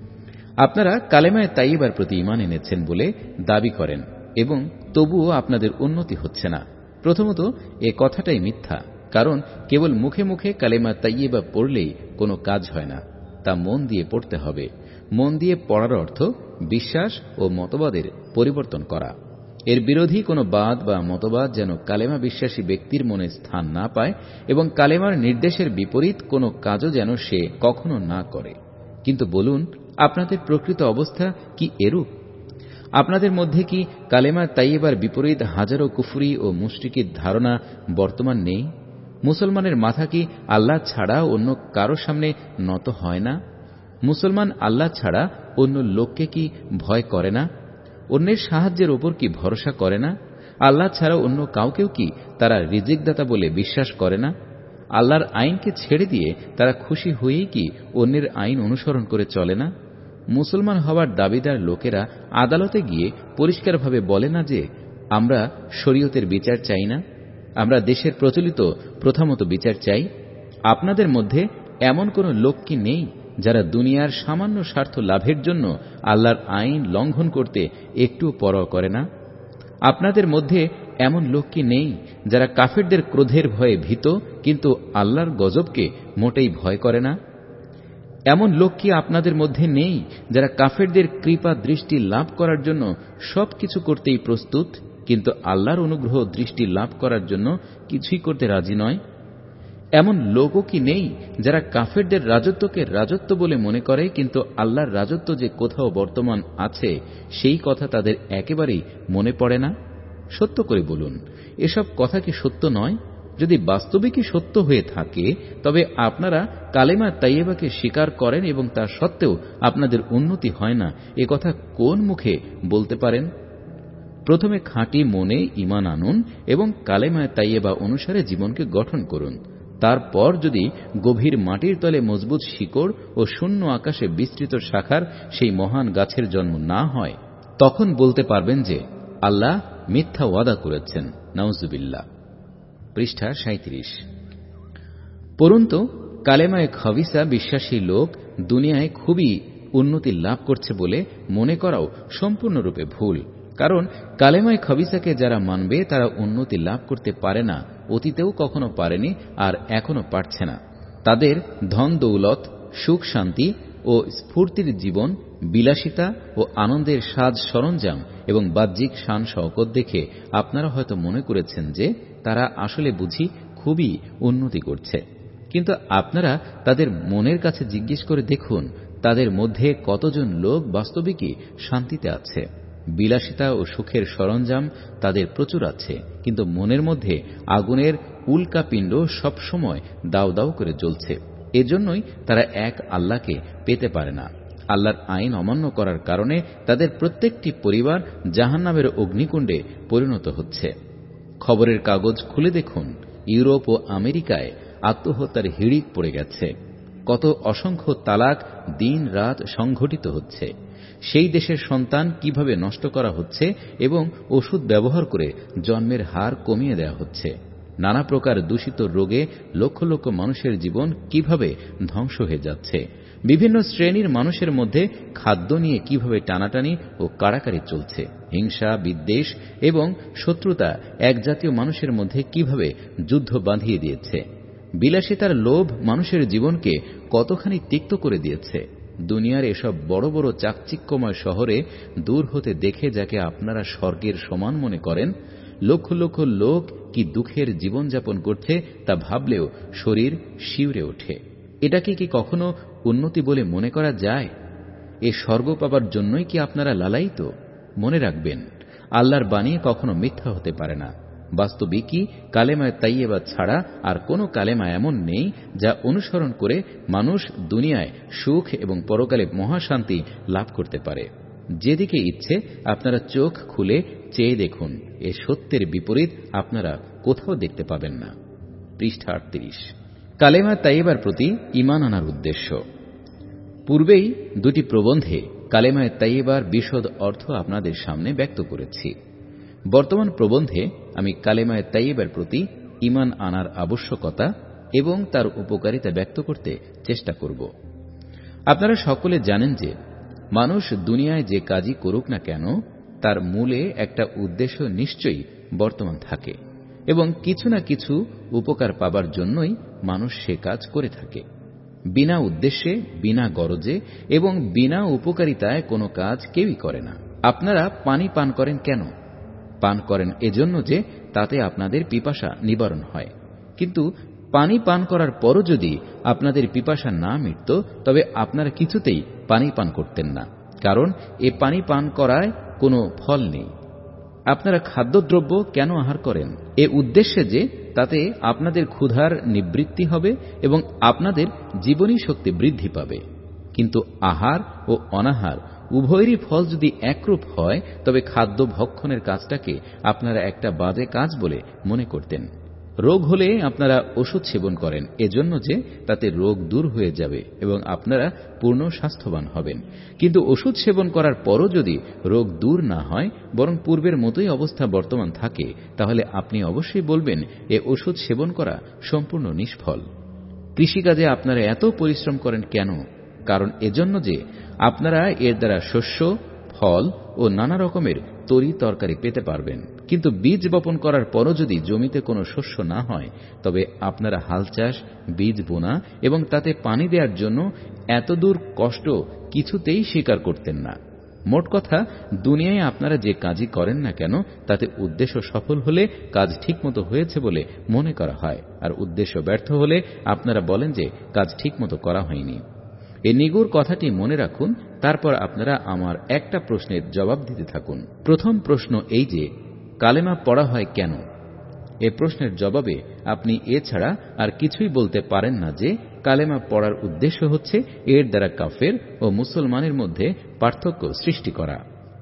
আপনারা কালেমায়ে তাইয়্যিবার প্রতি ঈমান এনেছেন বলে দাবি করেন এবং তবুও আপনাদের উন্নতি হচ্ছে না। প্রথমত, এ কথাটাই মিথ্যা, কারণ কেবল মুখে মুখে কালেমা তাইয়্যিবা পড়লেই কোনো কাজ হয় না। তা মন দিয়ে পড়তে হবে। মন দিয়ে পড়ার অর্থ বিশ্বাস ও মতবাদের পরিবর্তন করা। এর বিরোধী কোনো বাদ বা মতবাদ যেন কালেমা বিশ্বাসী ব্যক্তির মনে স্থান না পায় এবং কালেমার নির্দেশের বিপরীত কোনো কাজও যেন সে কখনো না করে। কিন্তু বলুন, আপনাদের প্রকৃত অবস্থা কি এরূপ? আপনাদের মধ্যে কি কালেমা তাইয়্যিবার বিপরীত হাজারো কুফরি ও মুশরিকির ধারণা বর্তমান নেই? মুসলমানের মাথা কি আল্লাহ ছাড়া অন্য কারো সামনে নত হয় না? মুসলমান আল্লাহ ছাড়া অন্য লোককে কি ভয় করে না? অন্যের সাহায্যের ওপর কি ভরসা করে না? আল্লাহ ছাড়া অন্য কাউকেও কি তারা রিজিকদাতা বলে বিশ্বাস করে না? আল্লাহর আইনকে ছেড়ে দিয়ে তারা খুশি হয়েই কি অন্যের আইন অনুসরণ করে চলে না? মুসলমান হওয়ার দাবিদার লোকেরা আদালতে গিয়ে পরিষ্কারভাবে বলে না যে আমরা শরীয়তের বিচার চাই না, আমরা দেশের প্রচলিত প্রথামতো বিচার চাই। আপনাদের মধ্যে এমন কোন লোক কি নেই যারা দুনিয়ার সামান্য স্বার্থ লাভের জন্য আল্লাহর আইন লঙ্ঘন করতে একটুও পরোয়া করে না? আপনাদের মধ্যে এমন লোক কি নেই যারা কাফেরদের ক্রোধের ভয়ে ভীত কিন্তু আল্লাহর গজবকে মোটেই ভয় করে না? এমন লোক কি আপনাদের মধ্যে নেই যারা কাফেরদের কৃপা দৃষ্টি লাভ করার জন্য সবকিছু করতেই প্রস্তুত কিন্তু আল্লাহর অনুগ্রহ দৃষ্টি লাভ করার জন্য কিছুই করতে রাজি নয়? এমন লোকও কি নেই যারা কাফেরদের রাজত্বকে রাজত্ব বলে মনে করে কিন্তু আল্লাহর রাজত্ব যে কোথাও বর্তমান আছে সেই কথা তাদের একেবারেই মনে পড়ে না? সত্য করে বলুন, এসব কথা কি সত্য নয়? যদি বাস্তবিকই সত্য হয়ে থাকে তবে আপনারা কালেমা তাইয়্যিবাকে স্বীকার করেন এবং তা সত্ত্বেও আপনাদের উন্নতি হয় না, এ কথা কোন মুখে বলতে পারেন? প্রথমে খাঁটি মনে ঈমান আনুন এবং কালেমা তাইয়্যিবা অনুসারে জীবনকে গঠন করুন। তারপর যদি গভীর মাটির তলে মজবুত শিকড় ও শূন্য আকাশে বিস্তৃত শাখার সেই মহান গাছের জন্ম না হয়, তখন বলতে পারবেন যে আল্লাহ মিথ্যা ওয়াদা করেছেন। নাউজুবিল্লাহ। পৃষ্ঠা 37। পরন্তু কালেমায়ে খবিসা বিশ্বাসী লোক দুনিয়ায় খুবই উন্নতি লাভ করছে বলে মনে করাও সম্পূর্ণরূপে ভুল। কারণ কালেমায়ে খবিসাকে যারা মানবে তারা উন্নতি লাভ করতে পারে না, অতীতেও কখনো পারেনি আর এখনো পারছে না। তাদের ধন দৌলত, সুখ শান্তি ও স্ফূর্তির জীবন, বিলাসিতা ও আনন্দের সাজ সরঞ্জাম এবং বাহ্যিক শান শওকত দেখে আপনারা হয়তো মনে করেছেন যে তারা আসলে বুঝি খুবই উন্নতি করছে। কিন্তু আপনারা তাদের মনের কাছে জিজ্ঞেস করে দেখুন, তাদের মধ্যে কতজন লোক বাস্তবিকই শান্তিতে আছে। বিলাসিতা ও সুখের সরঞ্জাম তাদের প্রচুর আছে, কিন্তু মনের মধ্যে আগুনের উল্কাপিণ্ড সবসময় দাউ দাউ করে জ্বলছে। এজন্যই তারা এক আল্লাহকে পেতে পারে না। আল্লাহর আইন অমান্য করার কারণে তাদের প্রত্যেকটি পরিবার জাহান্নামের অগ্নিকুণ্ডে পরিণত হচ্ছে। খবরের কাগজ খুলে দেখুন, ইউরোপ ও আমেরিকায় আত্মহত্যার হিড়িক পড়ে গেছে। কত অসংখ্য তালাক দিন রাত সংঘটিত হচ্ছে, সেই দেশের সন্তান কিভাবে নষ্ট করা হচ্ছে এবং ওষুধ ব্যবহার করে জন্মের হার কমিয়ে দেওয়া হচ্ছে, নানা প্রকার দূষিত রোগে লক্ষ লক্ষ মানুষের জীবন কিভাবে ধ্বংস হয়ে যাচ্ছে, বিভিন্ন শ্রেণীর মানুষের মধ্যে খাদ্য নিয়ে কিভাবে টানাটানি ও কাড়াকাড়ি চলছে, হিংসা বিদ্বেষ এবং শত্রুতা এক জাতীয় মানুষের মধ্যে কিভাবে যুদ্ধ বাঁধিয়ে দিয়েছে, বিলাসিতার লোভ মানুষের জীবনকে কতখানি তিক্ত করে দিয়েছে। দুনিয়ার এসব বড় বড় চাকচিক্যময় শহরে দূর হতে দেখে যাকে আপনারা স্বর্গের সমান মনে করেন, লক্ষ লক্ষ লোক কি দুঃখের জীবনযাপন করছে তা ভাবলেও শরীর শিউরে ওঠে। এটাকে কি কখনো উন্নতি বলে মনে করা যায়? এ স্বর্গ পাবার জন্যই কি আপনারা লালায়িত? মনে রাখবেন, আল্লাহর বাণী কখনো মিথ্যা হতে পারে না। বাস্তবিকই কালেমায়ে তাইয়্যিবা ছাড়া আর কোনো কালেমা এমন নেই যা অনুসরণ করে মানুষ দুনিয়ায় সুখ এবং পরকালে মহাশান্তি লাভ করতে পারে। যেদিকে ইচ্ছে আপনারা চোখ খুলে চেয়ে দেখুন, এ সত্যের বিপরীত আপনারা কোথাও দেখতে পাবেন না। পৃষ্ঠা 38। কালেমায়ে তাইয়্যিবার প্রতি ঈমান আনার উদ্দেশ্য। পূর্বেই দুটি প্রবন্ধে কালেমায়ে তাইয়্যিবার বিশদ অর্থ আপনাদের সামনে ব্যক্ত করেছি। বর্তমান প্রবন্ধে আমি কালেমায়ে তাইয়্যিবার প্রতি ঈমান আনার আবশ্যকতা এবং তার উপকারিতা ব্যক্ত করতে চেষ্টা করব। আপনারা সকলে জানেন যে মানুষ দুনিয়ায় যে কাজই করুক না কেন তার মূলে একটা উদ্দেশ্য নিশ্চয়ই বর্তমান থাকে এবং কিছু না কিছু উপকার পাবার জন্যই মানুষ সে কাজ করে থাকে। বিনা উদ্দেশ্যে, বিনা গরজে এবং বিনা উপকারিতায় কোনো কাজ কেউই করে না। আপনারা পানি পান করেন কেন? পান করেন এজন্য যে তাতে আপনাদের পিপাসা নিবারণ হয়। কিন্তু পানি পান করার পরও যদি আপনাদের পিপাসা না মিটত তবে আপনারা কিছুতেই পানি পান করতেন না, কারণ এ পানি পান করায় কোনো ফল নেই। আপনারা খাদ্যদ্রব্য কেন আহার করেন? এ উদ্দেশ্যে যে তাতে আপনাদের ক্ষুধার নিবৃত্তি হবে এবং আপনাদের জীবনী শক্তি বৃদ্ধি পাবে। কিন্তু আহার ও অনাহার উভয়েরই ফল যদি একরূপ হয় তবে খাদ্য ভক্ষণের কাজটাকে আপনারা একটা বাজে কাজ বলে মনে করতেন। রোগ হলে আপনারা ওষুধ সেবন করেন এজন্য যে তাতে রোগ দূর হয়ে যাবে এবং আপনারা পূর্ণ স্বাস্থ্যবান হবেন। কিন্তু ওষুধ সেবন করার পরও যদি রোগ দূর না হয় বরং পূর্বের মতোই অবস্থা বর্তমান থাকে, তাহলে আপনি অবশ্যই বলবেন এ ওষুধ সেবন করা সম্পূর্ণ নিষ্ফল। কৃষিকাজে আপনারা এত পরিশ্রম করেন কেন? কারণ এজন্য যে আপনারা এর দ্বারা শস্য, ফল ও নানা রকমের তরি তরকারি পেতে পারবেন। কিন্তু বীজ বপন করার পরও যদি জমিতে কোনো শস্য না হয় তবে আপনারা হাল চাষ, বীজ বোনা এবং তাতে পানি দেওয়ার জন্য এতদূর কষ্ট কিছুতেই স্বীকার করতেন না। মোট কথা, দুনিয়ায় আপনারা যে কাজই করেন না কেন তাতে উদ্দেশ্য সফল হলে কাজ ঠিকমতো হয়েছে বলে মনে করা হয়, আর উদ্দেশ্য ব্যর্থ হলে আপনারা বলেন যে কাজ ঠিকমতো করা হয়নি। এই নিগুড় কথাটি মনে রাখুন, তারপর আপনারা আমার একটা প্রশ্নের জবাব দিতে থাকুন। প্রথম প্রশ্ন এই যে কালেমা পড়া হয় কেন? এ প্রশ্নের জবাবে আপনি এছাড়া আর কিছুই বলতে পারেন না যে কালেমা পড়ার উদ্দেশ্য হচ্ছে এর দ্বারা কাফের ও মুসলমানের মধ্যে পার্থক্য সৃষ্টি করা।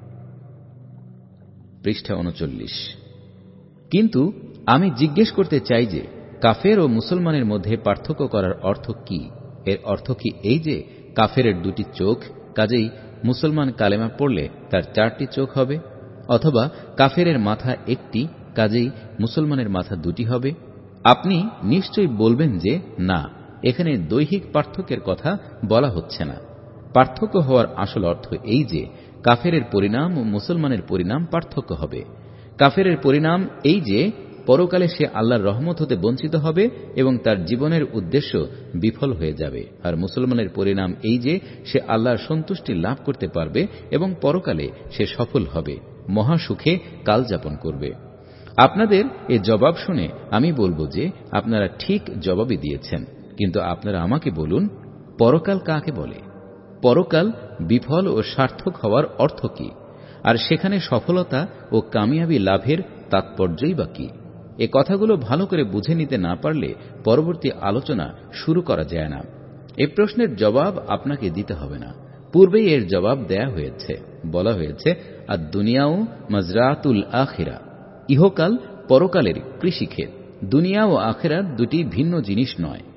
পৃষ্ঠা 39। কিন্তু আমি জিজ্ঞেস করতে চাই যে কাফের ও মুসলমানের মধ্যে পার্থক্য করার অর্থ কি? এর অর্থ কি এই যে কাফেরের দুটি চোখ, কাজেই মুসলমান কালেমা পড়লে তার 4টি চোখ হবে? অথবা কাফেরের মাথা একটি, কাজেই মুসলমানের মাথা দুটি হবে? আপনি নিশ্চয়ই বলবেন যে না, এখানে দৈহিক পার্থক্যের কথা বলা হচ্ছে না। পার্থক্য হওয়ার আসল অর্থ এই যে কাফেরের পরিণাম ও মুসলমানের পরিণাম পার্থক্য হবে। কাফেরের পরিণাম এই যে পরকালে সে আল্লাহর রহমত হতে বঞ্চিত হবে এবং তার জীবনের উদ্দেশ্য বিফল হয়ে যাবে, আর মুসলমানের পরিণাম এই যে সে আল্লাহর সন্তুষ্টি লাভ করতে পারবে এবং পরকালে সে সফল হবে, মহাসুখে কাল যাপন করবে। আপনাদের এ জবাব শুনে আমি বলবো যে আপনারা ঠিক জবাবই দিয়েছেন, কিন্তু আপনারা আমাকে বলুন পরকাল কাকে বলে? পরকাল বিফল ও সার্থক হওয়ার অর্থ কি? আর সেখানে সফলতা ও কামিয়াবি লাভের তাৎপর্যই বা কি? এ কথাগুলো ভালো করে বুঝে নিতে না পারলে পরবর্তী আলোচনা শুরু করা যায় না। এ প্রশ্নের জবাব আপনাকে দিতে হবে না, পূর্বেই এর জবাব দেয়া হয়েছে। বলা হয়েছে আর দুনিয়াও মাজরাতুল আখিরা, ইহকাল পরকালের কৃষিক্ষেত। দুনিয়া ও আখিরাত দুটি ভিন্ন জিনিস নয়।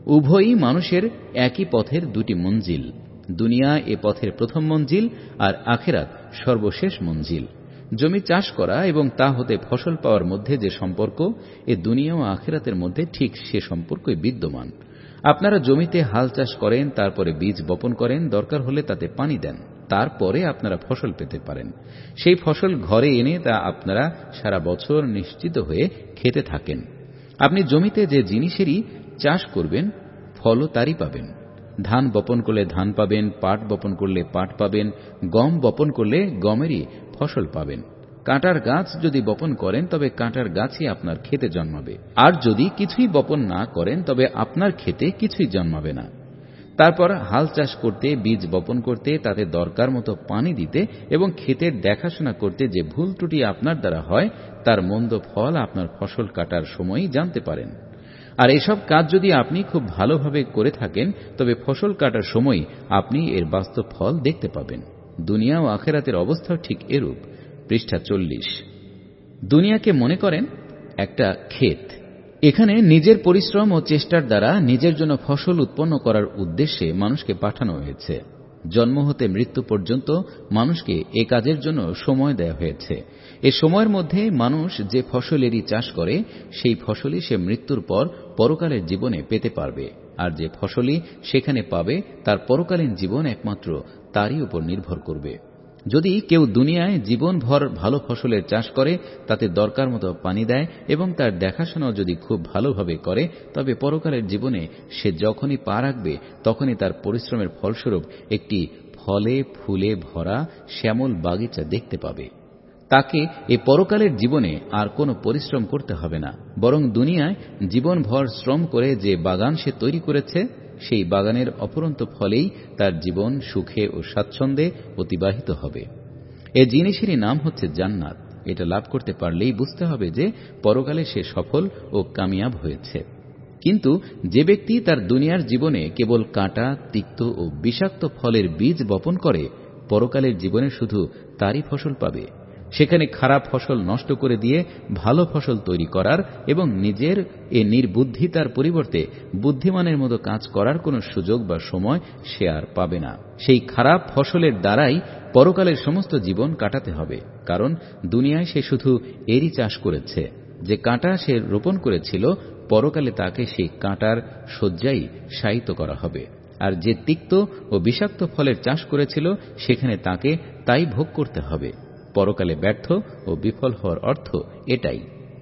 উভয়ই মানুষের একই পথের দুটি মঞ্জিল। দুনিয়া এ পথের প্রথম মঞ্জিল, আর আখিরাত সর্বশেষ মঞ্জিল। জমি চাষ করা এবং তা হতে ফসল পাওয়ার মধ্যে যে সম্পর্ক, এ দুনিয়া ও আখিরাতের মধ্যে ঠিক সে সম্পর্কই বিদ্যমান। আপনারা জমিতে হাল চাষ করেন, তারপরে বীজ বপন করেন, দরকার হলে তাতে পানি দেন, তারপরে আপনারা ফসল পেতে পারেন। সেই ফসল ঘরে এনে তা আপনারা সারা বছর নিশ্চিত হয়ে খেতে থাকেন। আপনি জমিতে যে জিনিসেরই চাষ করবেন, ফলও তারই পাবেন। ধান বপন করলে ধান পাবেন, পাট বপন করলে পাট পাবেন, গম বপন করলে গমেরই ফসল পাবেন। কাঁটার গাছ যদি বপন করেন, তবে কাঁটার গাছই আপনার ক্ষেতে জন্মাবে। আর যদি কিছুই বপন না করেন, তবে আপনার ক্ষেতে কিছুই জন্মাবে না। তারপর হাল চাষ করতে, বীজ বপন করতে, তাতে দরকার মতো পানি দিতে এবং ক্ষেতের দেখাশোনা করতে যে ভুল ত্রুটি আপনার দ্বারা হয়, তার মন্দ ফল আপনার ফসল কাটার সময়ই জানতে পারেন। আর এসব কাজ যদি আপনি খুব ভালোভাবে করে থাকেন, তবে ফসল কাটার সময় আপনি এর বাস্তব ফল দেখতে পাবেন। দুনিয়া ও আখিরাতের অবস্থাও ঠিক এরূপ। পৃষ্ঠা 40। দুনিয়াকে মনে করেন একটা ক্ষেত। এখানে নিজের পরিশ্রম ও চেষ্টার দ্বারা নিজের জন্য ফসল উৎপন্ন করার উদ্দেশ্যে মানুষকে পাঠানো হয়েছে। জন্ম হতে মৃত্যু পর্যন্ত মানুষকে এ কাজের জন্য সময় দেয়া হয়েছে। এ সময়ের মধ্যে মানুষ যে ফসলেরই চাষ করে, সেই ফসলই সে মৃত্যুর পর পরকালের জীবনে পেতে পারবে। আর যে ফসলই সেখানে পাবে, তার পরকালীন জীবন একমাত্র তারই উপর নির্ভর করবে। যদি কেউ দুনিয়ায় জীবনভর ভালো ফসলের চাষ করে, তাতে দরকার মতো পানি দেয় এবং তার দেখাশোনাও যদি খুব ভালোভাবে করে, তবে পরকালের জীবনে সে যখনই পা রাখবে, তখনই তার পরিশ্রমের ফলস্বরূপ একটি ফলে ফুলে ভরা শ্যামল বাগিচা দেখতে পাবে। তাকে এ পরকালের জীবনে আর কোনো পরিশ্রম করতে হবে না, বরং দুনিয়ায় জীবনভর শ্রম করে যে বাগান সে তৈরি করেছে, সেই বাগানের অপরন্ত ফলেই তার জীবন সুখে ও স্বাচ্ছন্দ্যে অতিবাহিত হবে। এ জিনিসেরই নাম হচ্ছে জান্নাত। এটা লাভ করতে পারলেই বুঝতে হবে যে পরকালে সে সফল ও কামিয়াব হয়েছে। কিন্তু যে ব্যক্তি তার দুনিয়ার জীবনে কেবল কাঁটা, তিক্ত ও বিষাক্ত ফলের বীজ বপন করে, পরকালের জীবনে শুধু তারই ফসল পাবে। সেখানে খারাপ ফসল নষ্ট করে দিয়ে ভালো ফসল তৈরি করার এবং নিজের এ নির্বুদ্ধিতার পরিবর্তে বুদ্ধিমানের মতো কাজ করার কোনো সুযোগ বা সময় সে আর পাবে না। সেই খারাপ ফসলের দ্বারাই পরকালের সমস্ত জীবন কাটাতে হবে, কারণ দুনিয়ায় সে শুধু এরই চাষ করেছে। যে কাঁটা সে রোপণ করেছিল, পরকালে তাকে সেই কাঁটার শয্যায় শায়িত করা হবে। আর যে তিক্ত ও বিষাক্ত ফলের চাষ করেছিল, সেখানে তাকে তাই ভোগ করতে হবে। পরকালে ব্যর্থ ও বিফল হওয়ার অর্থ এটাই।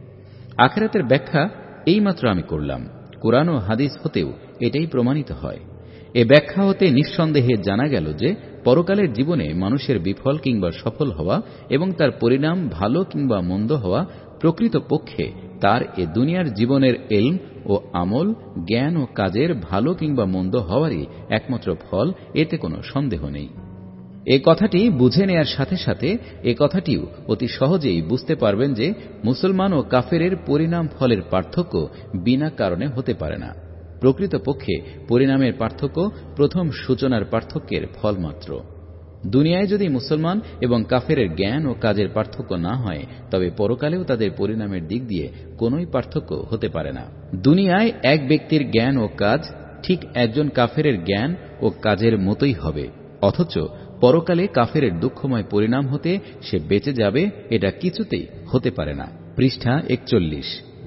আখিরাতের ব্যাখ্যা এইমাত্র আমি করলাম। কুরআন ও হাদিস হতেও এটাই প্রমাণিত হয়। এ ব্যাখ্যা হতে নিঃসন্দেহে জানা গেল যে পরকালের জীবনে মানুষের বিফল কিংবা সফল হওয়া এবং তার পরিণাম ভালো কিংবা মন্দ হওয়া প্রকৃতপক্ষে তার এ দুনিয়ার জীবনের ইলম ও আমল, জ্ঞান ও কাজের ভালো কিংবা মন্দ হওয়ারই একমাত্র ফল, এতে কোনো সন্দেহ নেই। এ কথাটি বুঝে নেয়ার সাথে সাথে এ কথাটিও অতি সহজেই বুঝতে পারবেন যে মুসলমান ও কাফেরের পরিণাম ফলের পার্থক্য বিনা কারণে হতে পারে না। প্রকৃতপক্ষে পরিণামের পার্থক্য প্রথম সূচনার পার্থক্যের ফল মাত্র। দুনিয়ায় যদি মুসলমান এবং কাফেরের জ্ঞান ও কাজের পার্থক্য না হয়, তবে পরকালেও তাদের পরিণামের দিক দিয়ে কোনোই পার্থক্য হতে পারে না। দুনিয়ায় এক ব্যক্তির জ্ঞান ও কাজ ঠিক একজন কাফেরের জ্ঞান ও কাজের মতোই হবে, অথচ পরকালে কাফেরের দুঃখময় পরিণাম হতে সে বেঁচে যাবে, এটা কিছুতেই হতে পারে না। পৃষ্ঠা 41।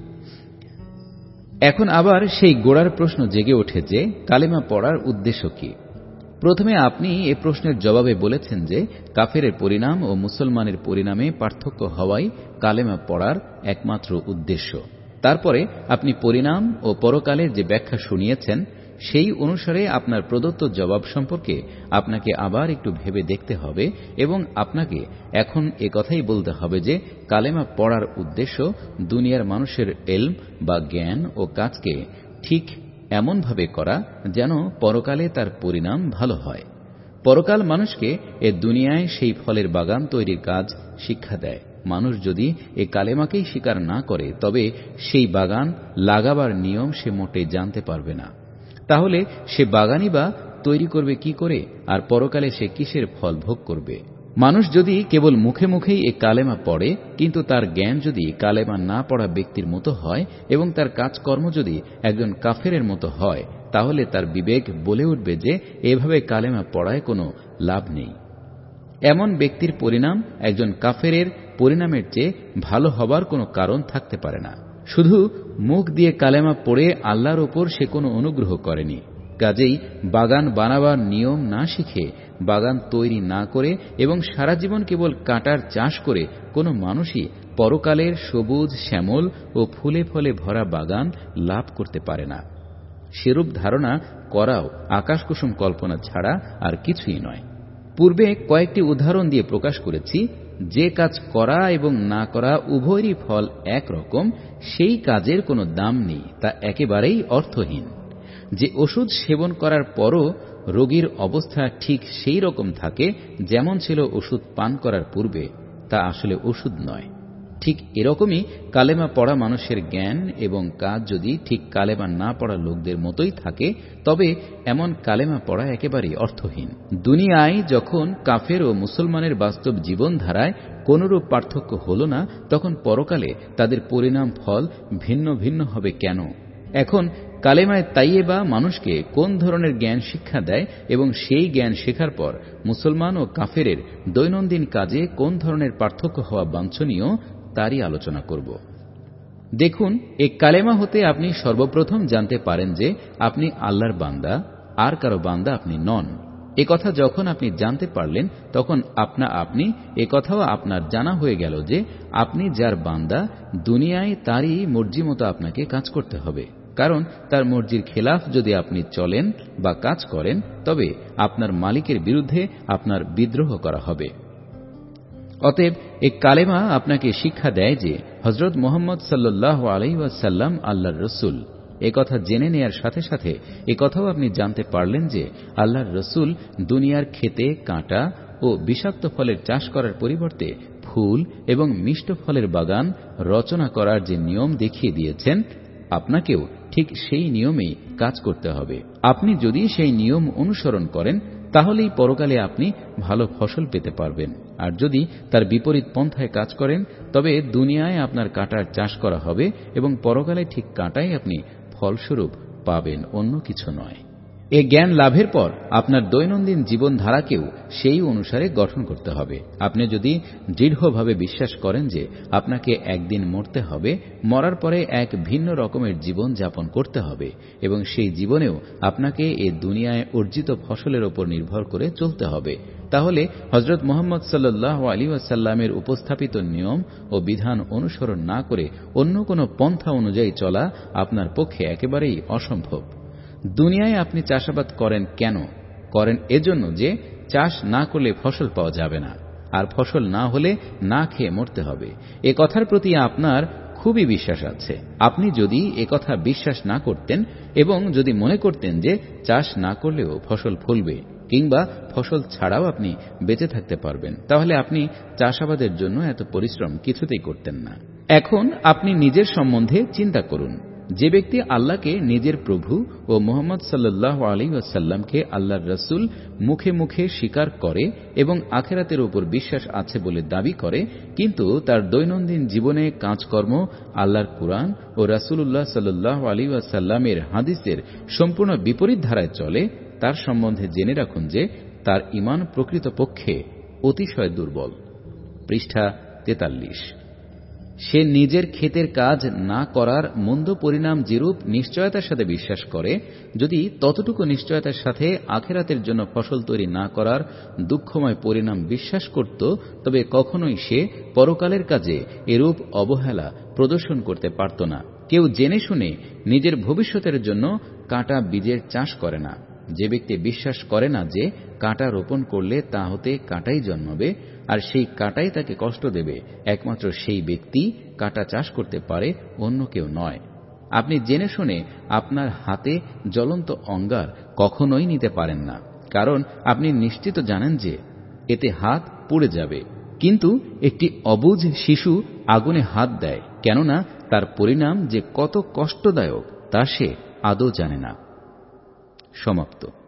এখন আবার সেই গোড়ার প্রশ্ন জেগে ওঠে যে কালেমা পড়ার উদ্দেশ্য কি। প্রথমে আপনি এ প্রশ্নের জবাবে বলেছেন যে কাফেরের পরিণাম ও মুসলমানের পরিণামে পার্থক্য হওয়াই কালেমা পড়ার একমাত্র উদ্দেশ্য। তারপরে আপনি পরিণাম ও পরকালের যে ব্যাখ্যা শুনিয়েছেন, সেই অনুসারে আপনার প্রদত্ত জবাব সম্পর্কে আপনাকে আবার একটু ভেবে দেখতে হবে এবং আপনাকে এখন একথাই বলতে হবে যে কালেমা পড়ার উদ্দেশ্য দুনিয়ার মানুষের ইলম বা জ্ঞান ও কাজকে ঠিক এমনভাবে করা যেন পরকালে তার পরিণাম ভালো হয়। পরকাল মানুষকে এ দুনিয়ায় সেই ফলের বাগান তৈরির কাজ শিক্ষা দেয়। মানুষ যদি এ কালেমাকেই স্বীকার না করে, তবে সেই বাগান লাগাবার নিয়ম সে মোটেই জানতে পারবে না। তাহলে সে বাগানই বা তৈরি করবে কি করে, আর পরকালে সে কিসের ফল ভোগ করবে? মানুষ যদি কেবল মুখে মুখেই এ কালেমা পড়ে, কিন্তু তার জ্ঞান যদি কালেমা না পড়া ব্যক্তির মতো হয় এবং তার কাজকর্ম যদি একজন কাফেরের মতো হয়, তাহলে তার বিবেক বলে উঠবে যে এভাবে কালেমা পড়ায় কোনো লাভ নেই। এমন ব্যক্তির পরিণাম একজন কাফেরের পরিণামের চেয়ে ভালো হবার কোনো কারণ থাকতে পারে না। শুধু মুখ দিয়ে কালেমা পড়ে আল্লাহর ওপর সে কোনো অনুগ্রহ করেনি। কাজেই বাগান বানাবার নিয়ম না শিখে, বাগান তৈরি না করে এবং সারা জীবন কেবল কাঁটার চাষ করে কোনো মানুষই পরকালের সবুজ শ্যামল ও ফুলে ফলে ভরা বাগান লাভ করতে পারে না। সেরূপ ধারণা করাও আকাশকুসুম কল্পনা ছাড়া আর কিছুই নয়। পূর্বে কয়েকটি উদাহরণ দিয়ে প্রকাশ করেছি, যে কাজ করা এবং না করা উভয়েরই ফল একরকম, সেই কাজের কোনো দাম নেই, তা একেবারেই অর্থহীন। যে ওষুধ সেবন করার পরও রোগীর অবস্থা ঠিক সেই রকম থাকে যেমন ছিল ওষুধ পান করার পূর্বে, তা আসলে ওষুধ নয়। ঠিক এরকমই কালেমা পড়া মানুষের জ্ঞান এবং কাজ যদি ঠিক কালেমা না পড়া লোকদের মতোই থাকে, তবে এমন কালেমা পড়া একেবারেই অর্থহীন। দুনিয়ায় যখন কাফের ও মুসলমানের বাস্তব জীবনধারায় কোনরূপ পার্থক্য হল না, তখন পরকালে তাদের পরিণাম ফল ভিন্ন ভিন্ন হবে কেন? এখন কালেমায়ে তাইয়েবা মানুষকে কোন ধরনের জ্ঞান শিক্ষা দেয় এবং সেই জ্ঞান শেখার পর মুসলমান ও কাফেরের দৈনন্দিন কাজে কোন ধরনের পার্থক্য হওয়া বাঞ্ছনীয়, তারই আলোচনা করব। দেখুন, এই কালেমা হতে আপনি সর্বপ্রথম জানতে পারেন যে আপনি আল্লাহর বান্দা, আর কারো বান্দা আপনি নন। এ কথা যখন আপনি জানতে পারলেন, তখন আপনি এ কথাও আপনার জানা হয়ে গেল যে আপনি যার বান্দা, দুনিয়ায় তারই মর্জি মতো আপনাকে কাজ করতে হবে। কারণ তার মর্জির খেলাফ যদি আপনি চলেন বা কাজ করেন, তবে আপনার মালিকের বিরুদ্ধে আপনার বিদ্রোহ করা হবে। অতএব এই কালেমা আপনাকে শিক্ষা দেয় যে হযরত মুহাম্মদ সাল্লাল্লাহু আলাইহি ওয়াসাল্লাম আল্লাহর রাসূল। এ কথা জেনে নেয়ার সাথে সাথে এ কথাও আপনি জানতে পারলেন যে আল্লাহর রাসূল দুনিয়ার খেতে কাঁটা ও বিষাক্ত ফলের চাষ করার পরিবর্তে ফুল এবং মিষ্ট ফলের বাগান রচনা করার যে নিয়ম দেখিয়ে দিয়েছেন, আপনাকেও ঠিক সেই নিয়মেই কাজ করতে হবে। আপনি যদি সেই নিয়ম অনুসরণ করেন, তাহলেই পরকালে আপনি ভালো ফসল পেতে পারবেন। আর যদি তার বিপরীত পন্থায় কাজ করেন, তবে দুনিয়ায় আপনার কাঁটার চাষ করা হবে এবং পরকালে ঠিক কাঁটাই আপনি ফলস্বরূপ পাবেন, অন্য কিছু নয়। এ জ্ঞান লাভের পর আপনার দৈনন্দিন জীবনধারাকেও সেই অনুসারে গঠন করতে হবে। আপনি যদি দৃঢ়ভাবে বিশ্বাস করেন যে আপনাকে একদিন মরতে হবে, মরার পরে এক ভিন্ন রকমের জীবন যাপন করতে হবে এবং সেই জীবনেও আপনাকে এ দুনিয়ায় অর্জিত ফসলের ওপর নির্ভর করে চলতে হবে, তাহলে হযরত মুহাম্মদ সাল্লাল্লাহু আলাইহি ওয়াসাল্লামের উপস্থাপিত নিয়ম ও বিধান অনুসরণ না করে অন্য কোনো পন্থা অনুযায়ী চলা আপনার পক্ষে একেবারেই অসম্ভব। দুনিয়ায় আপনি চাষাবাদ করেন কেন? করেন এজন্য যে চাষ না করলে ফসল পাওয়া যাবে না, আর ফসল না হলে না খেয়ে মরতে হবে। এ কথার প্রতি আপনার খুবই বিশ্বাস আছে। আপনি যদি এ কথা বিশ্বাস না করতেন এবং যদি মনে করতেন যে চাষ না করলেও ফসল ফলবে কিংবা ফসল ছাড়াও আপনি বেঁচে থাকতে পারবেন, তাহলে আপনি চাষাবাদের জন্য এত পরিশ্রম কিছুতেই করতেন না। এখন আপনি নিজের সম্বন্ধে চিন্তা করুন। যে ব্যক্তি আল্লাহকে নিজের প্রভু ও মুহাম্মদ সাল্লাল্লাহু আলাইহি ওয়াসাল্লামকে আল্লাহর রাসূল মুখে মুখে স্বীকার করে এবং আখিরাতের উপর বিশ্বাস আছে বলে দাবি করে, কিন্তু তার দৈনন্দিন জীবনে কাজকর্ম আল্লাহর কুরআন ও রাসূলুল্লাহ সাল্লাল্লাহু আলাইহি ওয়াসাল্লামের হাদিসের সম্পূর্ণ বিপরীত ধারায় চলে, তার সম্বন্ধে জেনে রাখুন যে তার ঈমান প্রকৃতপক্ষে অতিশয় দুর্বল। পৃষ্ঠা 43। সে নিজের ক্ষেতের কাজ না করার মন্দ পরিণাম যেরূপ নিশ্চয়তার সাথে বিশ্বাস করে, যদি ততটুকু নিশ্চয়তার সাথে আখিরাতের জন্য ফসল তৈরি না করার দুঃখময় পরিণাম বিশ্বাস করত, তবে কখনোই সে পরকালের কাজে এরূপ অবহেলা প্রদর্শন করতে পারত না। কেউ জেনে শুনে নিজের ভবিষ্যতের জন্য কাঁটা বীজের চাষ করে না। যে ব্যক্তি বিশ্বাস করে না যে কাঁটা রোপণ করলে তা হতে কাঁটাই জন্মাবে আর সেই কাঁটাই তাকে কষ্ট দেবে, একমাত্র সেই ব্যক্তি কাঁটা চাষ করতে পারে, অন্য কেউ নয়। আপনি জেনে শুনে আপনার হাতে জ্বলন্ত অঙ্গার কখনোই নিতে পারেন না, কারণ আপনি নিশ্চিত জানেন যে এতে হাত পুড়ে যাবে। কিন্তু একটি অবুঝ শিশু আগুনে হাত দেয়, কেননা তার পরিণাম যে কত কষ্টদায়ক তা সে আদৌ জানে না। সমাপ্ত।